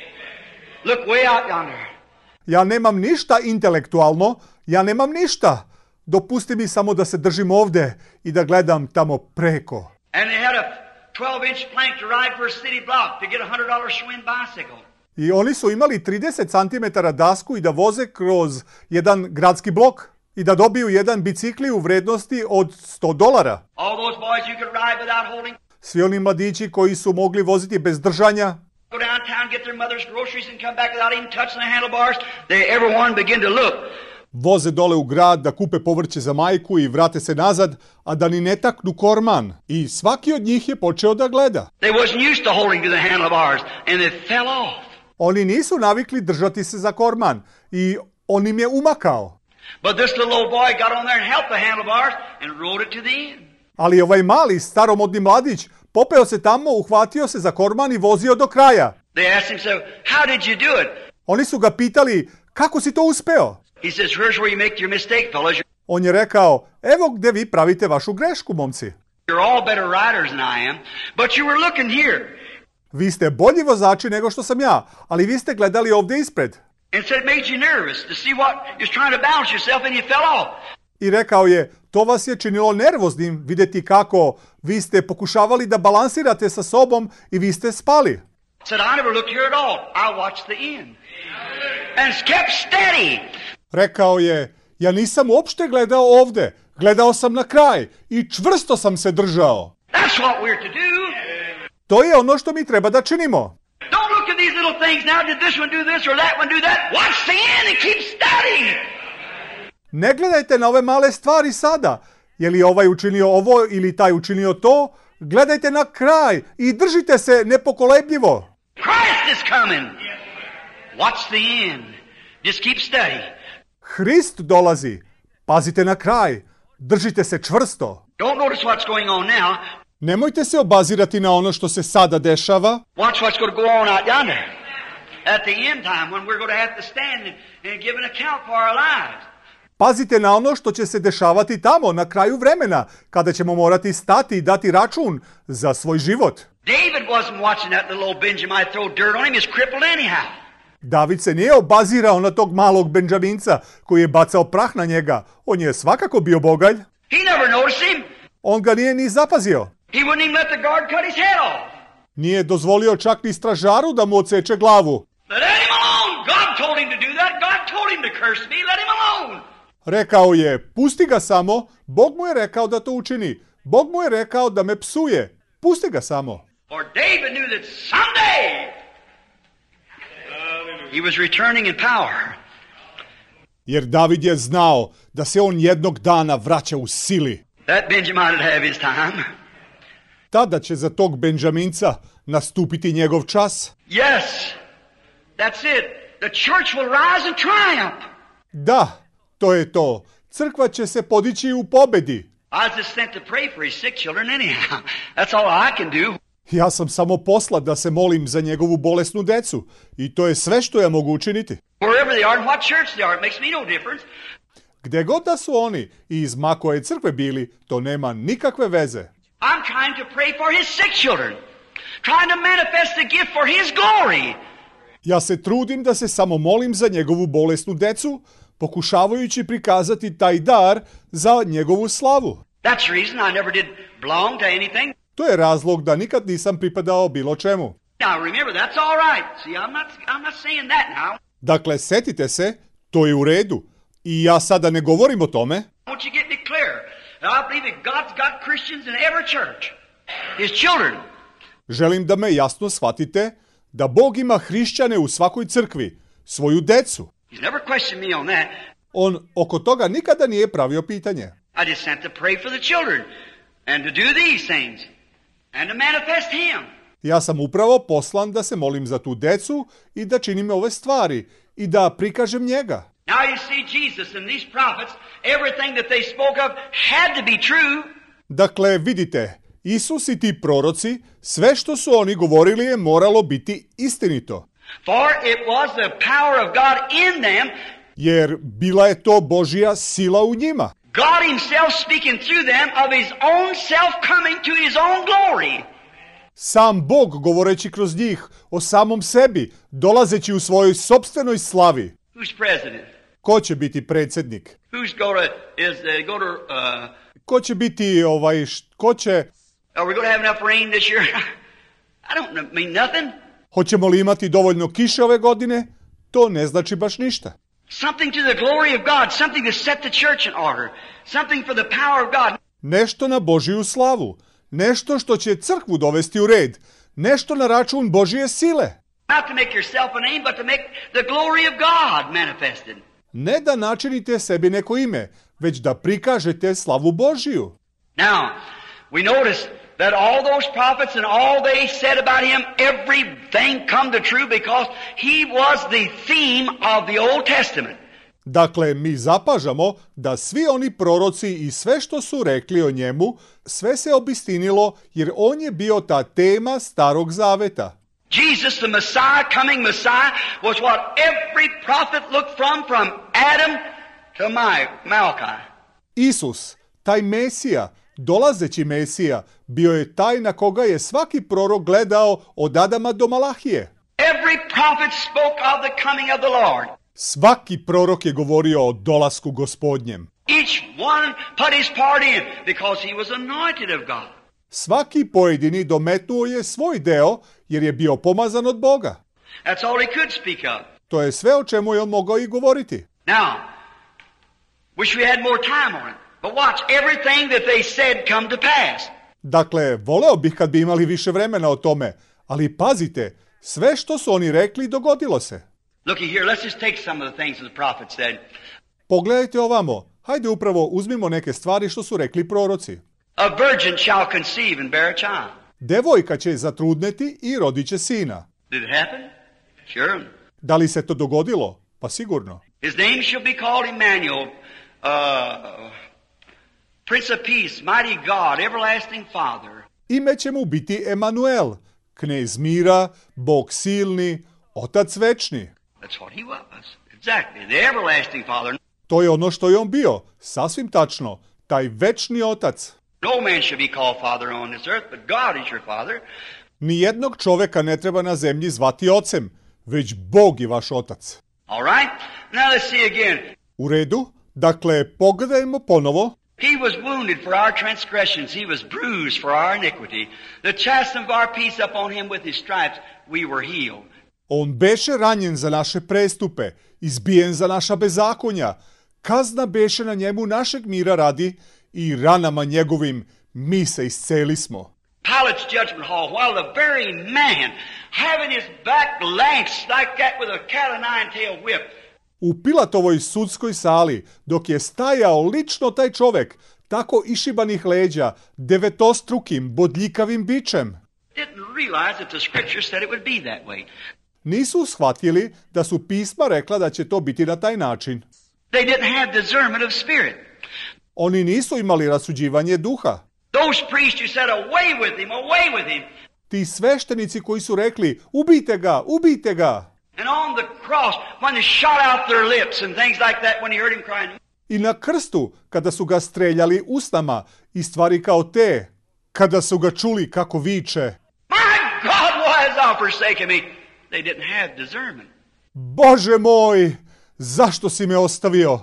Look way out yonder. Ja nemam ništa intelektualno, ja nemam ništa. Dopusti mi samo da se držim ovde i da gledam tamo preko. And they had a 12-inch plank to ride for a city block to get a $100 Schwinn bicycle. I oni su imali 30 cm dasku i da voze kroz jedan gradski blok i da dobiju jedan bicikli u vrednosti od $100. All those boys you could ride without holding. Svi oni mladići koji su mogli voziti bez držanja, Go downtown, get their mother's groceries and come back without even touching the handlebars. They everyone begin to look. voze dole u grad da kupe povrće za majku i vrate se nazad, a da ni ne taknu korman. I svaki od njih je počeo da gleda. They wasn't used to holding to the handlebars and they fell off. Oni nisu navikli držati se za korman i on im je umakao. But this little old boy got on there and helped the handlebars and rode it to the end. Ali ovaj mali, staromodni mladić popeo se tamo, uhvatio se za korman i vozio do kraja. They asked him, so, how did you do it? Oni su ga pitali, kako si to uspeo? He says, here's where you make your mistake, fellas. On je rekao, evo gde vi pravite vašu grešku, momci. You're all better riders than I am, but you were looking here. Vi ste bolji vozači nego što sam ja, ali vi ste gledali ovdje ispred. And said it made you nervous to see what you're trying to balance yourself and you fell off. I rekao je, to vas je činilo nervoznim vidjeti kako vi ste pokušavali da balansirate sa sobom i vi ste spali. Said, I never looked here at all. I watched the end. And kept steady. Rekao je, ja nisam uopšte gledao ovdje, gledao sam na kraj i čvrsto sam se držao. That's what we're to do. To je ono što mi treba da činimo. Don't look at these little things now. Did this one do this or that one do that? Watch the end and keep studying. Ne gledajte na ove male stvari sada. Je li ovaj učinio ovo ili taj učinio to? Gledajte na kraj i držite se nepokolebljivo. Christ is coming. Watch the end. Just keep studying. Hrist dolazi. Pazite na kraj. Držite se čvrsto. Don't notice what's going on now. Nemojte se obazirati na ono što se sada dešava. Watch what's going to go on out yonder. At the end time when we're going to have to stand and give an account for our lives. Pazite na ono što će se dešavati tamo na kraju vremena, kada ćemo morati stati i dati račun za svoj život. David wasn't watching that little old Benjamin throw dirt on him. He's crippled anyhow. David se nije obazirao na tog malog Benjaminca koji je bacao prah na njega. On je svakako bio bogalj. He never noticed him. On ga nije ni zapazio. He wouldn't even let the guard cut his head off. Nije dozvolio čak ni stražaru da mu odseče glavu. Let him alone. God told him to do that. God told him to curse me. Let him alone. Rekao je, pusti ga samo, Bog mu je rekao da to učini. Bog mu je rekao da me psuje. Pusti ga samo. For David knew that someday he was returning in power. Jer David je znao da se on jednog dana vraća u sili. That Benjamin would have his time. Tada će za tog Benjaminca nastupiti njegov čas. Yes, that's it. The church will rise in triumph. Da, to je to. Crkva će se podići u pobedi. I was just sent to pray for his sick children anyhow. That's all I can do. Ja sam samo poslat da se molim za njegovu bolesnu decu. I to je sve što ja mogu učiniti. Wherever they are and what church they are, it makes me no difference. Gde god da su oni i iz ma koje crkve bili, to nema nikakve veze. I'm trying to pray for his sick children. Trying to manifest the gift for his glory. Ja se trudim da se samo molim za njegovu bolesnu decu, pokušavajući prikazati taj dar za njegovu slavu. That's the reason I never did belong to anything. To je razlog da nikad nisam pripadao bilo čemu. Now remember, that's all right. See, I'm not saying that now. Dakle, setite se, to je u redu. I ja sada ne govorim o tome. Won't you get me clear? I believe that God's got Christians in every church. His children. Želim da me jasno shvatite da Bog ima hrišćane u svakoj crkvi, svoju decu. He's never questioned me on that. On oko toga nikada nije pravio pitanje. I just sent to pray for the children and to do these things and to manifest Him. Ja sam upravo poslan da se molim za tu decu i da činim ove stvari i da prikažem njega. Now you see Jesus and these prophets, everything that they spoke of had to be true. Dakle, vidite, Isus i ti proroci, sve što su oni govorili je moralo biti istinito. For it was the power of God in them. Jer bila je to Božja sila u njima. God himself speaking through them of his own self coming to his own glory. Sam Bog govoreći kroz njih o samom sebi, dolazeći u svojoj sopstvenoj slavi. Who's president? Ko će biti predsjednik? Who's go to Ko će biti ko će... Are we going to have enough rain this year? I don't mean nothing. Hoćemo li imati dovoljno kiše ove godine? To ne znači baš ništa. Something to the glory of God, something to set the church in order, something for the power of God. Nešto na Božju slavu, nešto što će crkvu dovesti u red, nešto na račun Božje sile. Not to make yourself a name, but to make the glory of God manifested. Ne da načinite sebi neko ime, već da prikažete slavu Božju. Now, we notice that all those prophets and all they said about him, everything come to true because he was the theme of the Old Testament. Dakle, mi zapažamo da svi oni proroci i sve što su rekli o njemu, sve se obistinilo jer on je bio ta tema Starog Zaveta. Jesus, the Messiah, coming Messiah, was what every prophet looked from Adam to Malachi. Isus, taj Mesija, dolazeći Mesija, bio je taj na koga je svaki prorok gledao od Adama do Malahije. Every prophet spoke of the coming of the Lord. Svaki prorok je govorio o dolasku Gospodnjem. Each one put his part in because he was anointed of God. Svaki pojedini dometnuo je svoj deo jer je bio pomazan od Boga. That's all he could speak of. To je sve o čemu je on mogao i govoriti. Now, wish we had more time on it. But watch, everything that they said come to pass. Dakle, voleo bih kad bi imali više vremena o tome, ali pazite, sve što su oni rekli dogodilo se. Looky here, let's just take some of the things that the prophet said. Pogledajte ovamo, hajde upravo uzmimo neke stvari što su rekli proroci. A virgin shall conceive and bear a child. Devojka će zatrudneti i rodit će sina. Did it happen? Sure. Da li se to dogodilo? Pa sigurno. His name shall be called Emmanuel, Prince of Peace, mighty God, everlasting Father. Ime će mu biti Emanuel, knez mira, Bog silni, Otac večni. That's what he was. Exactly. The everlasting Father. To je ono što je on bio, sasvim tačno, taj večni Otac. No man shall be called Father on this earth, but God is your Father. Nijednog čoveka ne treba na zemlji zvati ocem, već Bog je vaš Otac. All right? Now let's see again. U redu, dakle, pogledajmo ponovo. He was wounded for our transgressions. He was bruised for our iniquity. The chastisement of our peace upon him with his stripes we were healed. On beše ranjen za naše prestupe, izbijen za naša bezakonja. Kazna beše na njemu našeg mira radi i ranama njegovim mi se isceli smo. Pilate's judgment hall, while the very man having his back lanced like that with a cat o' nine-tailed whip. U Pilatovoj sudskoj sali, dok je stajao lično taj čovek, tako išibanih leđa, devetostrukim, bodljikavim bičem, Didn't realize that the scripture said it would be that way. nisu shvatili da su pisma rekla da će to biti na taj način. They didn't have discernment of spirit. Oni nisu imali rasuđivanje duha. Those priests who said, away with him, away with him. Ti sveštenici koji su rekli, ubijte ga, ubijte ga. And on the cross, when they shot out their lips and things like that, when he heard him crying, I na krstu, kada su ga streljali usnama i stvari kao te, kada su ga čuli kako viče, my God, why hast thou forsaken me? They didn't have discernment. Bože moj, zašto si me ostavio?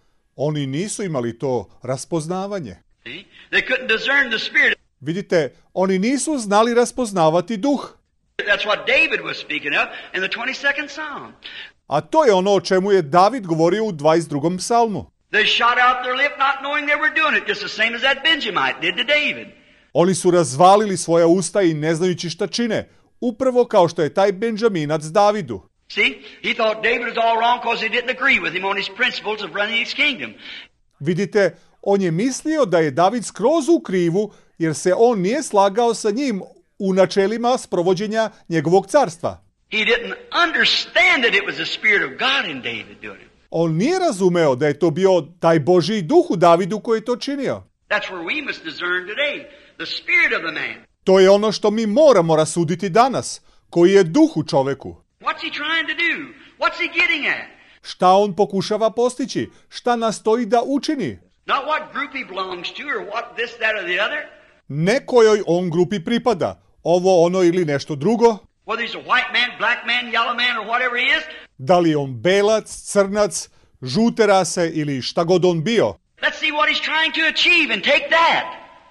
Oni nisu imali to raspoznavanje. See? They couldn't discern the spirit. Vidite, oni nisu znali raspoznavati duh. That's what David was speaking of in the 22nd Psalm. A to je ono o čemu je David govorio u 22. psalmu. They shot out their lip not knowing they were doing it, just the same as that Benjamite did to David. Oni su razvalili svoja usta i ne znajući šta čine, upravo kao što je taj Benjaminac Davidu. See? He thought David was all wrong because he didn't agree with him on his principles of running his kingdom. Vidite, on je mislio da je David skroz u krivu jer se on nije slagao sa njim u načelima sprovođenja njegovog carstva. He didn't understand that it was the Spirit of God in David doing it. On nije razumeo da je to bio taj Božji duh u Davidu koji je to činio. That's where we must discern today, the spirit of the man. To je ono što mi moramo rasuditi danas, koji je duh u čoveku. What's he trying to do? What's he getting at? Šta on pokušava postići? Šta nastoji da učini? Not what group he belongs to or what this, that, or the other. Ne kojoj on grupi pripada, ovo, ono ili nešto drugo. Whether he's a white man, black man, yellow man, or whatever he is. Da li je on belac, crnac, žute rase ili šta god on bio. Let's see what he's trying to achieve and take that.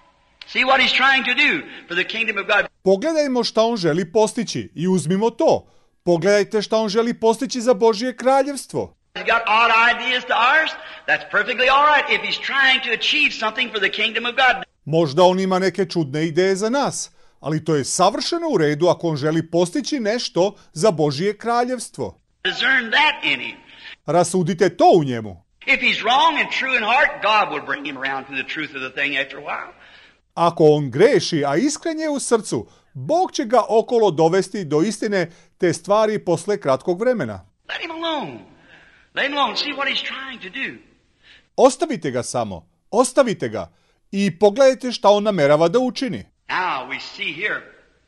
See what he's trying to do for the kingdom of God. Pogledajmo šta on želi postići i uzmimo to. Pogledajte šta on želi postići za Božje kraljevstvo. He's got odd ideas to ours. That's perfectly all right if he's trying to achieve something for the kingdom of God. Možda on ima neke čudne ideje za nas, ali to je savršeno u redu ako on želi postići nešto za Božje kraljevstvo. Discern that in him. Rasudite to u njemu. If he's wrong and true in heart, God will bring him around to the truth of the thing after a while. Ako on greši, a iskren je u srcu, Bog će ga okolo dovesti do istine te stvari posle kratkog vremena. Let him alone. Let him alone. See what he's trying to do. Ostavite ga samo, ostavite ga i pogledajte šta on namerava da učini. Now we see here.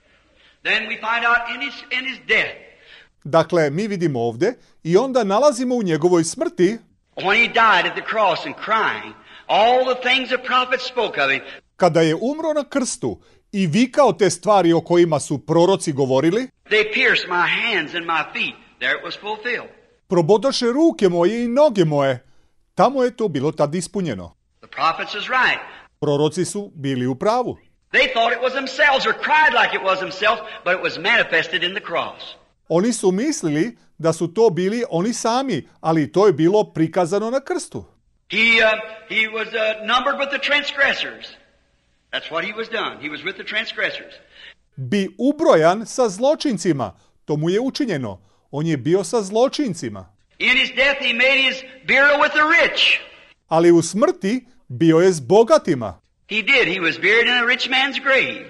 Then we find out in his death. Dakle, mi vidimo ovde i onda nalazimo u njegovoj smrti, When he died at the cross and crying, all the things the prophets spoke of him, kada je umro na krstu i vikao te stvari o kojima su proroci govorili, they pierced my hands and my feet. There it was fulfilled. probodoše ruke moje i noge moje. Tamo je to bilo tad ispunjeno. The prophets was right. Proroci su bili u pravu. They thought it was themselves or cried like it was themselves, but it was manifested in the cross. Oni su mislili da su to bili oni sami, ali to je bilo prikazano na krstu. He was numbered with the transgressors. That's what he was done. He was with the transgressors. Bi ubrojan sa zločincima. To mu je učinjeno. On je bio sa zločincima. In his death he made his burial with the rich. Ali u smrti bio je s bogatima. He did. He was buried in a rich man's grave.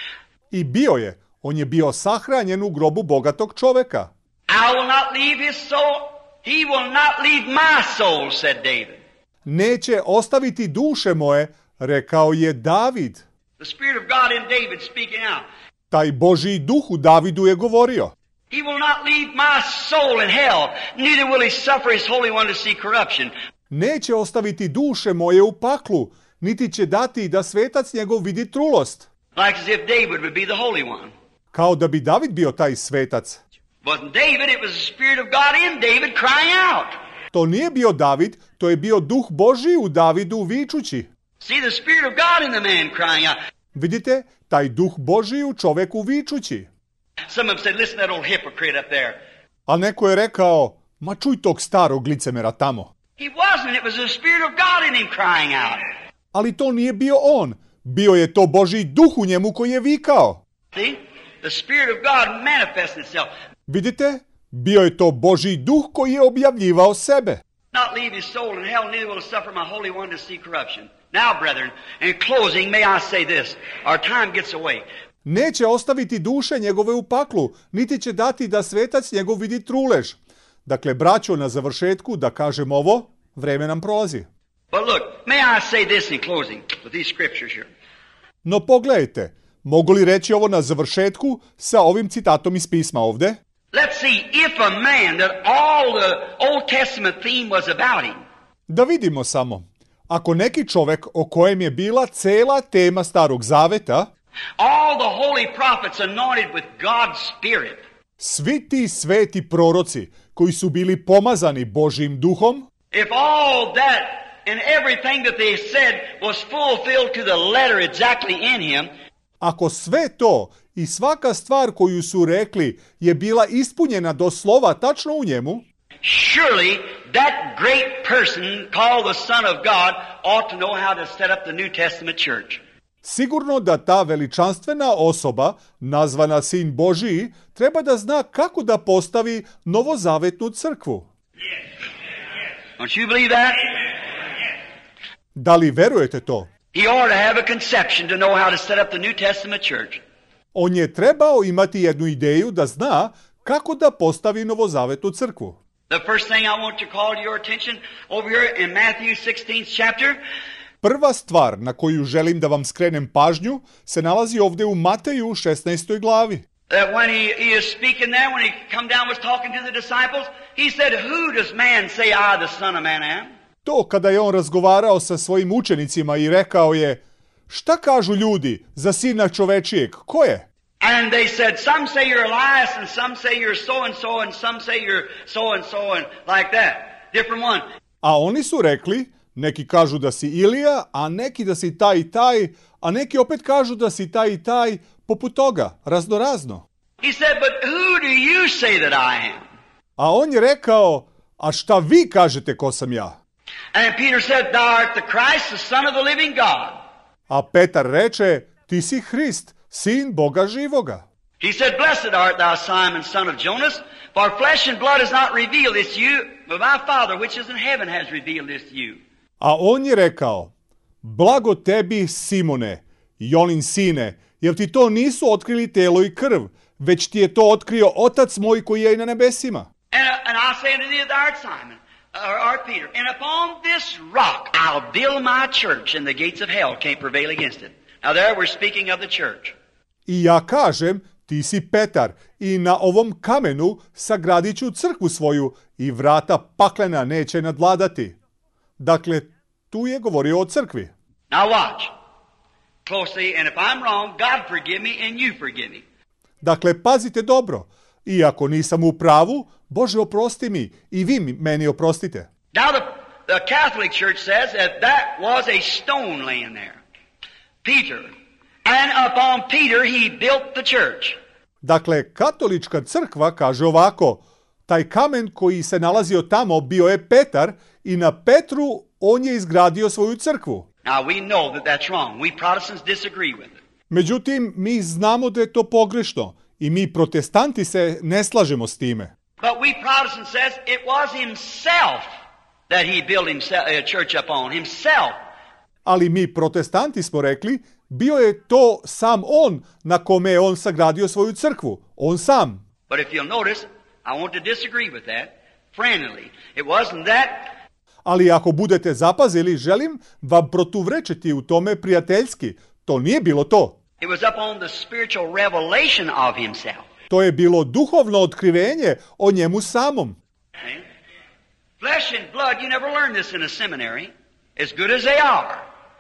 I bio je. On je bio sahranjen u grobu bogatog čoveka. I will not leave his soul. He will not leave my soul, said David. Neće ostaviti duše moje, rekao je David. The Spirit of God in David speaking out. Taj Božji duh u Davidu je govorio. He will not leave my soul in hell, neither will he suffer his Holy One to see corruption. Neće ostaviti duše moje u paklu, niti će dati da svetac njegov vidi trulost. Like as if David would be the Holy One. Kao da bi David bio taj svetac. Wasn't David, it was the Spirit of God in David crying out. To nije bio David, to je bio duh Božji u Davidu vičući. See the Spirit of God in the man crying out. Vidite, taj duh Božji u čoveku vičući. Some of them said, listen to that old hypocrite up there. A neko je rekao, ma čuj tog starog licemera tamo. He wasn't, it was the Spirit of God in him crying out. Ali to nije bio on. Bio je to Božji duh u njemu koji je vikao. See? The Spirit of God manifested itself. Vidite, bio je to Božji duh koji je objavljivao sebe. Not leave his soul in hell, neither will suffer my Holy One to see corruption. Now, brethren, in closing, may I say this. Our time gets away. Neće ostaviti duše njegove u paklu, niti će dati da svetac njegov vidi trulež. Dakle, braćo, na završetku da kažem ovo, vreme nam prolazi. But look, may I say this in closing with these scriptures here. No pogledajte, mogu li reći ovo na završetku sa ovim citatom iz pisma ovde? Let's see, if a man that all the Old Testament theme was about him, Da vidimo samo. Ako neki čovek o kojem je bila cela tema Starog Zaveta, all the holy prophets anointed with God's Spirit, svi ti sveti proroci koji su bili pomazani Božjim duhom, if all that and everything that they said was fulfilled to the letter exactly in him, ako sve to i svaka stvar koju su rekli je bila ispunjena do slova tačno u njemu, surely that great person called the Son of God ought to know how to set up the New Testament church. sigurno da ta veličanstvena osoba, nazvana Sin Božiji, treba da zna kako da postavi novozavetnu crkvu. Don't you believe that? Da li verujete to? He ought to have a conception to know how to set up the New Testament church. On je trebao imati jednu ideju da zna kako da postavi novozavetnu crkvu. The first thing I want to call to your attention over here in Matthew 16th chapter, Prva stvar na koju želim da vam skrenem pažnju se nalazi ovde u Mateju 16. glavi. that when he is speaking there, when he come down was talking to the disciples, he said, who does man say I, the Son of Man, am? To kada je on razgovarao sa svojim učenicima i rekao je, šta kažu ljudi za sina čovečijeg, ko je? And they said, some say you're Elias, and some say you're so-and-so, and some say you're so-and-so, and like that. Different one. A oni su rekli, neki kažu da si Ilija, a neki da si taj i taj, a neki opet kažu da si taj i taj, poput toga, raznorazno. He said, but who do you say that I am? A on je rekao, a šta vi kažete ko sam ja? And Peter said, thou art the Christ, the Son of the living God. A Petar reče, ti si Hrist, sin Boga živoga. He said, blessed art thou, Simon, son of Jonas, for flesh and blood has not revealed this to you, but my Father which is in heaven has revealed this to you. A on je rekao, blago tebi, Simone, Jonin sine, jer ti to nisu otkrili telo i krv, već ti je to otkrio Otac moj koji je i na nebesima. And I say unto thee, thou art Simon, art Peter, and upon this rock I'll build my church, and the gates of hell can't prevail against it. Now there we're speaking of the church. I ja kažem, ti si Petar, i na ovom kamenu sagradit ću crkvu svoju, i vrata paklena neće nadvladati. Dakle, tu je govorio o crkvi. Now watch closely, and if I'm wrong, God forgive me and you forgive me. Dakle, pazite dobro. I ako nisam u pravu, Bože oprosti mi i vi meni oprostite. Now the Catholic Church says that was a stone laying there. Peter. And upon Peter he built the church. Dakle, katolička crkva kaže ovako, taj kamen koji se nalazio tamo bio je Petar i na Petru on je izgradio svoju crkvu. Now we know that that's wrong. We Protestants disagree with it. Međutim, mi znamo da je to pogrešno i mi protestanti se ne slažemo s time. But we Protestants says it was himself that he built a church upon, himself. Ali mi protestanti smo rekli, bio je to sam on na kome je on sagradio svoju crkvu, on sam. But if you'll notice, I want to disagree with that, friendly. It wasn't that. Ali ako budete zapazili, želim vam protuvrečiti u tome prijateljski. To nije bilo to. It was upon the spiritual revelation of himself. To je bilo duhovno otkrivenje o njemu samom. Okay? Flesh and blood, you never learn this in a seminary, as good as they are.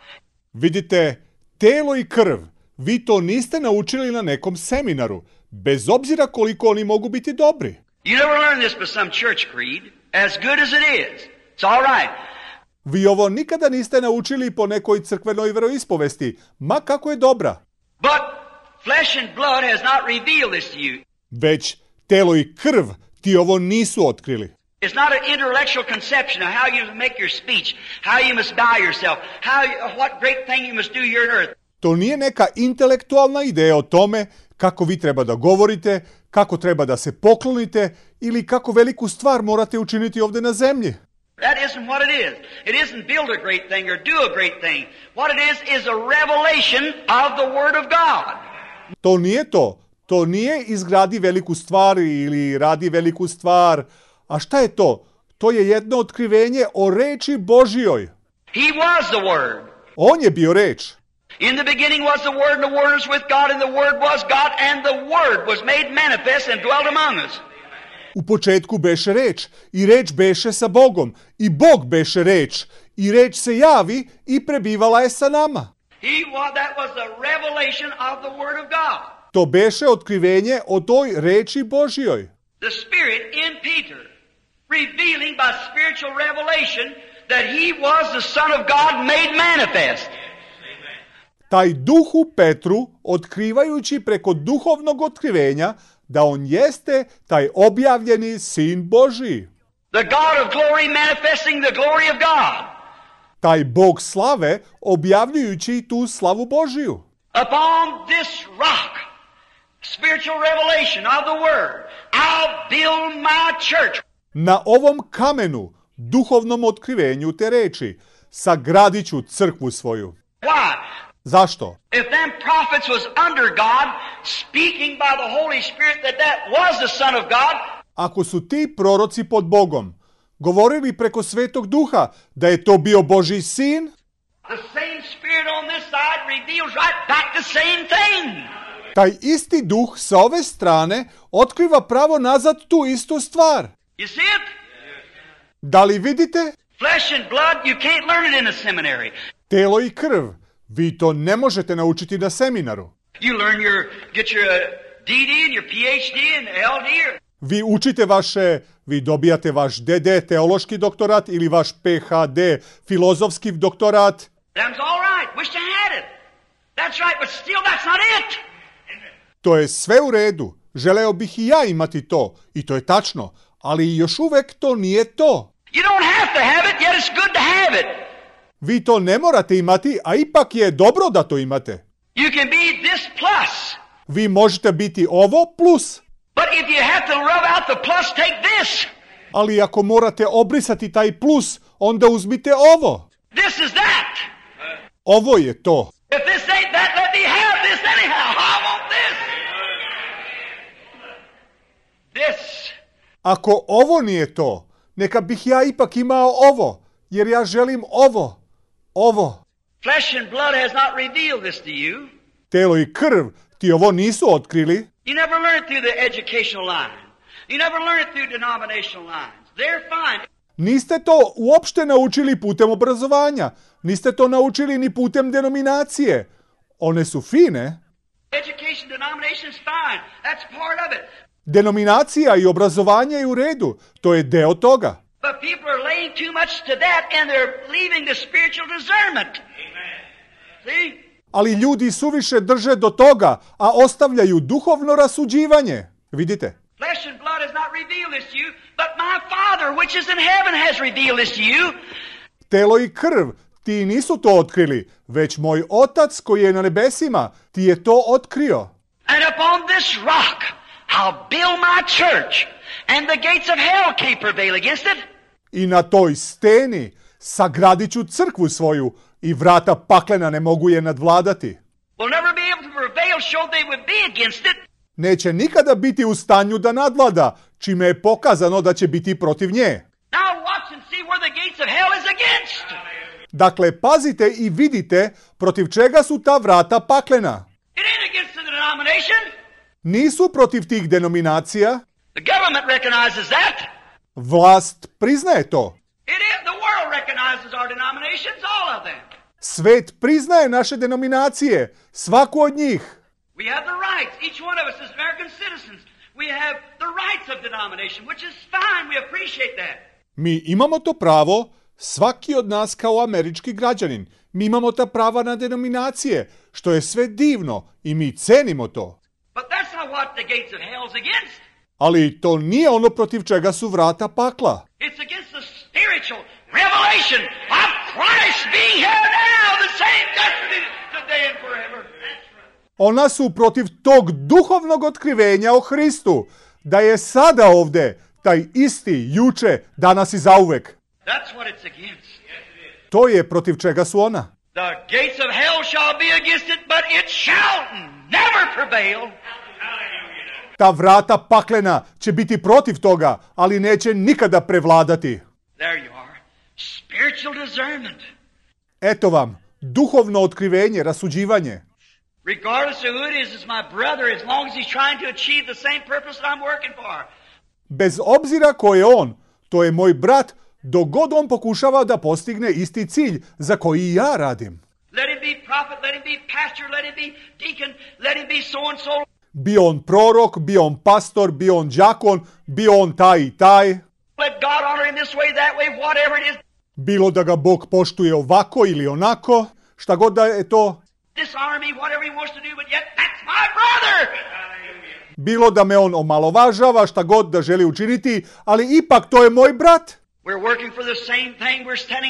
Vidite, telo i krv, vi to niste naučili na nekom seminaru, bez obzira koliko oni mogu biti dobri. You never learn this by some church creed, as good as it is. It's all right. Vi ovo nikada niste naučili po nekoj crkvenoj veroispovesti, ma kako je dobra. But flesh and blood has not revealed this to you. Već telo i krv ti ovo nisu otkrili. It's not an intellectual conception of how you make your speech, how you must die yourself, what great thing you must do here on earth. To nije neka intelektualna ideja o tome kako vi treba da govorite, kako treba da se poklonite ili kako veliku stvar morate učiniti ovdje na zemlji. That isn't what it is. It isn't build a great thing or do a great thing. What it is a revelation of the Word of God. To nije to. To nije izgradi veliku stvar ili radi veliku stvar. A šta je to? To je jedno otkrivenje o reči Božjoj. He was the Word. On je bio reč. In the beginning was the Word, and the Word was with God, and the Word was God, and the Word was made manifest and dwelt among us. U početku beše reč, i reč beše sa Bogom, i Bog beše reč, i reč se javi i prebivala je sa nama. That was the revelation of the Word of God. To beše otkrivenje o toj reči Božjoj. The Spirit in Peter, revealing by spiritual revelation that he was the Son of God made manifest. Taj duh u Petru, otkrivajući preko duhovnog otkrivenja, da on jeste taj objavljeni Sin Božji. The God of glory manifesting the glory of God. Taj Bog slave objavljujući tu slavu Božiju. Upon this rock, spiritual revelation of the Word, I'll build my church. Na ovom kamenu, duhovnom otkrivenju te reči, sagradit ću crkvu svoju. Why? Zašto? If them prophets was under God, speaking by the Holy Spirit that was the Son of God. Ako su ti proroci pod Bogom govorili preko Svetog Duha da je to bio Božji sin, the same Spirit on this side reveals right back the same thing. Taj isti duh sa ove strane otkriva pravo nazad tu istu stvar. You see it? Da li vidite? Flesh and blood, you can't learn it in a seminary. Telo i krv, vi to ne možete naučiti na seminaru. You get your DD and your PhD and LD. Vi učite vi dobijate vaš DD, teološki doktorat, ili vaš PhD, filozofski doktorat. That's all right. Wish I had it. That's right, but still that's not it. To je sve u redu. Želeo bih i ja imati to. I to je tačno. Ali još uvek to nije to. You don't have to have it, yet it's good to have it. Vi to ne morate imati, a ipak je dobro da to imate. You can be this plus. Vi možete biti ovo plus. But if you have to rub out the plus, take this. Ali ako morate obrisati taj plus, onda uzmite ovo. This is that. Ovo je to. If this ain't that, let me have this anyhow. I want this. This. Ako ovo nije to, neka bih ja ipak imao ovo, jer ja želim ovo. Ovo. Flesh and blood has not revealed this to you. Telo i krv ti ovo nisu otkrili. You never learn it through the educational line. You never learn it through denominational lines. They're fine. Niste to uopšte naučili putem obrazovanja. Niste to naučili ni putem denominacije. One su fine. Education, denomination is fine. That's part of it. Denominacija i obrazovanje je u redu. To je deo toga. But people are laying too much to that and they're leaving the spiritual discernment. Amen. See? Ali ljudi suviše drže do toga, a ostavljaju duhovno rasuđivanje. Vidite? Flesh and blood has not revealed this to you, but my Father which is in heaven has revealed this to you. Telo i krv Ti nisu to otkrili, već moj Otac koji je na nebesima ti je to otkrio. And upon this rock I'll build my church, and the gates of hell can't prevail against it. I na toj steni sagradit ću crkvu svoju i vrata paklena ne mogu je nadvladati. Will never be able to prevail, show they would be against it. Neće nikada biti u stanju da nadvlada, čime je pokazano da će biti protiv nje. Now watch and see where the gates of hell is against. Dakle, pazite i vidite protiv čega su ta vrata paklena. It ain't against the denomination. Nisu protiv tih denominacija. The government recognizes that. Vlast priznaje to. It is. The world recognizes our denominations, all of them. Svet priznaje naše denominacije, svaku od njih. We have the rights. Each one of us as American citizens, we have the rights of denomination, which is fine. We appreciate that. Mi imamo to pravo, svaki od nas kao američki građanin. Mi imamo ta prava na denominacije, što je sve divno i mi cenimo to. But that's not what the gates of hell is against. Ali to nije ono protiv čega su vrata pakla. It's against the spiritual revelation of Christ being here now, the same yesterday, today, and forever. Ona su protiv tog duhovnog otkrivenja o Hristu, da je sada ovde, taj isti, juče, danas i zauvek. That's what it's against. To je protiv čega su ona. The gates of hell shall be against it, but it shall never prevail. Ta vrata paklena će biti protiv toga, ali neće nikada prevladati. There you are. Spiritual discernment. Eto vam, duhovno otkrivenje, rasuđivanje. Regardless of who it is, it's my brother, as long as he's trying to achieve the same purpose that I'm working for. Bez obzira ko je on, to je moj brat, dok god on pokušava da postigne isti cilj za koji i ja radim. Let him be prophet, let him be pastor, let him be deacon, let him be so and so. Bio on prorok, bio on pastor, bio on đakon, bio on taj i taj. Let God honor him this way, that way, whatever it is. Bilo da ga Bog poštuje ovako ili onako, šta god da je to. Dishonor me, whatever he wants to do, but yet that's my brother. Bilo da me on omalovažava, šta god da želi učiniti, ali ipak to je moj brat. We're working for the same thing. We're sending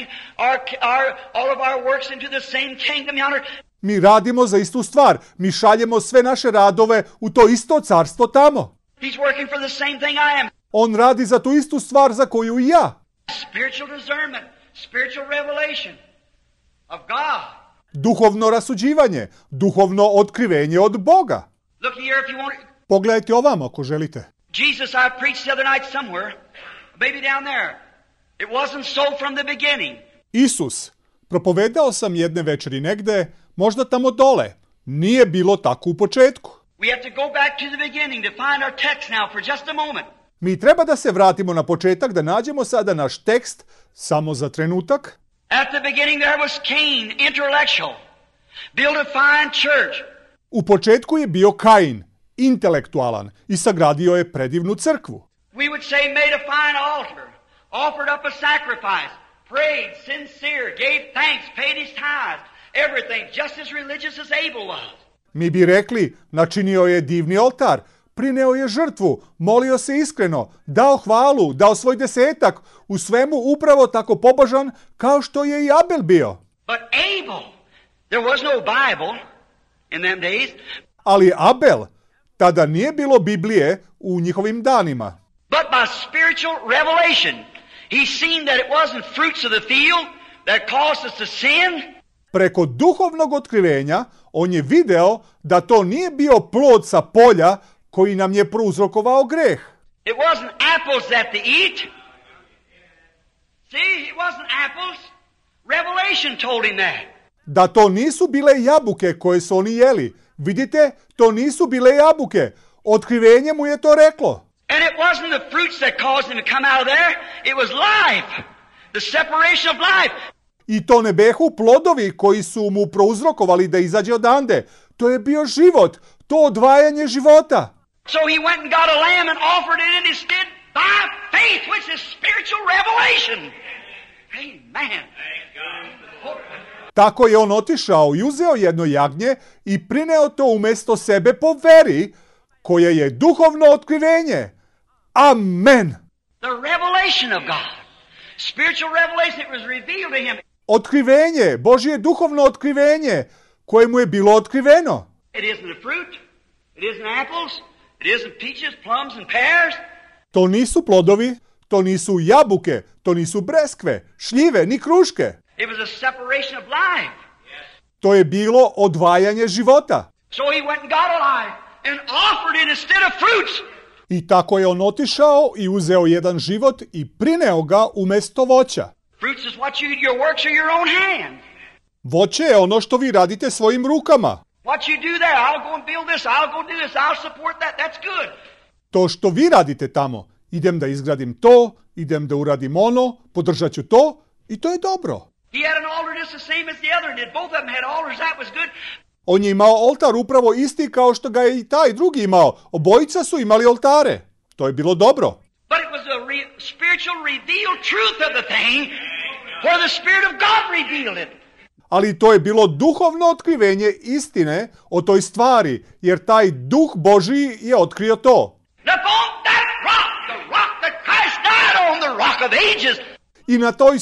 all of our works into the same kingdom yonder. Mi radimo za istu stvar. Mi šaljemo sve naše radove u to isto carstvo tamo. He's working for the same thing I am. On radi za tu istu stvar za koju i ja. Spiritual discernment, spiritual revelation of God. Duhovno rasuđivanje, duhovno otkrivenje od Boga. Look here if you want. Pogledajte ovamo ako želite. Jesus, I preached the other night somewhere, maybe down there. It wasn't so from the beginning. Isus, propovedao sam jedne večeri negde, možda tamo dole. Nije bilo tako u početku. We have to go back to the beginning to find our text now for just a moment. Mi treba da se vratimo na početak, da nađemo sada naš tekst, samo za trenutak. At the beginning there was Cain, intellectual, built a fine church. U početku je bio Kain, intelektualan, i sagradio je predivnu crkvu. We would say made a fine altar, offered up a sacrifice, prayed, sincere, gave thanks, paid his tithes, everything, just as religious as Abel was. Mi bi rekli, načinio je divni oltar, prineo je žrtvu, molio se iskreno, dao hvalu, dao svoj desetak, u svemu upravo tako pobožan kao što je i Abel bio. But Abel, there was no Bible in them days. Ali Abel, tada nije bilo Biblije u njihovim danima. But by spiritual revelation, he seen that it wasn't fruits of the field that caused us to sin. Preko duhovnog otkrivenja, on je video da to nije bio plod sa polja koji nam je prouzrokovao greh. It wasn't apples that they eat. See, it wasn't apples. Revelation told him that. Da to nisu bile jabuke koje su oni jeli. Vidite, to nisu bile jabuke. Otkrivenje mu je to reklo. And it wasn't the fruits that caused him to come out of there. It was life. The separation of life. I to ne behu plodovi koji su mu prouzrokovali da izađe odande. To je bio život, to odvajanje života. So he went and got a lamb and offered it in his stead by faith, which is spiritual revelation. Amen. Tako je on otišao i uzeo jedno jagnje i prineo to umesto sebe po veri, koja je duhovno otkrivenje. Amen. The revelation of God. Spiritual revelation, it was revealed to him. otkrivenje, Božje duhovno otkrivenje koje mu je bilo otkriveno. It isn't a fruit. It isn't apples. It isn't peaches, plums and pears. To nisu plodovi, to nisu jabuke, to nisu breskve, šljive, ni kruške. It was a separation of life. To je bilo odvajanje života. So he went and got a life and offered it instead of fruits. I tako je on otišao i uzeo jedan život i prineo ga umjesto voća. Fruits is what you, your works are your own hand. Voće je ono što vi radite svojim rukama. What you do there, I'll go and build this, I'll go do this, I'll support that, that's good. To što vi radite tamo, idem da izgradim to, idem da uradim ono, podržat ću to i to je dobro. He had an altar just the same as the other did. Both of them had altars, that was good. On je imao oltar upravo isti kao što ga je i taj drugi imao. Obojica su imali oltare. To je bilo dobro. But it was a spiritual revealed truth of the thing where the Spirit of God revealed it. Ali to je bilo duhovno otkrivenje istine o toj stvari, jer taj duh Božji je otkrio to. And upon that rock, the rock that Christ died on, the rock of ages. I na toj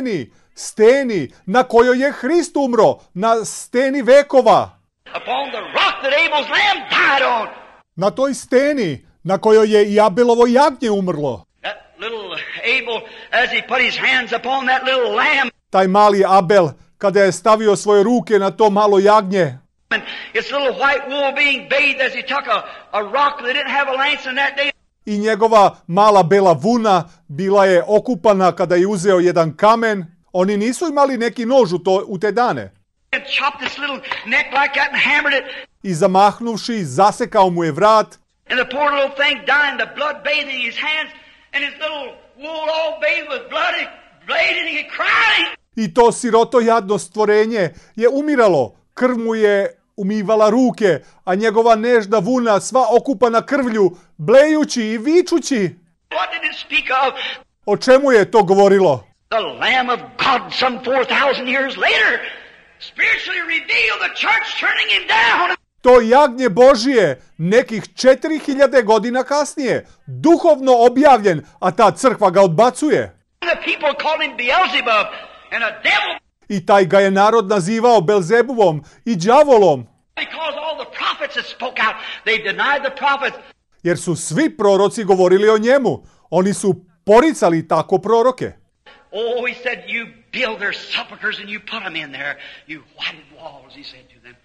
steni na kojoj je Hrist umro, na steni vekova. Upon the rock that Abel's lamb died on. Na toj steni na kojoj je i Abelovo jagnje umrlo. That little Abel, as he put his hands upon that little lamb, Taj mali Abel, kada je stavio svoje ruke na to malo jagnje, and its little white wool being bathed as he took a rock that didn't have a lance in that day. i njegova mala bela vuna bila je okupana kada je uzeo jedan kamen. Oni nisu imali neki nož u te dane. And chopped this little neck like that and hammered it. I zamahnuvši, zasekao mu je vrat. And the poor little thing dying, the blood bathing his hands, and his little wool all bathed with blood, and bleeding and crying. I to siroto jadno stvorenje je umiralo. Krv mu je umivala ruke, a njegova nežna vuna sva okupana krvlju, blejući i vičući. What did it speak of? O čemu je to govorilo? The Lamb of God some 4,000 years later spiritually revealed, the church turning him down. To jagnje Božije nekih 4000 godina kasnije, duhovno objavljen, a ta crkva ga odbacuje. The people called him Beelzebub and a devil. I taj ga je narod nazivao Belzebuvom i đavolom, Because all the prophets that spoke out, they denied the prophets. jer su svi proroci govorili o njemu. Oni su poricali tako proroke. Oh, he said, you build their sepulchres and you put them in there. You whited walls, he said to them.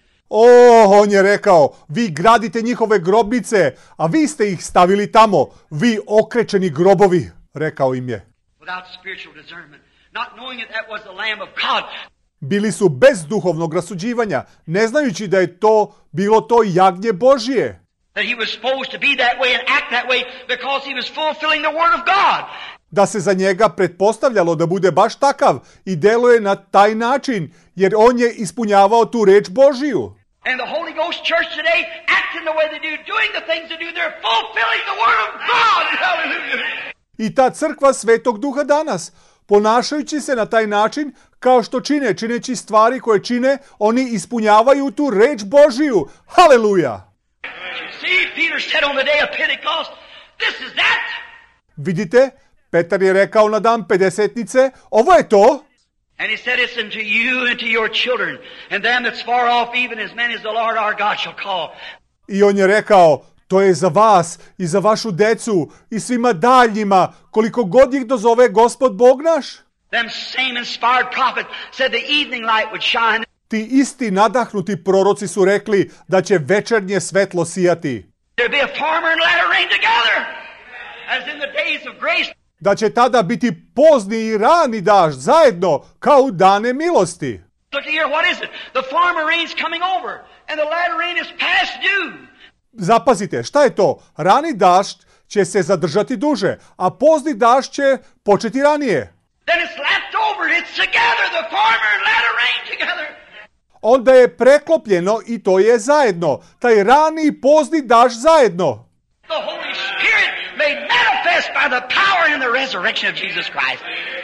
On je rekao, vi gradite njihove grobnice, a vi ste ih stavili tamo, vi okrečeni grobovi, rekao im je. Without spiritual discernment, not knowing that was the Lamb of God. Bili su bez duhovnog rasuđivanja, ne znajući da je to bilo to jagnje Božije. That he was supposed to be that way and act that way because he was fulfilling the Word of God. Da se za njega pretpostavljalo da bude baš takav i deluje na taj način, jer on je ispunjavao tu reč Božiju. And the Holy Ghost Church today, acting the way they do, doing the things they do, they're fulfilling the Word of God. Hallelujah. I ta crkva Svetog Duha danas, ponašajući se na taj način, kao što čineći stvari koje čine, oni ispunjavaju tu reč Božiju. Haleluja! See, Peter said on the day of Pentecost, this is that. Vidite, Petar je rekao na dan Pedesetnice, ovo je to. And he said, it's unto you and to your children, and them that's far off, even as many as the Lord our God shall call. I on je rekao, to je za vas i za vašu decu i svima daljnjima, koliko god ih dozove Gospod Bog naš. Them same inspired prophets said the evening light would shine. Ti isti nadahnuti proroci su rekli da će večernje svetlo sijati. There'd be a farmer and latter rain together, as in the days of grace. Da će tada biti pozni i rani dažď zajedno, kao u dane milosti. Look here, what is it? The farmer rain's coming over, and the latter rain is past due. Zapazite, šta je to? Rani dažď će se zadržati duže, a pozni dažď će početi ranije. Then it's lapped over, it's together, the farmer and latter rain together. Onda je preklopljeno i to je zajedno. Taj rani i pozni dažď zajedno. The Holy Spirit made manifest by the power and the resurrection of Jesus Christ.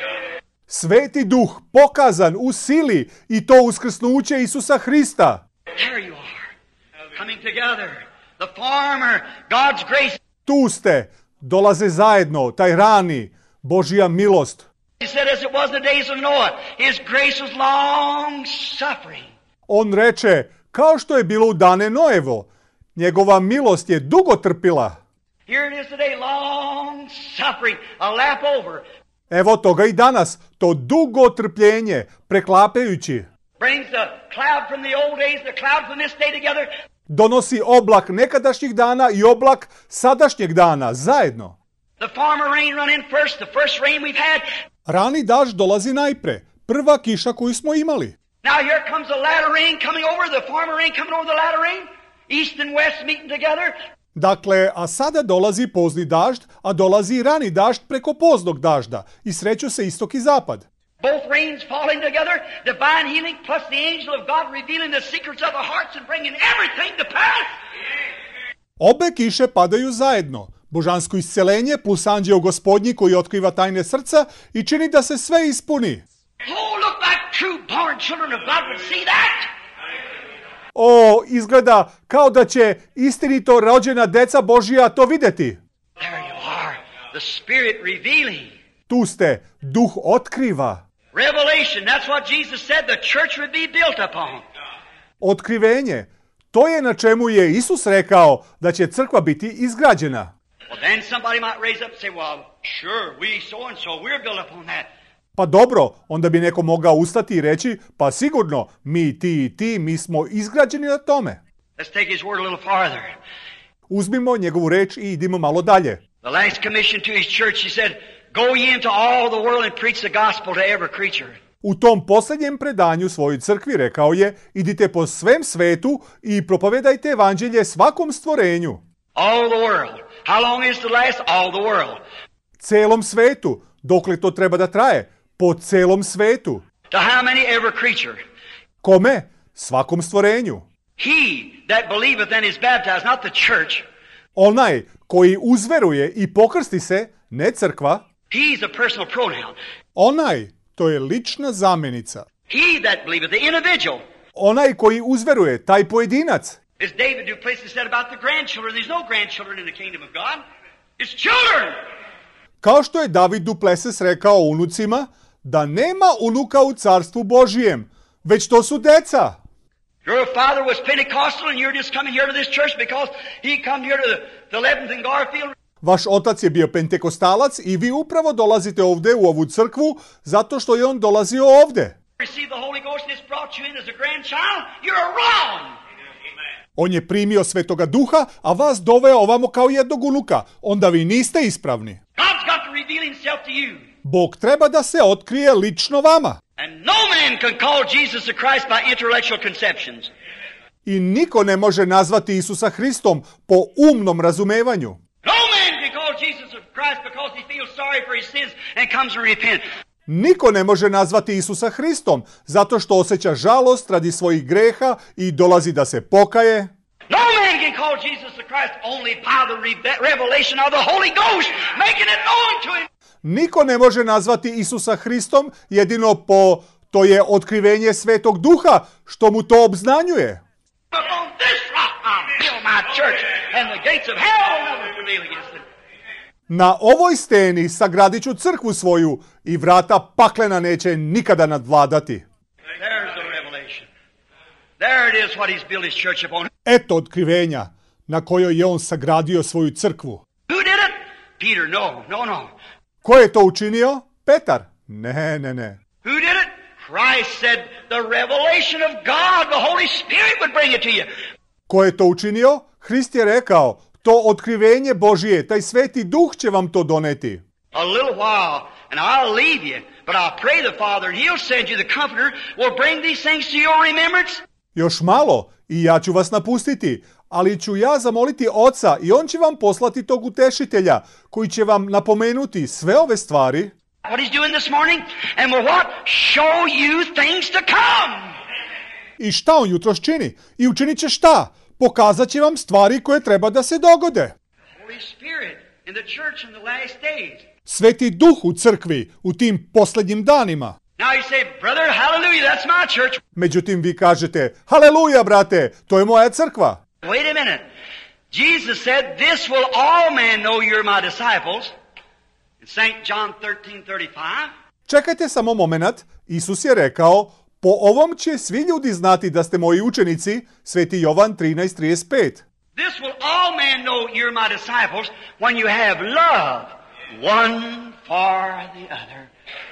Sveti duh pokazan u sili i to uskrsnuće Isusa Hrista. There you are, coming together. The farmer, God's grace. Tu ste, dolaze zajedno, taj rani, Božja milost. He said, as it was in the days of Noah, His grace was long suffering. On reče, kao što je bilo u dane Noevo, njegova milost je dugo trpila. Here it is today, long suffering, a lap over. Evo toga i danas, to dugo trpljenje, preklapajući. Brings the cloud from the old days, the cloud from this day together. Donosi oblak nekadašnjih dana i oblak sadašnjeg dana zajedno. The former rain run in first, the first rain we've had. Rani dažď dolazi najpre, prva kiša koju smo imali. Now here comes the latter rain coming over, the former rain coming over the latter rain. East and west meeting together. Dakle, a sada dolazi pozni dažď, a dolazi i rani dažď preko poznog dažda i sreću se istok i zapad. Both rains falling together, divine healing plus the angel of God revealing the secrets of the hearts and bringing everything to pass. Obe kiše padaju zajedno. Božansko isceljenje plus anđeo gospodnji koji otkriva tajne srca i čini da se sve ispuni. Oh, look like true born children of God would see that. O, izgleda kao da će istinito rođena deca Božija to vidjeti. There you are, the Spirit revealing. Tu ste, duh otkriva. Revelation, that's what Jesus said the church would be built upon. Otkrivenje, to je na čemu je Isus rekao da će crkva biti izgrađena. Well, then somebody might raise up and say, well, sure, we so-and-so, we're built upon that. Pa dobro, onda bi neko mogao ustati i reći, pa sigurno, mi, ti i ti, mi smo izgrađeni na tome. Let's take His word a little farther. Uzmimo njegovu reč i idimo malo dalje. The last commission to His church, He said, go ye into all the world and preach the gospel to every creature. U tom posljednjem predanju svojoj crkvi rekao je, idite po svem svetu i propovedajte evanđelje svakom stvorenju. All the world. How long is the last? All the world. Celom svetu. Dokle to treba da traje? Po celom svetu. To how many? Every creature. Kome? Svakom stvorenju. He that believeth and is baptized, not the church. Onaj koji uzveruje i pokrsti se, ne crkva. He's a personal pronoun. Onaj, to je lična zamjenica. He that believeth, the individual. Onaj koji uzveruje, taj pojedinac. As David Duplessis said about the grandchildren, there's no grandchildren in the kingdom of God. It's children. Kao što je David Duplessis rekao unucima, da nema unuka u carstvu Božijem, već to su deca. Your father was Pentecostal and you're just coming here to this church because he come here to the 11th and Garfield. Vaš otac je bio pentekostalac i vi upravo dolazite ovdje u ovu crkvu zato što je on dolazio ovdje. Receive the Holy Ghost and it's brought you in as a grandchild. You're wrong. On je primio Svetoga Duha, a vas doveo ovamo kao jednog unuka. Onda vi niste ispravni. God's got to reveal Himself to you. Bog treba da se otkrije lično vama. And no man can call Jesus the Christ by intellectual conceptions. I niko ne može nazvati Isusa Hristom po umnom razumevanju. No man can call Jesus the Christ because he feels sorry for his sins and comes and repent. Niko ne može nazvati Isusa Hristom zato što osjeća žalost radi svojih greha i dolazi da se pokaje. No man can call Jesus the Christ only by the revelation of the Holy Ghost, making it known to him. Niko ne može nazvati Isusa Hristom jedino po to je otkrivenje Svetog Duha što mu to obznanjuje. Upon this rock I'll build my church, and the gates of hell will never prevail against it. Na ovoj steni sagradit ću crkvu svoju i vrata paklena neće nikada nadvladati. There's the revelation. There it is what he's built his church upon. Eto otkrivenja na kojoj je on sagradio svoju crkvu. Who did it? Peter, no. Ko je to učinio? Petar? Ne. Who did it? Christ said the revelation of God, the Holy Spirit would bring it to you. Ko je to učinio? Hrist je rekao, to otkrivenje Božije, taj Sveti Duh će vam to doneti. A little while, and I'll leave you, but I'll pray the Father, and He'll send you the Comforter, will bring these things to your remembrance. Još malo i ja ću vas napustiti, ali ću ja zamoliti Oca i On će vam poslati tog utešitelja koji će vam napomenuti sve ove stvari. What He's doing this morning, and will what? Show you things to come. I šta on jutros čini? I učinit će šta? Pokazat će vam stvari koje treba da se dogode. Holy Spirit in the church in the last days. Sveti Duh u crkvi u tim posljednjim danima. Now you say, brother, hallelujah, that's my church. Međutim, vi kažete, haleluja, brate, to je moja crkva. Wait a minute. Jesus said, this will all men know you're my disciples. In St. John 13:35. Čekajte samo moment, Isus je rekao, po ovom će svi ljudi znati da ste moji učenici, Sveti Jovan 13:35. This will all men know you're my disciples when you have love one for the other.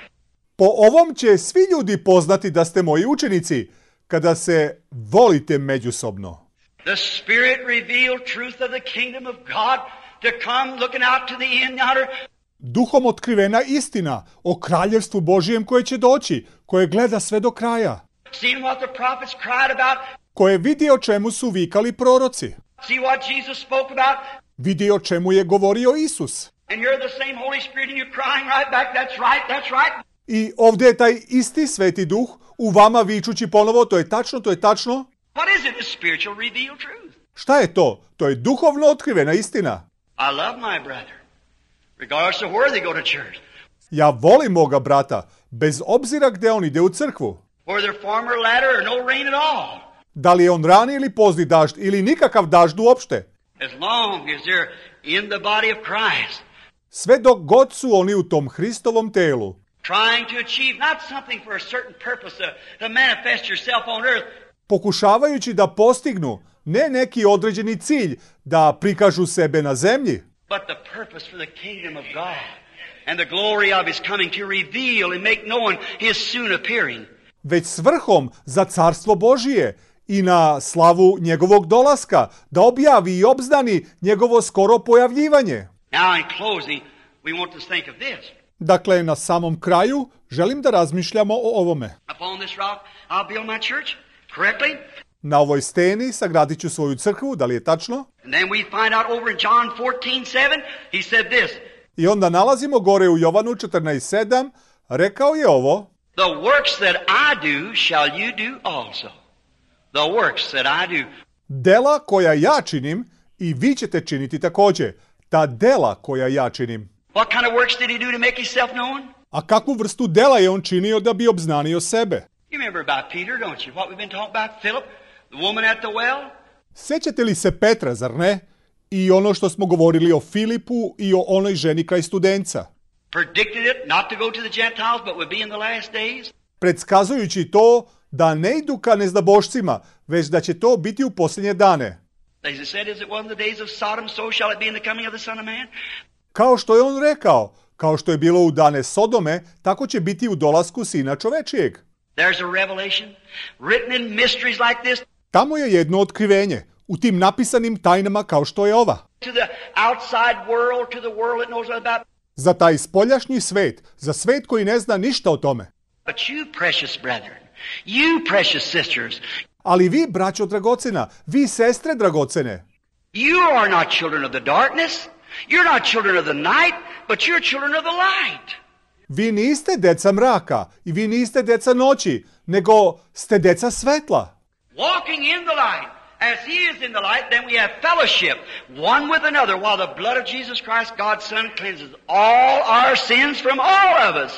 Po ovom će svi ljudi poznati da ste moji učenici, kada se volite međusobno. The Spirit revealed truth of the kingdom of God to come looking out to the end yonder. Duhom otkrivena istina o kraljevstvu Božijem koje će doći, koje gleda sve do kraja, Seen what the prophets cried about. koje vidi o čemu su vikali proroci, See what Jesus spoke about. vidi o čemu je govorio Isus. And you're the same Holy Spirit and you're crying right back, that's right, that's right. I ovdje je taj isti Sveti Duh u vama vičući ponovo, to je tačno, to je tačno. What is it? The spiritual revealed truth. Šta je to? To je duhovno otkrivena istina. I love my brother, regardless of where they go to church. Ja volim moga brata, bez obzira gdje on ide u crkvu. Whether former latter or no rain at all. Da li je on rani ili pozni dažd ili nikakav dažd uopšte. As long as they're in the body of Christ, Sve dok god su oni u tom Hristovom telu, trying to achieve not something for a certain purpose to manifest yourself on earth, pokušavajući da postignu ne neki određeni cilj da prikažu sebe na zemlji, but the purpose for the kingdom of God and the glory of His coming to reveal and make known His soon appearing. već svrhom za carstvo Božije i na slavu njegovog dolaska, da objavi i obznani njegovo skoro pojavljivanje. Now in closing, we want to think of this. Dakle, na samom kraju želim da razmišljamo o ovome. Upon this rock I'll build my church, correctly? Na ovoj steni sagradit ću svoju crkvu, da li je tačno? And then we find out over in John 14:7, He said this, I onda nalazimo gore u Jovanu 14:7, rekao je ovo: the works that I do shall you do also. The works that I do. dela koja ja činim i vi ćete činiti također. Ta dela koja ja činim. What kind of works did He do to make Himself known? A kakvu vrstu dela je on činio da bi obznanio sebe? You remember about Peter, don't you? What we've been talking about, Philip, the woman at the well? Sjećate li se Petra, zar ne? I ono što smo govorili o Filipu i o onoj ženi kraj Studenca. Predicted it not to go to the Gentiles, but would be in the last days. Predskazujući to da ne idu ka neznabošcima, već da će to biti u posljednje dane. As it said, as it was in the days of Sodom, so shall it be in the coming of the Son of Man. Kao što je on rekao, kao što je bilo u dane Sodome, tako će biti u dolasku Sina čovečijeg. There's a revelation written in mysteries like this Tamo je jedno otkrivenje, u tim napisanim tajnama kao što je ova. to the outside world, to the world that knows about. Za taj spoljašnji svet, za svet koji ne zna ništa o tome. But you, precious brethren, you, precious sisters, Ali vi, braćo dragocena, vi sestre dragocene, you are not children of the darkness. You're not children of the night, but you're children of the light. vi niste deca mraka i vi niste deca noći, nego ste deca svetla. Walking in the light, as He is in the light, then we have fellowship one with another, while the blood of Jesus Christ, God's Son, cleanses all our sins from all of us.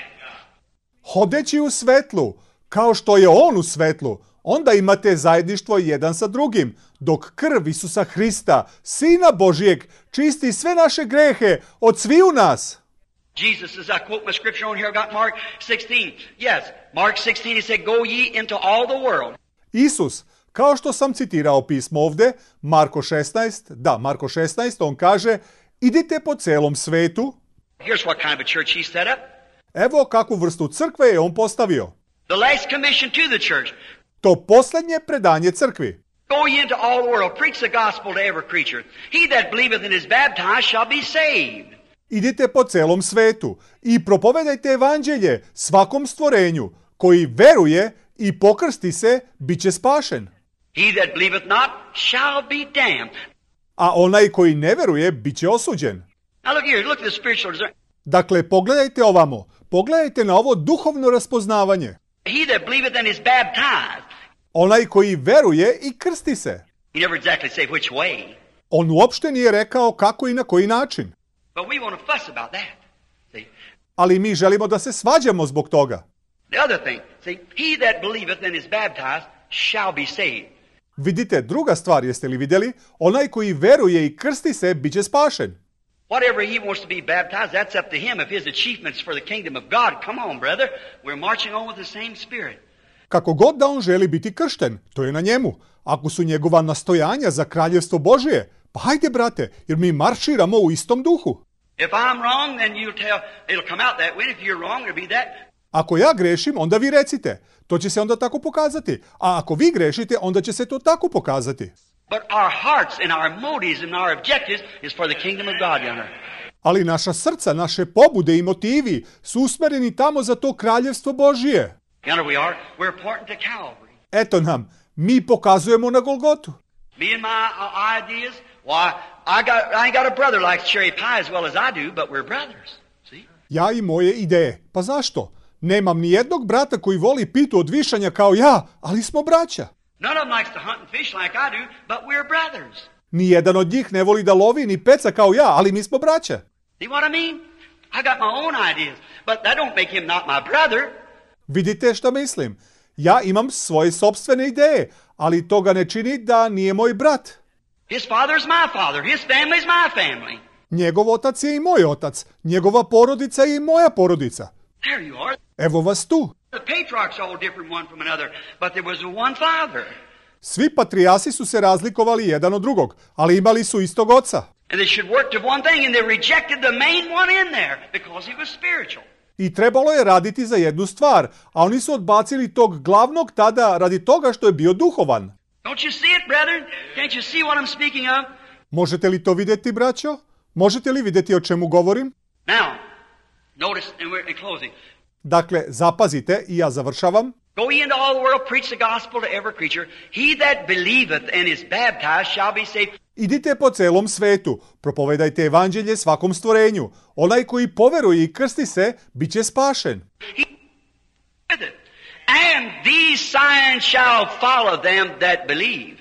Hodeći u svetlu, kao što je on u svetlu, onda imate zajedništvo jedan sa drugim, dok krv Isusa Hrista, Sina Božijeg, čisti sve naše grehe od sviju nas. Jesus, as I quote my scripture on here, I got Mark 16. Yes, Mark 16, He said, go ye into all the world. Isus, kao što sam citirao pismo ovdje, Marko 16, on kaže, idite po celom svetu. Here's what kind of a church He set up. Evo kakvu vrstu crkve je on postavio. The last commission to the church. To posljednje predanje crkvi. Go ye into all the world, preach the gospel to every creature. He that believeth and is baptized shall be saved. Idite po celom svetu i propovedajte evanđelje svakom stvorenju. Koji veruje i pokrsti se, bit će spašen. He that believeth not shall be damned. A onaj koji ne veruje, bit će osuđen. Now look here, look at the spiritual discernment. Dakle, pogledajte ovamo. Pogledajte na ovo duhovno raspoznavanje. He that believeth and is baptized. Onaj koji veruje i krsti se. He never exactly say which way. On uopšte nije rekao kako i na koji način. But we want to fuss about that. See? Ali mi želimo da se svađamo zbog toga. The other thing, see, he that believeth and is baptized shall be saved. Vidite, druga stvar, jeste li vidjeli? Onaj koji veruje i krsti se, bit će spašen. Whatever he wants to be baptized, that's up to him. If his achievements for the kingdom of God, come on, brother. We're marching on with the same spirit. Kako god da on želi biti kršten, to je na njemu. Ako su njegova nastojanja za kraljevstvo Božije, pa hajde, brate, jer mi marširamo u istom duhu. If I'm wrong, then you'll tell, it'll come out that way. If you're wrong, it'll be that. Ako ja grešim, onda vi recite. To će se onda tako pokazati. A ako vi grešite, onda će se to tako pokazati. But our hearts and our motives and our objectives is for the kingdom of God, yonder. Ali naša srca, naše pobude i motivi su usmereni tamo za to kraljevstvo Božije. Yonder we are. We're pointing to Calvary. Eto nam, mi pokazujemo na Golgotu. Me and my ideas, why, I ain't got a brother like cherry pie as well as I do, but we're brothers. See? Ja i moje ideje. Pa zašto? Nemam ni jednog brata koji voli pitu od višanja kao ja, ali smo braća. None of them likes to hunt and fish like I do, but we're brothers. Nijedan od njih ne voli da lovi ni peca kao ja, ali mi smo braća. See what I mean? I got my own ideas, but that don't make him not my brother. Vidite šta mislim? Ja imam svoje sopstvene ideje, ali to ga ne čini da nije moj brat. His father's my father. His family's my family. Njegov otac je i moj otac. Njegova porodica je i moja porodica. There you are. Evo vas tu. The patriarchs all different one from another, but there was one father. Svi patrijasi su se razlikovali jedan od drugog, ali imali su istog oca. And they should work to one thing, and they rejected the main one in there because he was spiritual. I trebalo je raditi za jednu stvar, a oni su odbacili tog glavnog tada radi toga što je bio duhovan. Don't you see it, brethren? Can't you see what I'm speaking of? Možete li to vidjeti, braćo? Možete li vidjeti o čemu govorim? Now, notice, and we're in closing. Dakle, zapazite i ja završavam. Go ye into all the world, preach the gospel to every creature. He that believeth and is baptized shall be saved. Idite po celom svetu, propovedajte evanđelje svakom stvorenju. Onaj koji poveruje i krsti se, bit će spašen. And these signs shall follow them that believe.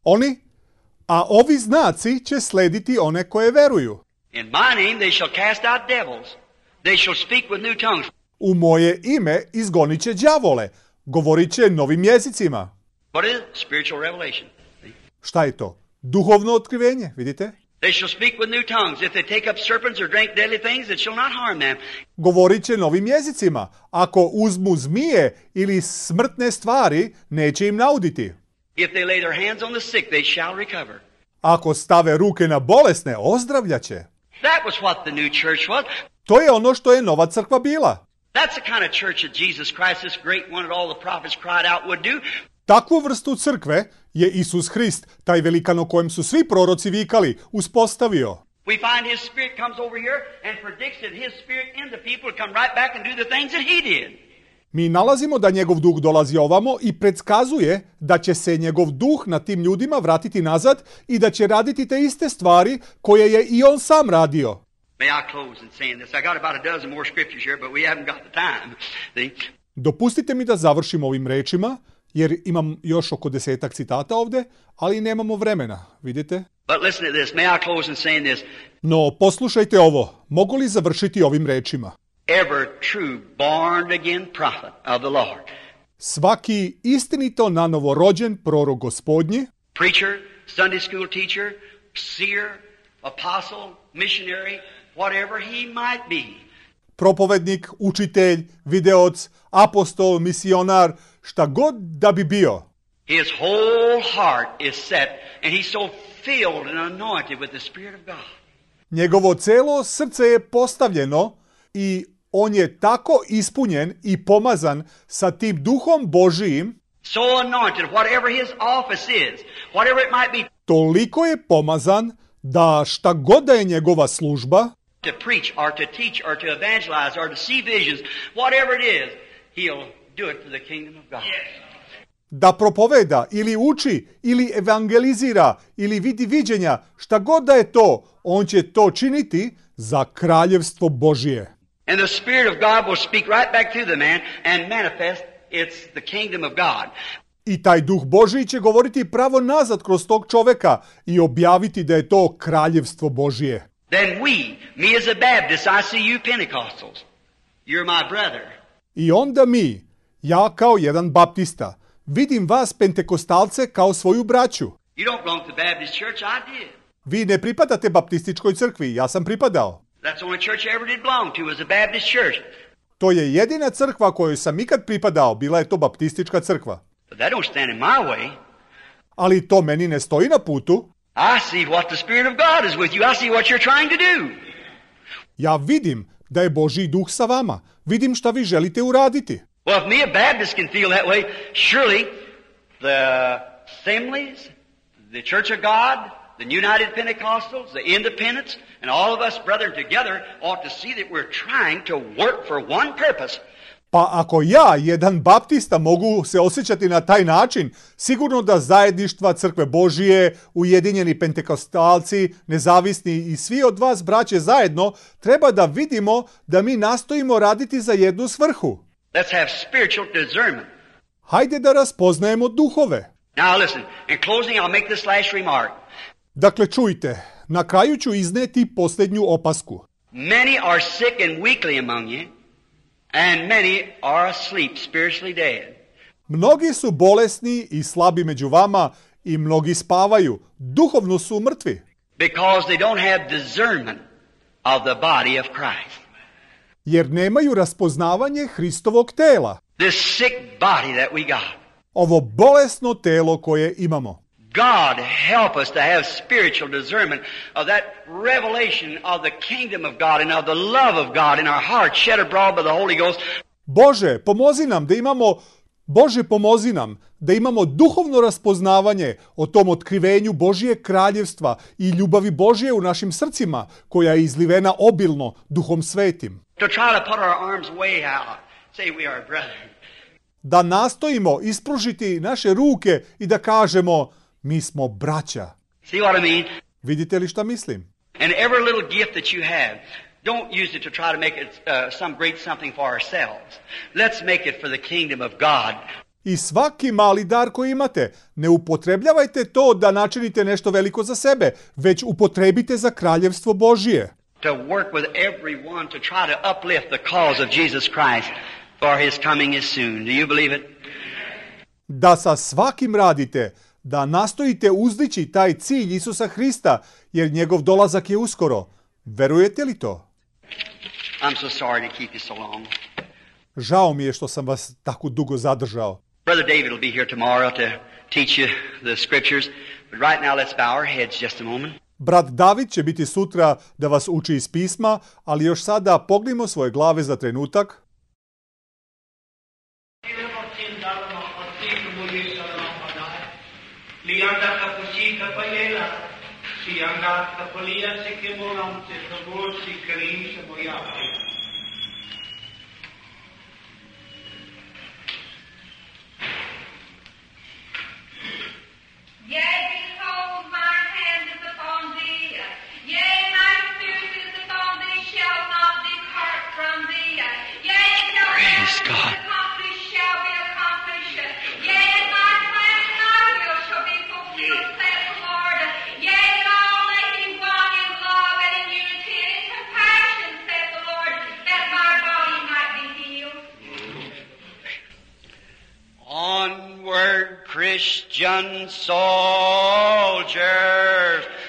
A ovi znaci će slediti one koje veruju. In my name they shall cast out devils. They shall speak with new tongues. U moje ime izgonit će đavole, govorit će novim jezicima. What is it? Spiritual revelation. Šta je to? Duhovno otkrivenje, vidite? They shall speak with new tongues. If they take up serpents or drink deadly things, it shall not harm them. Govorit će novim jezicima. Ako uzmu zmije ili smrtne stvari, neće im nauditi. If they lay their hands on the sick, they shall recover. Ako stave ruke na bolesne, ozdravljaće. That was what the new church was. To je ono što je nova crkva bila. That's the kind of church that Jesus Christ, this great one that all the prophets cried out, would do. Takvu vrstu crkve je Isus Hrist, taj velikan o kojem su svi proroci vikali, uspostavio. We find his spirit comes over here and predicts that his spirit in the people would come right back and do the things that he did. Mi nalazimo da njegov duh dolazi ovamo i predskazuje da će se njegov duh na tim ljudima vratiti nazad i da će raditi te iste stvari koje je i on sam radio. May I close in saying this? I got about a dozen more scriptures here, but we haven't got the time. See? Dopustite mi da završim ovim rečima, jer imam još oko 10 citata ovde, ali nemamo vremena, vidite? But listen to this. May I close in saying this? No, poslušajte ovo. Mogu li završiti ovim rečima? Every true born again prophet of the Lord. Svaki istinito nanovo rođen prorok Gospodnji, Preacher, Sunday school teacher, seer, apostle, missionary, whatever he might be. propovednik, učitelj, videoc, apostol, misionar, šta god da bi bio. His whole heart is set, and he's so filled and anointed with the Spirit of God. Njegovo celo srce je postavljeno i on je tako ispunjen i pomazan sa tim duhom Božijim, So anointed, whatever his office is, whatever it might be, toliko je pomazan da šta god da je njegova služba, to preach or to teach or to evangelize or to see visions, whatever it is, he'll do it for the kingdom of God. da propoveda ili uči ili evangelizira ili vidi viđenja, šta god da je to, on će to činiti za kraljevstvo Božije. And the Spirit of God will speak right back through the man and manifest it's the kingdom of God. I taj duh Božiji će govoriti pravo nazad kroz tog čoveka i objaviti da je to kraljevstvo Božije. Then me as a Baptist, I see you Pentecostals. You're my brother. I onda mi, ja kao jedan baptista, vidim vas pentekostalce kao svoju braću. You don't belong to the Baptist church, I did. Vi ne pripadate baptističkoj crkvi, ja sam pripadao. That's the only church I ever did belong to was a Baptist church. To je jedina crkva kojoj sam ikad pripadao, bila je to baptistička crkva. But that don't stand in my way. Ali to meni ne stoji na putu. I see what the Spirit of God is with you. I see what you're trying to do. Ja vidim da je Božji duh sa vama. Vidim šta vi želite uraditi. Well, if me, a Baptist, can feel that way, surely the Assemblies, the Church of God, the United Pentecostals, the Independents, and all of us, brethren, together ought to see that we're trying to work for one purpose. Pa ako ja, jedan baptista, mogu se osjećati na taj način, sigurno da zajedništva Crkve Božije, ujedinjeni pentekostalci, nezavisni i svi od vas, braće, zajedno, treba da vidimo da mi nastojimo raditi za jednu svrhu. Let's have spiritual discernment. Hajde da raspoznajemo duhove. Now listen, in closing I'll make this last remark. Dakle, čujte, na kraju ću izneti posljednju opasku. Many are sick and weakly among you, and many are asleep, spiritually dead. Mnogi su bolesni i slabi među vama i mnogi spavaju, duhovno su mrtvi. Because they don't have discernment of the body of Christ. Jer nemaju raspoznavanje Hristovog tela. This sick body that we got. Ovo bolesno telo koje imamo. God help us to have spiritual discernment of that revelation of the kingdom of God and of the love of God in our hearts shed abroad by the Holy Ghost. Bože, pomozi nam da imamo duhovno raspoznavanje o tom otkrivenju Božijeg kraljevstva i ljubavi Božije u našim srcima, koja je izlivena obilno Duhom Svetim. To try to put our arms way out, say we are brethren. Da nastojimo ispružiti naše ruke i da kažemo, mi smo braća. See what I mean? Vidite li šta mislim? And every little gift that you have, don't use it to try to make it some great something for ourselves. Let's make it for the kingdom of God. I svaki mali dar koji imate, ne upotrebljavajte to da načinite nešto veliko za sebe, već upotrebite za kraljevstvo Božije. To work with everyone to try to uplift the cause of Jesus Christ, for his coming is soon. Do you believe it? Da sa svakim radite, da nastojite uzdići taj cilj Isusa Hrista, jer njegov dolazak je uskoro. Verujete li to? I'm so sorry to keep you so long. Žao mi je što sam vas tako dugo zadržao. Brother David will be here tomorrow to teach you the scriptures, but right now let's bow our heads just a moment. Brat David će biti sutra da vas uči iz pisma, ali još sada pognimo svoje glave za trenutak. Onward, Christian soldiers,